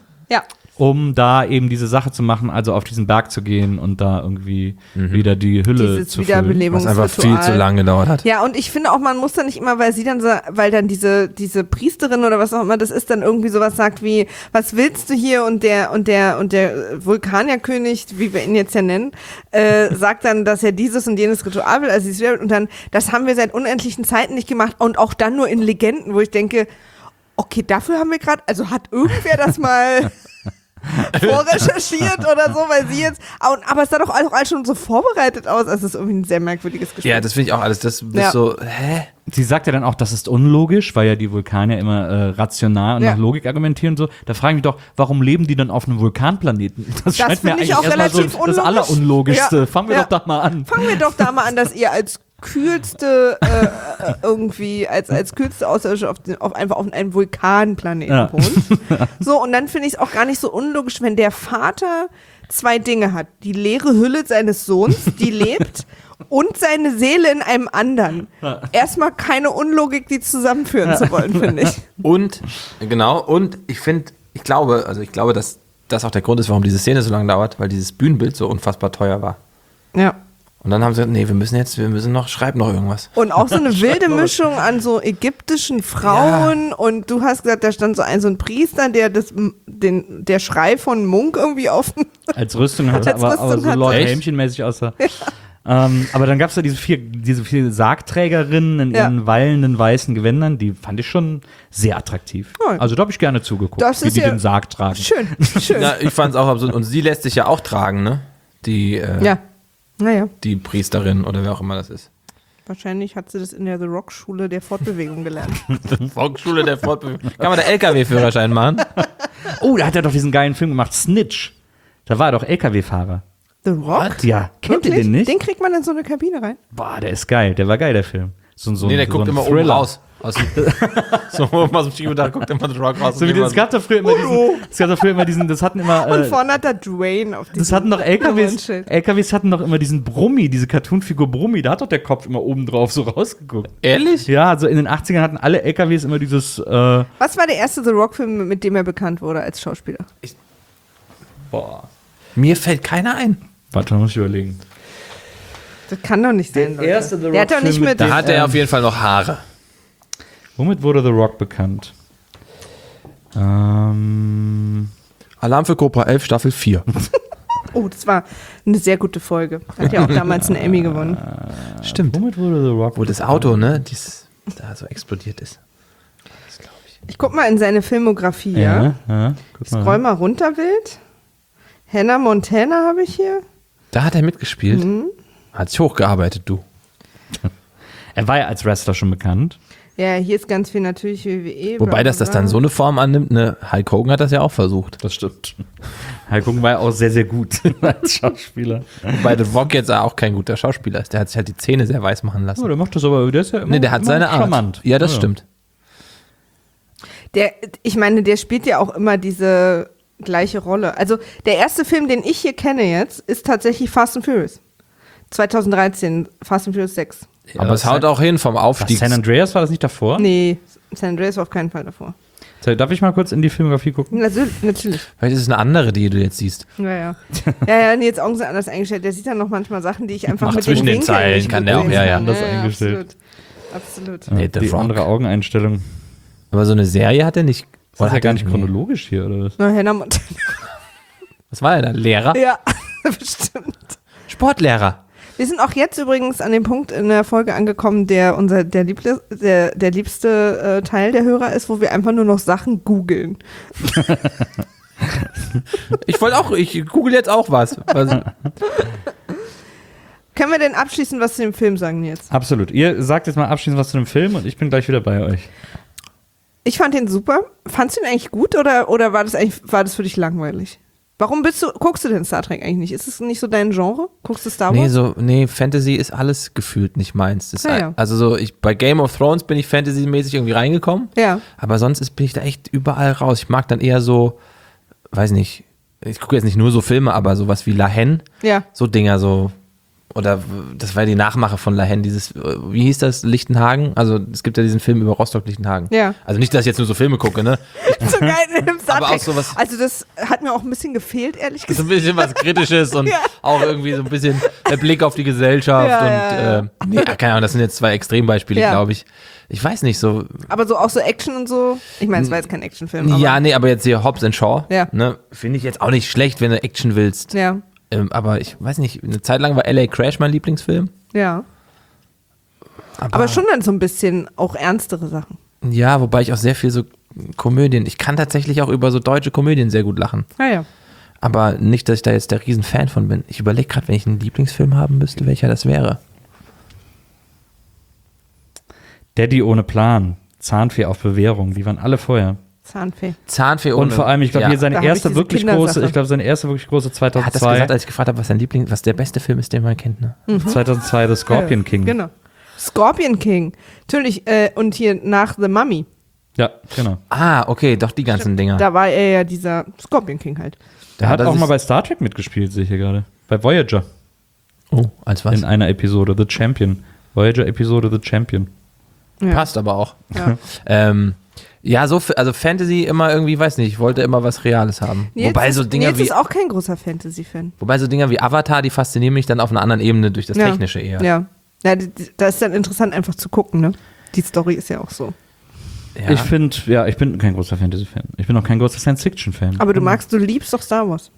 um da eben diese Sache zu machen, also auf diesen Berg zu gehen und da irgendwie wieder die Hülle zu füllen. Was einfach viel zu lange gedauert hat. Ja, und ich finde auch, man muss da nicht immer, weil dann diese Priesterin oder was auch immer das ist, dann irgendwie sowas sagt wie, was willst du hier? Und der Vulkanierkönig, wie wir ihn jetzt ja nennen, sagt dann, dass er dieses und jenes Ritual will, und dann, das haben wir seit unendlichen Zeiten nicht gemacht und auch dann nur in Legenden, wo ich denke, okay, dafür haben wir gerade, also hat irgendwer das mal vorrecherchiert oder so, weil sie jetzt, aber es sah doch auch alles schon so vorbereitet aus, also es ist irgendwie ein sehr merkwürdiges Gespräch. Ja, das finde ich auch alles, das ist so, hä? Sie sagt ja dann auch, das ist unlogisch, weil ja die Vulkanier immer rational und nach Logik argumentieren und so. Da frage ich mich doch, warum leben die dann auf einem Vulkanplaneten? Das scheint mir eigentlich erstmal so das Allerunlogischste. Fangen wir doch da mal an. Fangen wir doch da mal an, dass ihr als kühlste irgendwie als kühlste Außerirdische einfach auf einem Vulkanplaneten wohnt. So, und dann finde ich es auch gar nicht so unlogisch, wenn der Vater 2 Dinge hat. Die leere Hülle seines Sohns, die lebt, und seine Seele in einem anderen. Erstmal keine Unlogik, die zusammenführen zu wollen, finde ich. Und ich glaube, dass das auch der Grund ist, warum diese Szene so lange dauert, weil dieses Bühnenbild so unfassbar teuer war. Ja. Und dann haben sie gesagt, nee, schreib noch irgendwas. Und auch so eine wilde Mischung an so ägyptischen Frauen und du hast gesagt, da stand so ein Priester, der der Schrei von Munk irgendwie offen als Rüstung hatte, aber so Lord Helmchen-mäßig aussah. Ja. Aber dann gab es da diese vier Sargträgerinnen in ihren wallenden weißen Gewändern, die fand ich schon sehr attraktiv. Ja. Also da habe ich gerne zugeguckt, wie die den Sarg tragen. Schön. Ja, ich fand es auch absurd. Und sie lässt sich ja auch tragen, ne? Die Priesterin oder wer auch immer das ist. Wahrscheinlich hat sie das in der The Rock-Schule der Fortbewegung gelernt. Rock-Schule der Fortbewegung. Kann man da LKW-Führerschein machen? Oh, da hat er doch diesen geilen Film gemacht, Snitch. Da war er doch LKW-Fahrer. The Rock? Ja, kennt ihr den nicht? Den kriegt man in so eine Kabine rein? Boah, der ist geil. Der war geil, der Film. Der guckt immer oben raus. Aus dem Schiebedach guckt immer The Rock raus. Es gab da früher immer diesen, das hatten immer... und vorne hat der Dwayne auf diesem... Das hatten doch LKWs hatten doch immer diesen Brummi, diese Cartoonfigur Brummi, da hat doch der Kopf immer oben drauf so rausgeguckt. Ehrlich? Ja, also in den 80ern hatten alle LKWs immer dieses... Was war der erste The Rock-Film, mit dem er bekannt wurde als Schauspieler? Mir fällt keiner ein. Warte, muss ich überlegen. Das kann doch nicht sein, Der erste The Der hat doch nicht mit... Da hat er auf jeden Fall noch Haare. Womit wurde The Rock bekannt? Alarm für Cobra 11, Staffel 4. Oh, das war eine sehr gute Folge. Hat ja auch damals einen Emmy gewonnen. Stimmt. Womit wurde The Rock bekannt? Wo das Auto, ne, da so explodiert ist. Das glaube ich. Ich guck mal in seine Filmografie, ja? Scroll mal runter, Wild. Hannah Montana habe ich hier. Da hat er mitgespielt. Hat sich hochgearbeitet, du. Er war ja als Wrestler schon bekannt. Ja, hier ist ganz viel natürlich WWE. Wobei das dann so eine Form annimmt, ne? Hulk Hogan hat das ja auch versucht. Das stimmt. Hulk Hogan war ja auch sehr, sehr gut als Schauspieler. Wobei The Rock jetzt auch kein guter Schauspieler ist. Der hat sich halt die Zähne sehr weiß machen lassen. Oh, der macht das aber, der ist ja immer, der hat seine Art. Charmant. Ja, das stimmt. Ich meine, der spielt ja auch immer diese gleiche Rolle. Also der erste Film, den ich hier kenne jetzt, ist tatsächlich Fast and Furious. 2013, Fast and Furious 6. Ja, aber es haut auch hin vom Aufstieg. San Andreas war das nicht davor? Nee, San Andreas war auf keinen Fall davor. Darf ich mal kurz in die Filmografie gucken? Natürlich. Vielleicht ist es eine andere, die du jetzt siehst. Ja, nee, jetzt Augen sind anders eingestellt. Der sieht dann noch manchmal Sachen, die ich einfach Macht mit zwischen den Winkeln Zeilen nicht kann der auch, gesehen ja. habe. Anders eingestellt. Absolut. Nee, The Die Rock. andere Augeneinstellung. Aber so eine Serie hat er nicht. Das ist ja hat gar er nicht chronologisch hier, oder was? Na, Hannah Montana. Was war er da? Lehrer? Ja, bestimmt. Sportlehrer. Wir sind auch jetzt übrigens an dem Punkt in der Folge angekommen, der der liebste Teil der Hörer ist, wo wir einfach nur noch Sachen googeln. Ich google jetzt auch was. Können wir denn abschließend was zu dem Film sagen jetzt? Absolut. Ihr sagt jetzt mal abschließend was zu dem Film und ich bin gleich wieder bei euch. Ich fand den super. Fandst du ihn eigentlich gut oder war das für dich langweilig? Warum guckst du denn Star Trek eigentlich nicht? Ist es nicht so dein Genre? Guckst du Star Wars? Nee, Fantasy ist alles gefühlt nicht meins. Das Ja. Also bei Game of Thrones bin ich fantasymäßig irgendwie reingekommen. Ja. Aber sonst bin ich da echt überall raus. Ich mag dann eher so, weiß nicht, ich gucke jetzt nicht nur so Filme, aber sowas wie La Haine. Ja. So Dinger so. Oder das war die Nachmache von La Haine, dieses, wie hieß das, Lichtenhagen? Also es gibt ja diesen Film über Rostock-Lichtenhagen. Ja. Also nicht, dass ich jetzt nur so Filme gucke, ne? So geil in dem Star Aber Trek. auch sowas- Also das hat mir auch ein bisschen gefehlt, ehrlich So gesagt. ein bisschen was Kritisches und Ja. auch irgendwie so ein bisschen der Blick auf die Gesellschaft. Ja, Nee, keine Ahnung, das sind jetzt zwei Extrembeispiele, Ja. glaube ich. Ich weiß nicht, so. Aber so auch so Action und so. Ich meine, es war jetzt kein Actionfilm. Aber Ja, nee, aber jetzt hier Hobbs and Shaw, Ja. ne, finde ich jetzt auch nicht schlecht, wenn du Action willst. Ja. Aber ich weiß nicht, eine Zeit lang war LA Crash mein Lieblingsfilm. Ja. Aber schon dann so ein bisschen auch ernstere Sachen. Ja, wobei ich auch sehr viel so Komödien, ich kann tatsächlich auch über so deutsche Komödien sehr gut lachen. Ja. Aber nicht, dass ich da jetzt der Riesenfan von bin. Ich überlege gerade, wenn ich einen Lieblingsfilm haben müsste, welcher das wäre. Daddy ohne Plan, Zahnfee auf Bewährung, die waren alle vorher. Zahnfee. ohne. Und vor allem, ich glaube, Ja. hier seine Da hab ich erste diese wirklich Kindersache. große, ich glaube, seine erste wirklich große Er hat das 2002, gesagt, als ich gefragt habe, was der beste Film ist, den man kennt, ne? 2002 The Scorpion King. Genau. Scorpion King. Natürlich. Und hier nach The Mummy. Ja, genau. Ah, okay, doch die ganzen Dinger. Da war er ja dieser Scorpion King halt. Der hat das auch ist- mal bei Star Trek mitgespielt, sehe ich hier gerade. Bei Voyager Oh, als was? in einer Episode, The Champion. Voyager-Episode The Champion. Ja. Passt aber auch. Ja. Ja, also Fantasy immer irgendwie, weiß nicht, ich wollte immer was Reales haben. Wobei so Dinger Nils wie ist auch kein großer Fantasy-Fan. wie Avatar, die faszinieren mich dann auf einer anderen Ebene durch das Technische eher. Ja. Ja, da ist dann interessant einfach zu gucken, ne? Die Story ist ja auch so. Ja. Ich finde, ja, ich bin kein großer Fantasy-Fan. Ich bin auch kein großer Science-Fiction-Fan. Aber du liebst doch Star Wars.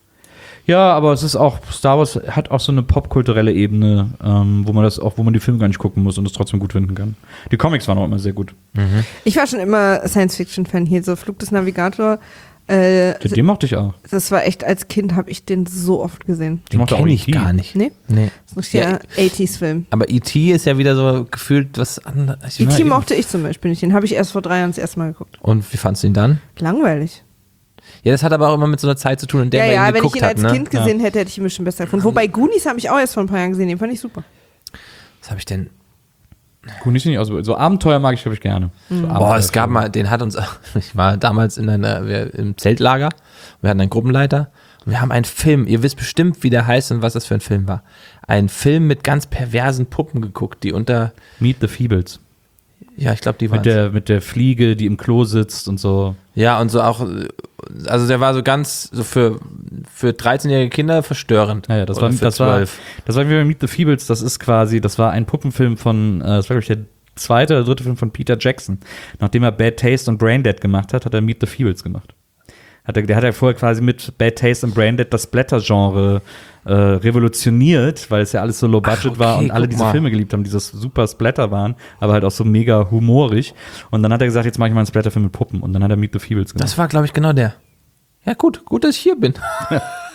Ja, aber es ist auch, Star Wars hat auch so eine popkulturelle Ebene, wo man die Filme gar nicht gucken muss und es trotzdem gut finden kann. Die Comics waren auch immer sehr gut. Ich war schon immer Science-Fiction-Fan hier, so Flug des Navigator. Den mochte ich auch. Das war echt, als Kind habe ich den so oft gesehen. Den mochte auch kenne ich E.T. gar nicht. Nee? Nee. Das ist ein richtiger 80s-Film. Aber E.T. ist ja wieder so gefühlt was anderes. E.T. eben. mochte ich zum Beispiel nicht. Den habe ich erst vor 3 Jahren das erste Mal geguckt. Und wie fandst du ihn dann? Langweilig. Ja, das hat aber auch immer mit so einer Zeit zu tun, in der man ihn wenn ich geguckt ihn hat. als Ne? Kind gesehen hätte, hätte ich ihn bestimmt besser gefunden. Wobei Goonies habe ich auch erst vor ein paar Jahren gesehen. Den fand ich super. Was habe ich denn? Gut, nicht so Abenteuer mag ich, glaube ich, gerne. So Boah, es gab Abenteuerfilme. mal, den hat uns, ich war damals im Zeltlager, wir hatten einen Gruppenleiter und wir haben einen Film, ihr wisst bestimmt, wie der heißt und was das für ein Film war. Ein Film mit ganz perversen Puppen geguckt, die unter, Meet the Feebles. ja, ich glaube, die waren Mit der Fliege, die im Klo sitzt und so. ja, und so auch, also der war so ganz, so für 13-jährige Kinder verstörend. Naja, das Oder war für wie 12. bei Meet the Feebles. Das war ein Puppenfilm von, das war, glaube ich, der zweite oder dritte Film von Peter Jackson. Nachdem er Bad Taste und Braindead gemacht hat, hat er Meet the Feebles gemacht. Der hat ja vorher quasi mit Bad Taste und Braindead das Splatter-Genre revolutioniert, weil es ja alles so low budget okay, war und alle guck diese mal. Filme geliebt haben, die so super Splatter waren, aber halt auch so mega humorig. Und dann hat er gesagt, jetzt mache ich mal einen Splatterfilm mit Puppen. Und dann hat er Meet the Feebles gemacht. Das war, glaube ich, genau der. Ja, gut, dass ich hier bin.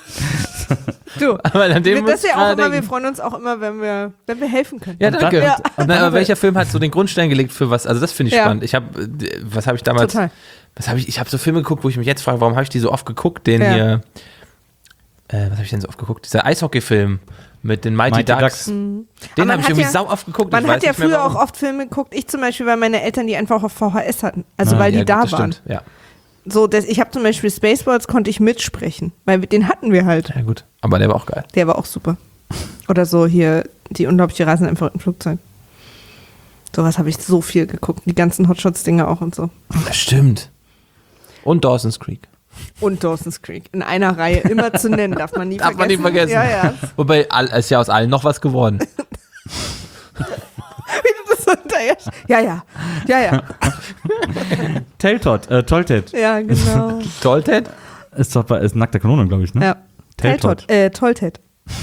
Du, Aber an dem das ja auch immer, denken. wir freuen uns auch immer, wenn wir helfen können. Ja, danke. Ja. Und dann, aber welcher Film hat so den Grundstein gelegt für was? Also das finde ich Ja. spannend. Was habe ich damals? Total. Ich habe so Filme geguckt, wo ich mich jetzt frage, warum habe ich die so oft geguckt? Den hier, was habe ich denn so oft geguckt? Dieser Eishockey-Film mit den Mighty Ducks. Mhm. Den Aber habe ich man irgendwie hat sau oft geguckt. Man ich hat weiß ja nicht mehr, früher warum. auch oft Filme geguckt, ich zum Beispiel, weil meine Eltern die einfach auf VHS hatten. Also Ah, weil die Ja, da gut, das waren. stimmt. Ja. So, ich habe zum Beispiel Spaceballs, konnte ich mitsprechen, weil den hatten wir halt. Ja, gut. Aber der war auch geil. Der war auch super. Oder so hier, die unglaubliche Reise in einem verrückten Flugzeug. Sowas habe ich so viel geguckt. Die ganzen Hotshots-Dinger auch und so. Das stimmt. Und Dawson's Creek. Und Dawson's Creek. In einer Reihe immer zu nennen, darf man nie Darf man nicht vergessen. Ja, ja. Wobei, ist ja aus allen noch was geworden. Wie du das so hinterher. Ja. Tolted. Ja, genau. Tolted? Ist nackter Kanone, glaube ich, ne? Ja. Teltot. Tolted.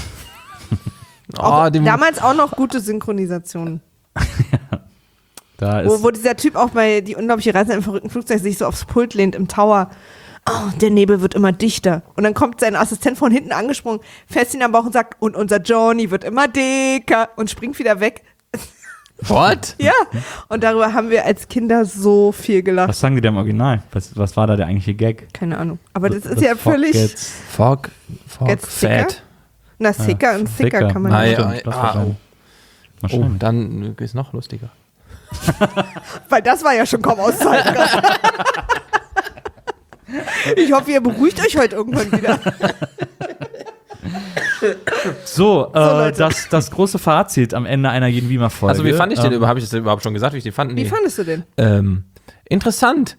Oh, Damals auch noch gute Synchronisationen. Da ist Wo dieser Typ auch bei Die unglaubliche Reise in einem verrückten Flugzeug sich so aufs Pult lehnt im Tower. Oh, der Nebel wird immer dichter. Und dann kommt sein Assistent von hinten angesprungen, fässt ihn am Bauch und sagt, und unser Johnny wird immer dicker und springt wieder weg. What? Ja, und darüber haben wir als Kinder so viel gelacht. Was sagen die da im Original? Was war da der eigentliche Gag? Keine Ahnung. Aber das ist ja völlig... Fog, Gets thicker? fat. Na, thicker und thicker kann man Ah, nicht. ja. Stimmt, das wahrscheinlich. Oh, Wahrscheinlich. dann ist noch lustiger. Weil das war ja schon kaum auszuhalten. Ich hoffe, ihr beruhigt euch heute irgendwann wieder. So, Leute. das große Fazit am Ende einer jeden Wiemer-Folge. Also wie fand ich den überhaupt? Habe ich das überhaupt schon gesagt, wie ich den fand? Wie Nee. fandest du den? Interessant.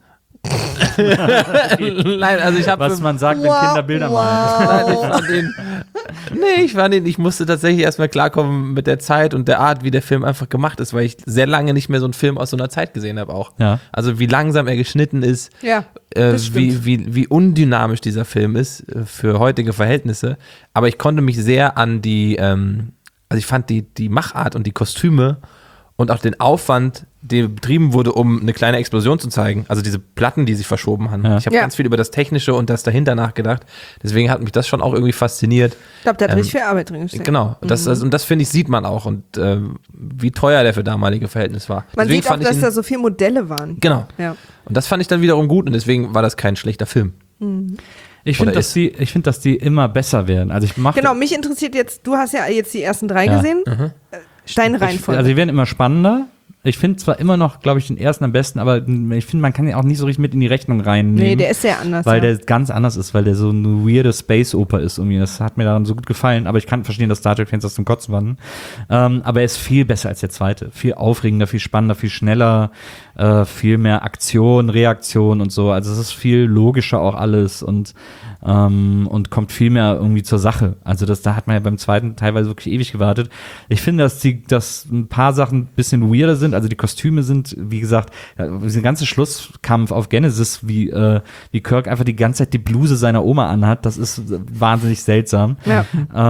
Nein, also ich habe... Was man sagt, wenn Kinder Bilder malen. Nein, ich musste tatsächlich erstmal klarkommen mit der Zeit und der Art, wie der Film einfach gemacht ist, weil ich sehr lange nicht mehr so einen Film aus so einer Zeit gesehen habe auch. Ja. Also wie langsam er geschnitten ist, Ja, das stimmt. wie undynamisch dieser Film ist für heutige Verhältnisse. Aber ich konnte mich sehr an also ich fand die Machart und die Kostüme und auch den Aufwand, der betrieben wurde, um eine kleine Explosion zu zeigen. Also diese Platten, die sich verschoben haben. Ja. Ich habe Ja. ganz viel über das Technische und das dahinter nachgedacht. Deswegen hat mich das schon auch irgendwie fasziniert. Ich glaube, da hat richtig viel Arbeit drin gesteckt. Genau. Und das finde ich, sieht man auch. Und wie teuer der für damalige Verhältnis war. Man Deswegen sieht auch, fand ich dass ihn- da so viele Modelle waren. Genau. Ja. Und das fand ich dann wiederum gut und deswegen war das kein schlechter Film. Ich finde, Oder dass die immer besser werden. Also ich mache Genau, mich interessiert jetzt, du hast ja jetzt die ersten 3 Ja. gesehen. Deine Reihenfolge. Also die werden immer spannender. Ich finde zwar immer noch, glaube ich, den ersten am besten, aber ich finde, man kann ihn auch nicht so richtig mit in die Rechnung reinnehmen. Nee, der ist sehr anders. Weil ja. der ganz anders ist, weil der so eine weirde Space-Oper ist irgendwie. Das hat mir daran so gut gefallen, aber ich kann verstehen, dass Star Trek-Fans das zum Kotzen fanden. Aber er ist viel besser als der zweite. Viel aufregender, viel spannender, viel schneller, viel mehr Aktion, Reaktion und so. Also es ist viel logischer auch alles und kommt viel mehr irgendwie zur Sache. Also da hat man ja beim zweiten teilweise wirklich ewig gewartet. Ich finde, dass ein paar Sachen ein bisschen weirder sind. Also die Kostüme sind, wie gesagt, dieser ganze Schlusskampf auf Genesis, wie Kirk einfach die ganze Zeit die Bluse seiner Oma anhat, das ist wahnsinnig seltsam. Ja.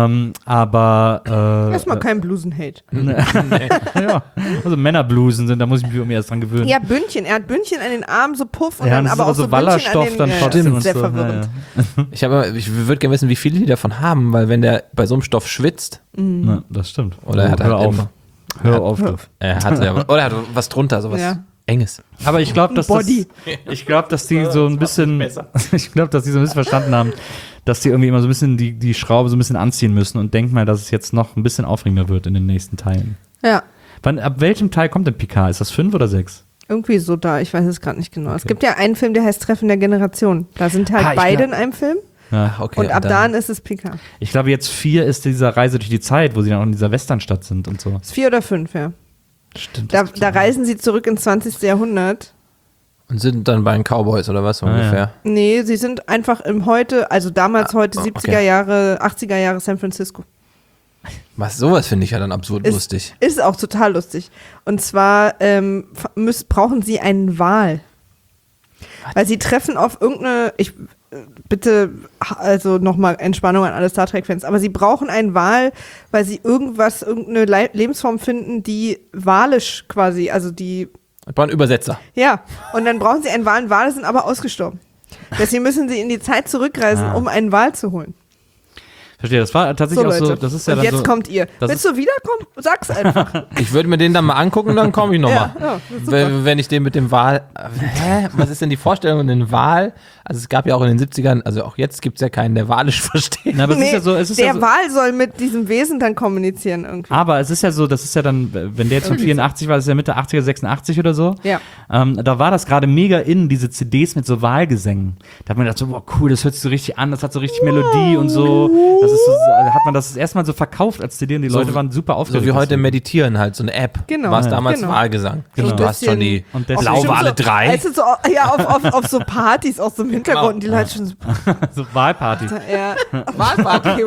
Aber Erstmal kein Blusen-Hate. ja, also Männerblusen sind, da muss ich mich irgendwie erst dran gewöhnen. Ja, Bündchen. Er hat Bündchen an den Armen, so Puff und Ja, dann das ist aber auch so so Bündchen Wallerstoff an den dann trotzdem das und ist sehr so. verwirrend. Ich würde gerne wissen, wie viele die davon haben, weil wenn der bei so einem Stoff schwitzt, Ja, das stimmt. oder er hat Hör halt auf. immer- Hör auf. er hat was drunter, sowas Ja. Enges. Aber ich glaube, dass Body. ich glaube, dass die so ein bisschen, ich glaube, dass die so ein bisschen verstanden haben, dass die irgendwie immer so ein bisschen die Schraube so ein bisschen anziehen müssen und denk mal, dass es jetzt noch ein bisschen aufregender wird in den nächsten Teilen. Ja, Ab welchem Teil kommt denn Picard? Ist das 5 oder 6? irgendwie so da. Ich weiß es gerade nicht genau. Es gibt ja einen Film, der heißt Treffen der Generation. Da sind halt Ah, ich beide glaub- in einem Film. Ja. Okay, Und ab dann- dann ist es Picard. Ich glaube, jetzt 4 ist dieser Reise durch die Zeit, wo sie dann auch in dieser Westernstadt sind und so. Ist 4 oder 5, ja. Stimmt. Da reisen sie zurück ins 20. Jahrhundert. Und sind dann bei den Cowboys oder was so Ah, ungefähr. Nee, sie sind einfach im heute, also damals heute 70er okay. Jahre, 80er Jahre San Francisco. Sowas finde ich ja dann absurd lustig. Ist auch total lustig. Und zwar brauchen sie einen Wal. Weil sie treffen auf irgendeine, bitte, also nochmal Entspannung an alle Star Trek-Fans, aber sie brauchen einen Wal, weil sie irgendeine Lebensform finden, die walisch quasi, also die, Ich brauche einen Übersetzer. ja, und dann brauchen sie einen Wal, Wale sind aber ausgestorben. Deswegen müssen sie in die Zeit zurückreisen, um einen Wal zu holen. Verstehe, das war tatsächlich auch so, das ist ja und dann jetzt so, kommt ihr. Willst du wiederkommen? Sag's einfach. Ich würde mir den dann mal angucken, dann komme ich nochmal. Ja, super. Wenn ich den mit dem Wal... Was ist denn die Vorstellung mit dem Wal? Also es gab ja auch in den 70ern, also auch jetzt gibt es ja keinen, der Walisch versteht. Na, aber der Wal soll mit diesem Wesen dann kommunizieren irgendwie. Aber es ist ja so, das ist ja dann, wenn der jetzt von 84 war, das ist ja Mitte 80er, 86 oder so. Ja. Da war das gerade mega in, diese CDs mit so Wahlgesängen. Da hat man gedacht so, boah, cool, das hört sich so richtig an, das hat so richtig Melodie und so. Das ist so, hat man das erstmal so verkauft als CD und die Leute waren super aufgeregt. So wie heute Meditieren halt, so eine App. Genau. War es damals Wahlgesang. Genau. Du hast schon die Blauwale 3. Also so, auf so Partys auch so im Hintergrund, die Leute schon so. So Wahlparty. Ja. Wahlparty,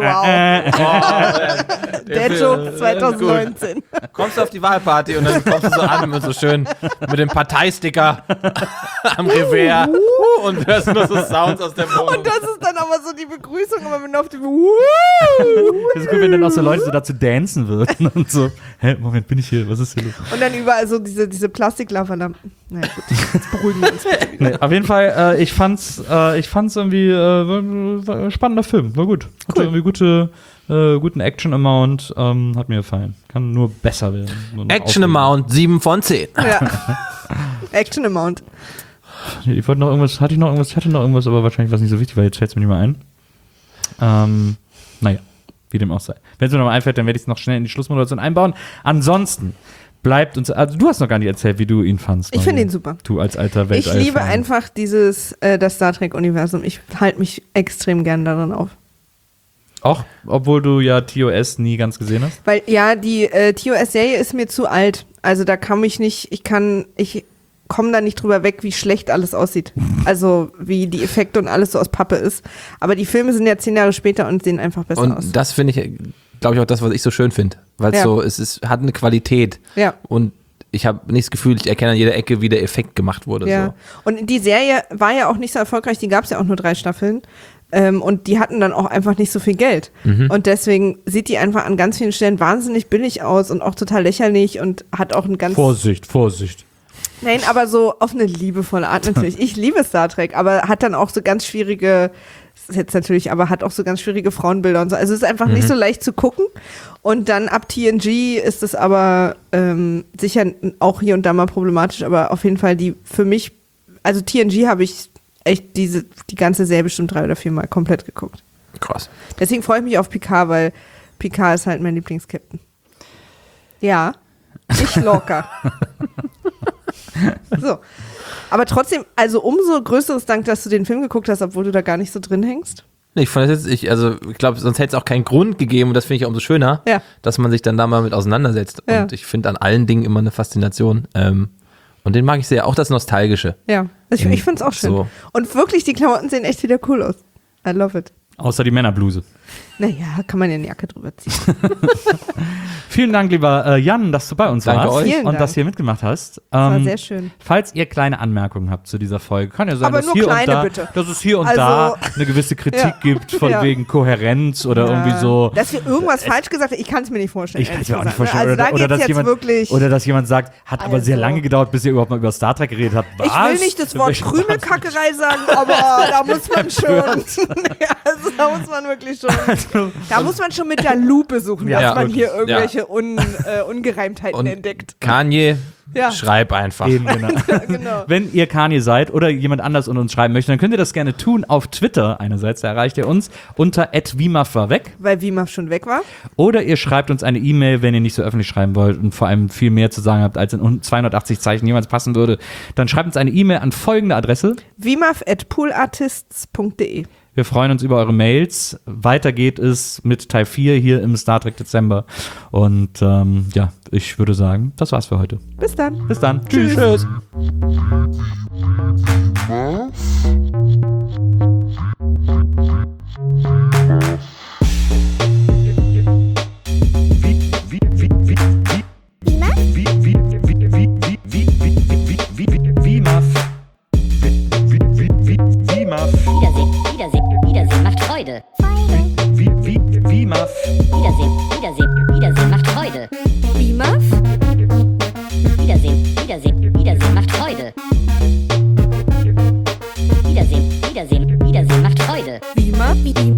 wow. Der Joke 2019. Kommst du auf die Wahlparty und dann kommst du so an mit so schön, mit dem Parteisticker am Revers und hörst nur so Sounds aus der Wohnung. Und das ist dann aber so die Begrüßung, aber wenn du auf dem Das ist cool, wenn dann auch so Leute so dazu dancen würden und so, hä, Moment, bin ich hier, was ist hier los? Und dann überall so diese Plastik-Lavalampen. Naja, gut, jetzt beruhigen wir uns. Nee, auf jeden Fall, ich fand's irgendwie war ein spannender Film, war gut. Hatte irgendwie guten Action-Amount, hat mir gefallen. Kann nur besser werden. Action-Amount 7 von 10. Ja. Action-Amount. Ich hatte noch irgendwas, aber wahrscheinlich was nicht so wichtig, weil jetzt fällt es mir nicht mehr ein. Naja, wie dem auch sei. Wenn es mir noch mal einfällt, dann werde ich es noch schnell in die Schlussmoderation einbauen. Ansonsten bleibt uns, also du hast noch gar nicht erzählt, wie du ihn fandst. Ich finde ihn super. Du als alter Weltall. Ich liebe einfach das Star Trek-Universum. Ich halte mich extrem gern darin auf. Auch, obwohl du ja TOS nie ganz gesehen hast? Weil, ja, die TOS-Serie ist mir zu alt. Also da ich komme da nicht drüber weg, wie schlecht alles aussieht. Also wie die Effekte und alles so aus Pappe ist. Aber die Filme sind ja 10 Jahre später und sehen einfach besser aus. Und das finde ich, glaube ich, auch das, was ich so schön finde. Weil es hat eine Qualität. Ja. Und ich habe nicht das Gefühl, ich erkenne an jeder Ecke, wie der Effekt gemacht wurde. Ja. So. Und die Serie war ja auch nicht so erfolgreich, die gab es ja auch nur 3 Staffeln. Und die hatten dann auch einfach nicht so viel Geld. Und deswegen sieht die einfach an ganz vielen Stellen wahnsinnig billig aus und auch total lächerlich und hat auch ein ganz... Vorsicht. Nein, aber so auf eine liebevolle Art natürlich. Ich liebe Star Trek, aber hat dann auch so ganz schwierige, hat auch so ganz schwierige Frauenbilder und so. Also es ist einfach nicht so leicht zu gucken. Und dann ab TNG ist es aber sicher auch hier und da mal problematisch, aber auf jeden Fall für mich, also TNG habe ich echt die ganze Serie bestimmt 3 oder 4 Mal komplett geguckt. Krass. Deswegen freue ich mich auf Picard, weil Picard ist halt mein Lieblingskapitän. Ja, ich locker. So. Aber trotzdem, also umso größeres Dank, dass du den Film geguckt hast, obwohl du da gar nicht so drin hängst. Ich fand das ich glaube, sonst hätte es auch keinen Grund gegeben und das finde ich umso schöner, dass man sich dann da mal mit auseinandersetzt. Ja. Und ich finde an allen Dingen immer eine Faszination. Und den mag ich sehr, auch das Nostalgische. Ja, ich finde es auch schön. So. Und wirklich, die Klamotten sehen echt wieder cool aus. I love it. Außer die Männerbluse. Naja, kann man ja eine Jacke drüber ziehen. Vielen Dank, lieber Jan, dass du bei uns Danke warst euch. und das hier mitgemacht hast. Das war sehr schön. Falls ihr kleine Anmerkungen habt zu dieser Folge, kann ja sein, aber dass, nur hier kleine, und da, bitte. dass es hier und da eine gewisse Kritik gibt, von wegen Kohärenz oder irgendwie so. Dass wir irgendwas falsch gesagt haben, ich kann es mir nicht vorstellen. Ich kann es mir auch nicht vorstellen. Also oder dass jemand sagt, hat aber sehr lange gedauert, bis ihr überhaupt mal über Star Trek geredet habt. Was? Ich will nicht das Wort Krümelkackerei sagen, aber da muss man schon. Also da muss man wirklich schon. Da muss man schon mit der Lupe suchen, dass man hier irgendwelche Ungereimtheiten entdeckt. Kanye, schreib einfach. Eben, genau. Wenn ihr Kanye seid oder jemand anders uns schreiben möchte, dann könnt ihr das gerne tun auf Twitter einerseits, da erreicht ihr uns unter @wimaf war weg. Weil Wimaf schon weg war. Oder ihr schreibt uns eine E-Mail, wenn ihr nicht so öffentlich schreiben wollt und vor allem viel mehr zu sagen habt, als in 280 Zeichen jemals passen würde. Dann schreibt uns eine E-Mail an folgende Adresse: wimaf@poolartists.de. Wir freuen uns über eure Mails. Weiter geht es mit Teil 4 hier im Star Trek Dezember. Und ich würde sagen, das war's für heute. Bis dann. Bis dann. Tschüss. Wiedersehen macht Freude. Wimaf. Wiedersehen macht Freude. Wimaf? Wiedersehen macht Freude. Wiedersehen macht Freude. Wimaf?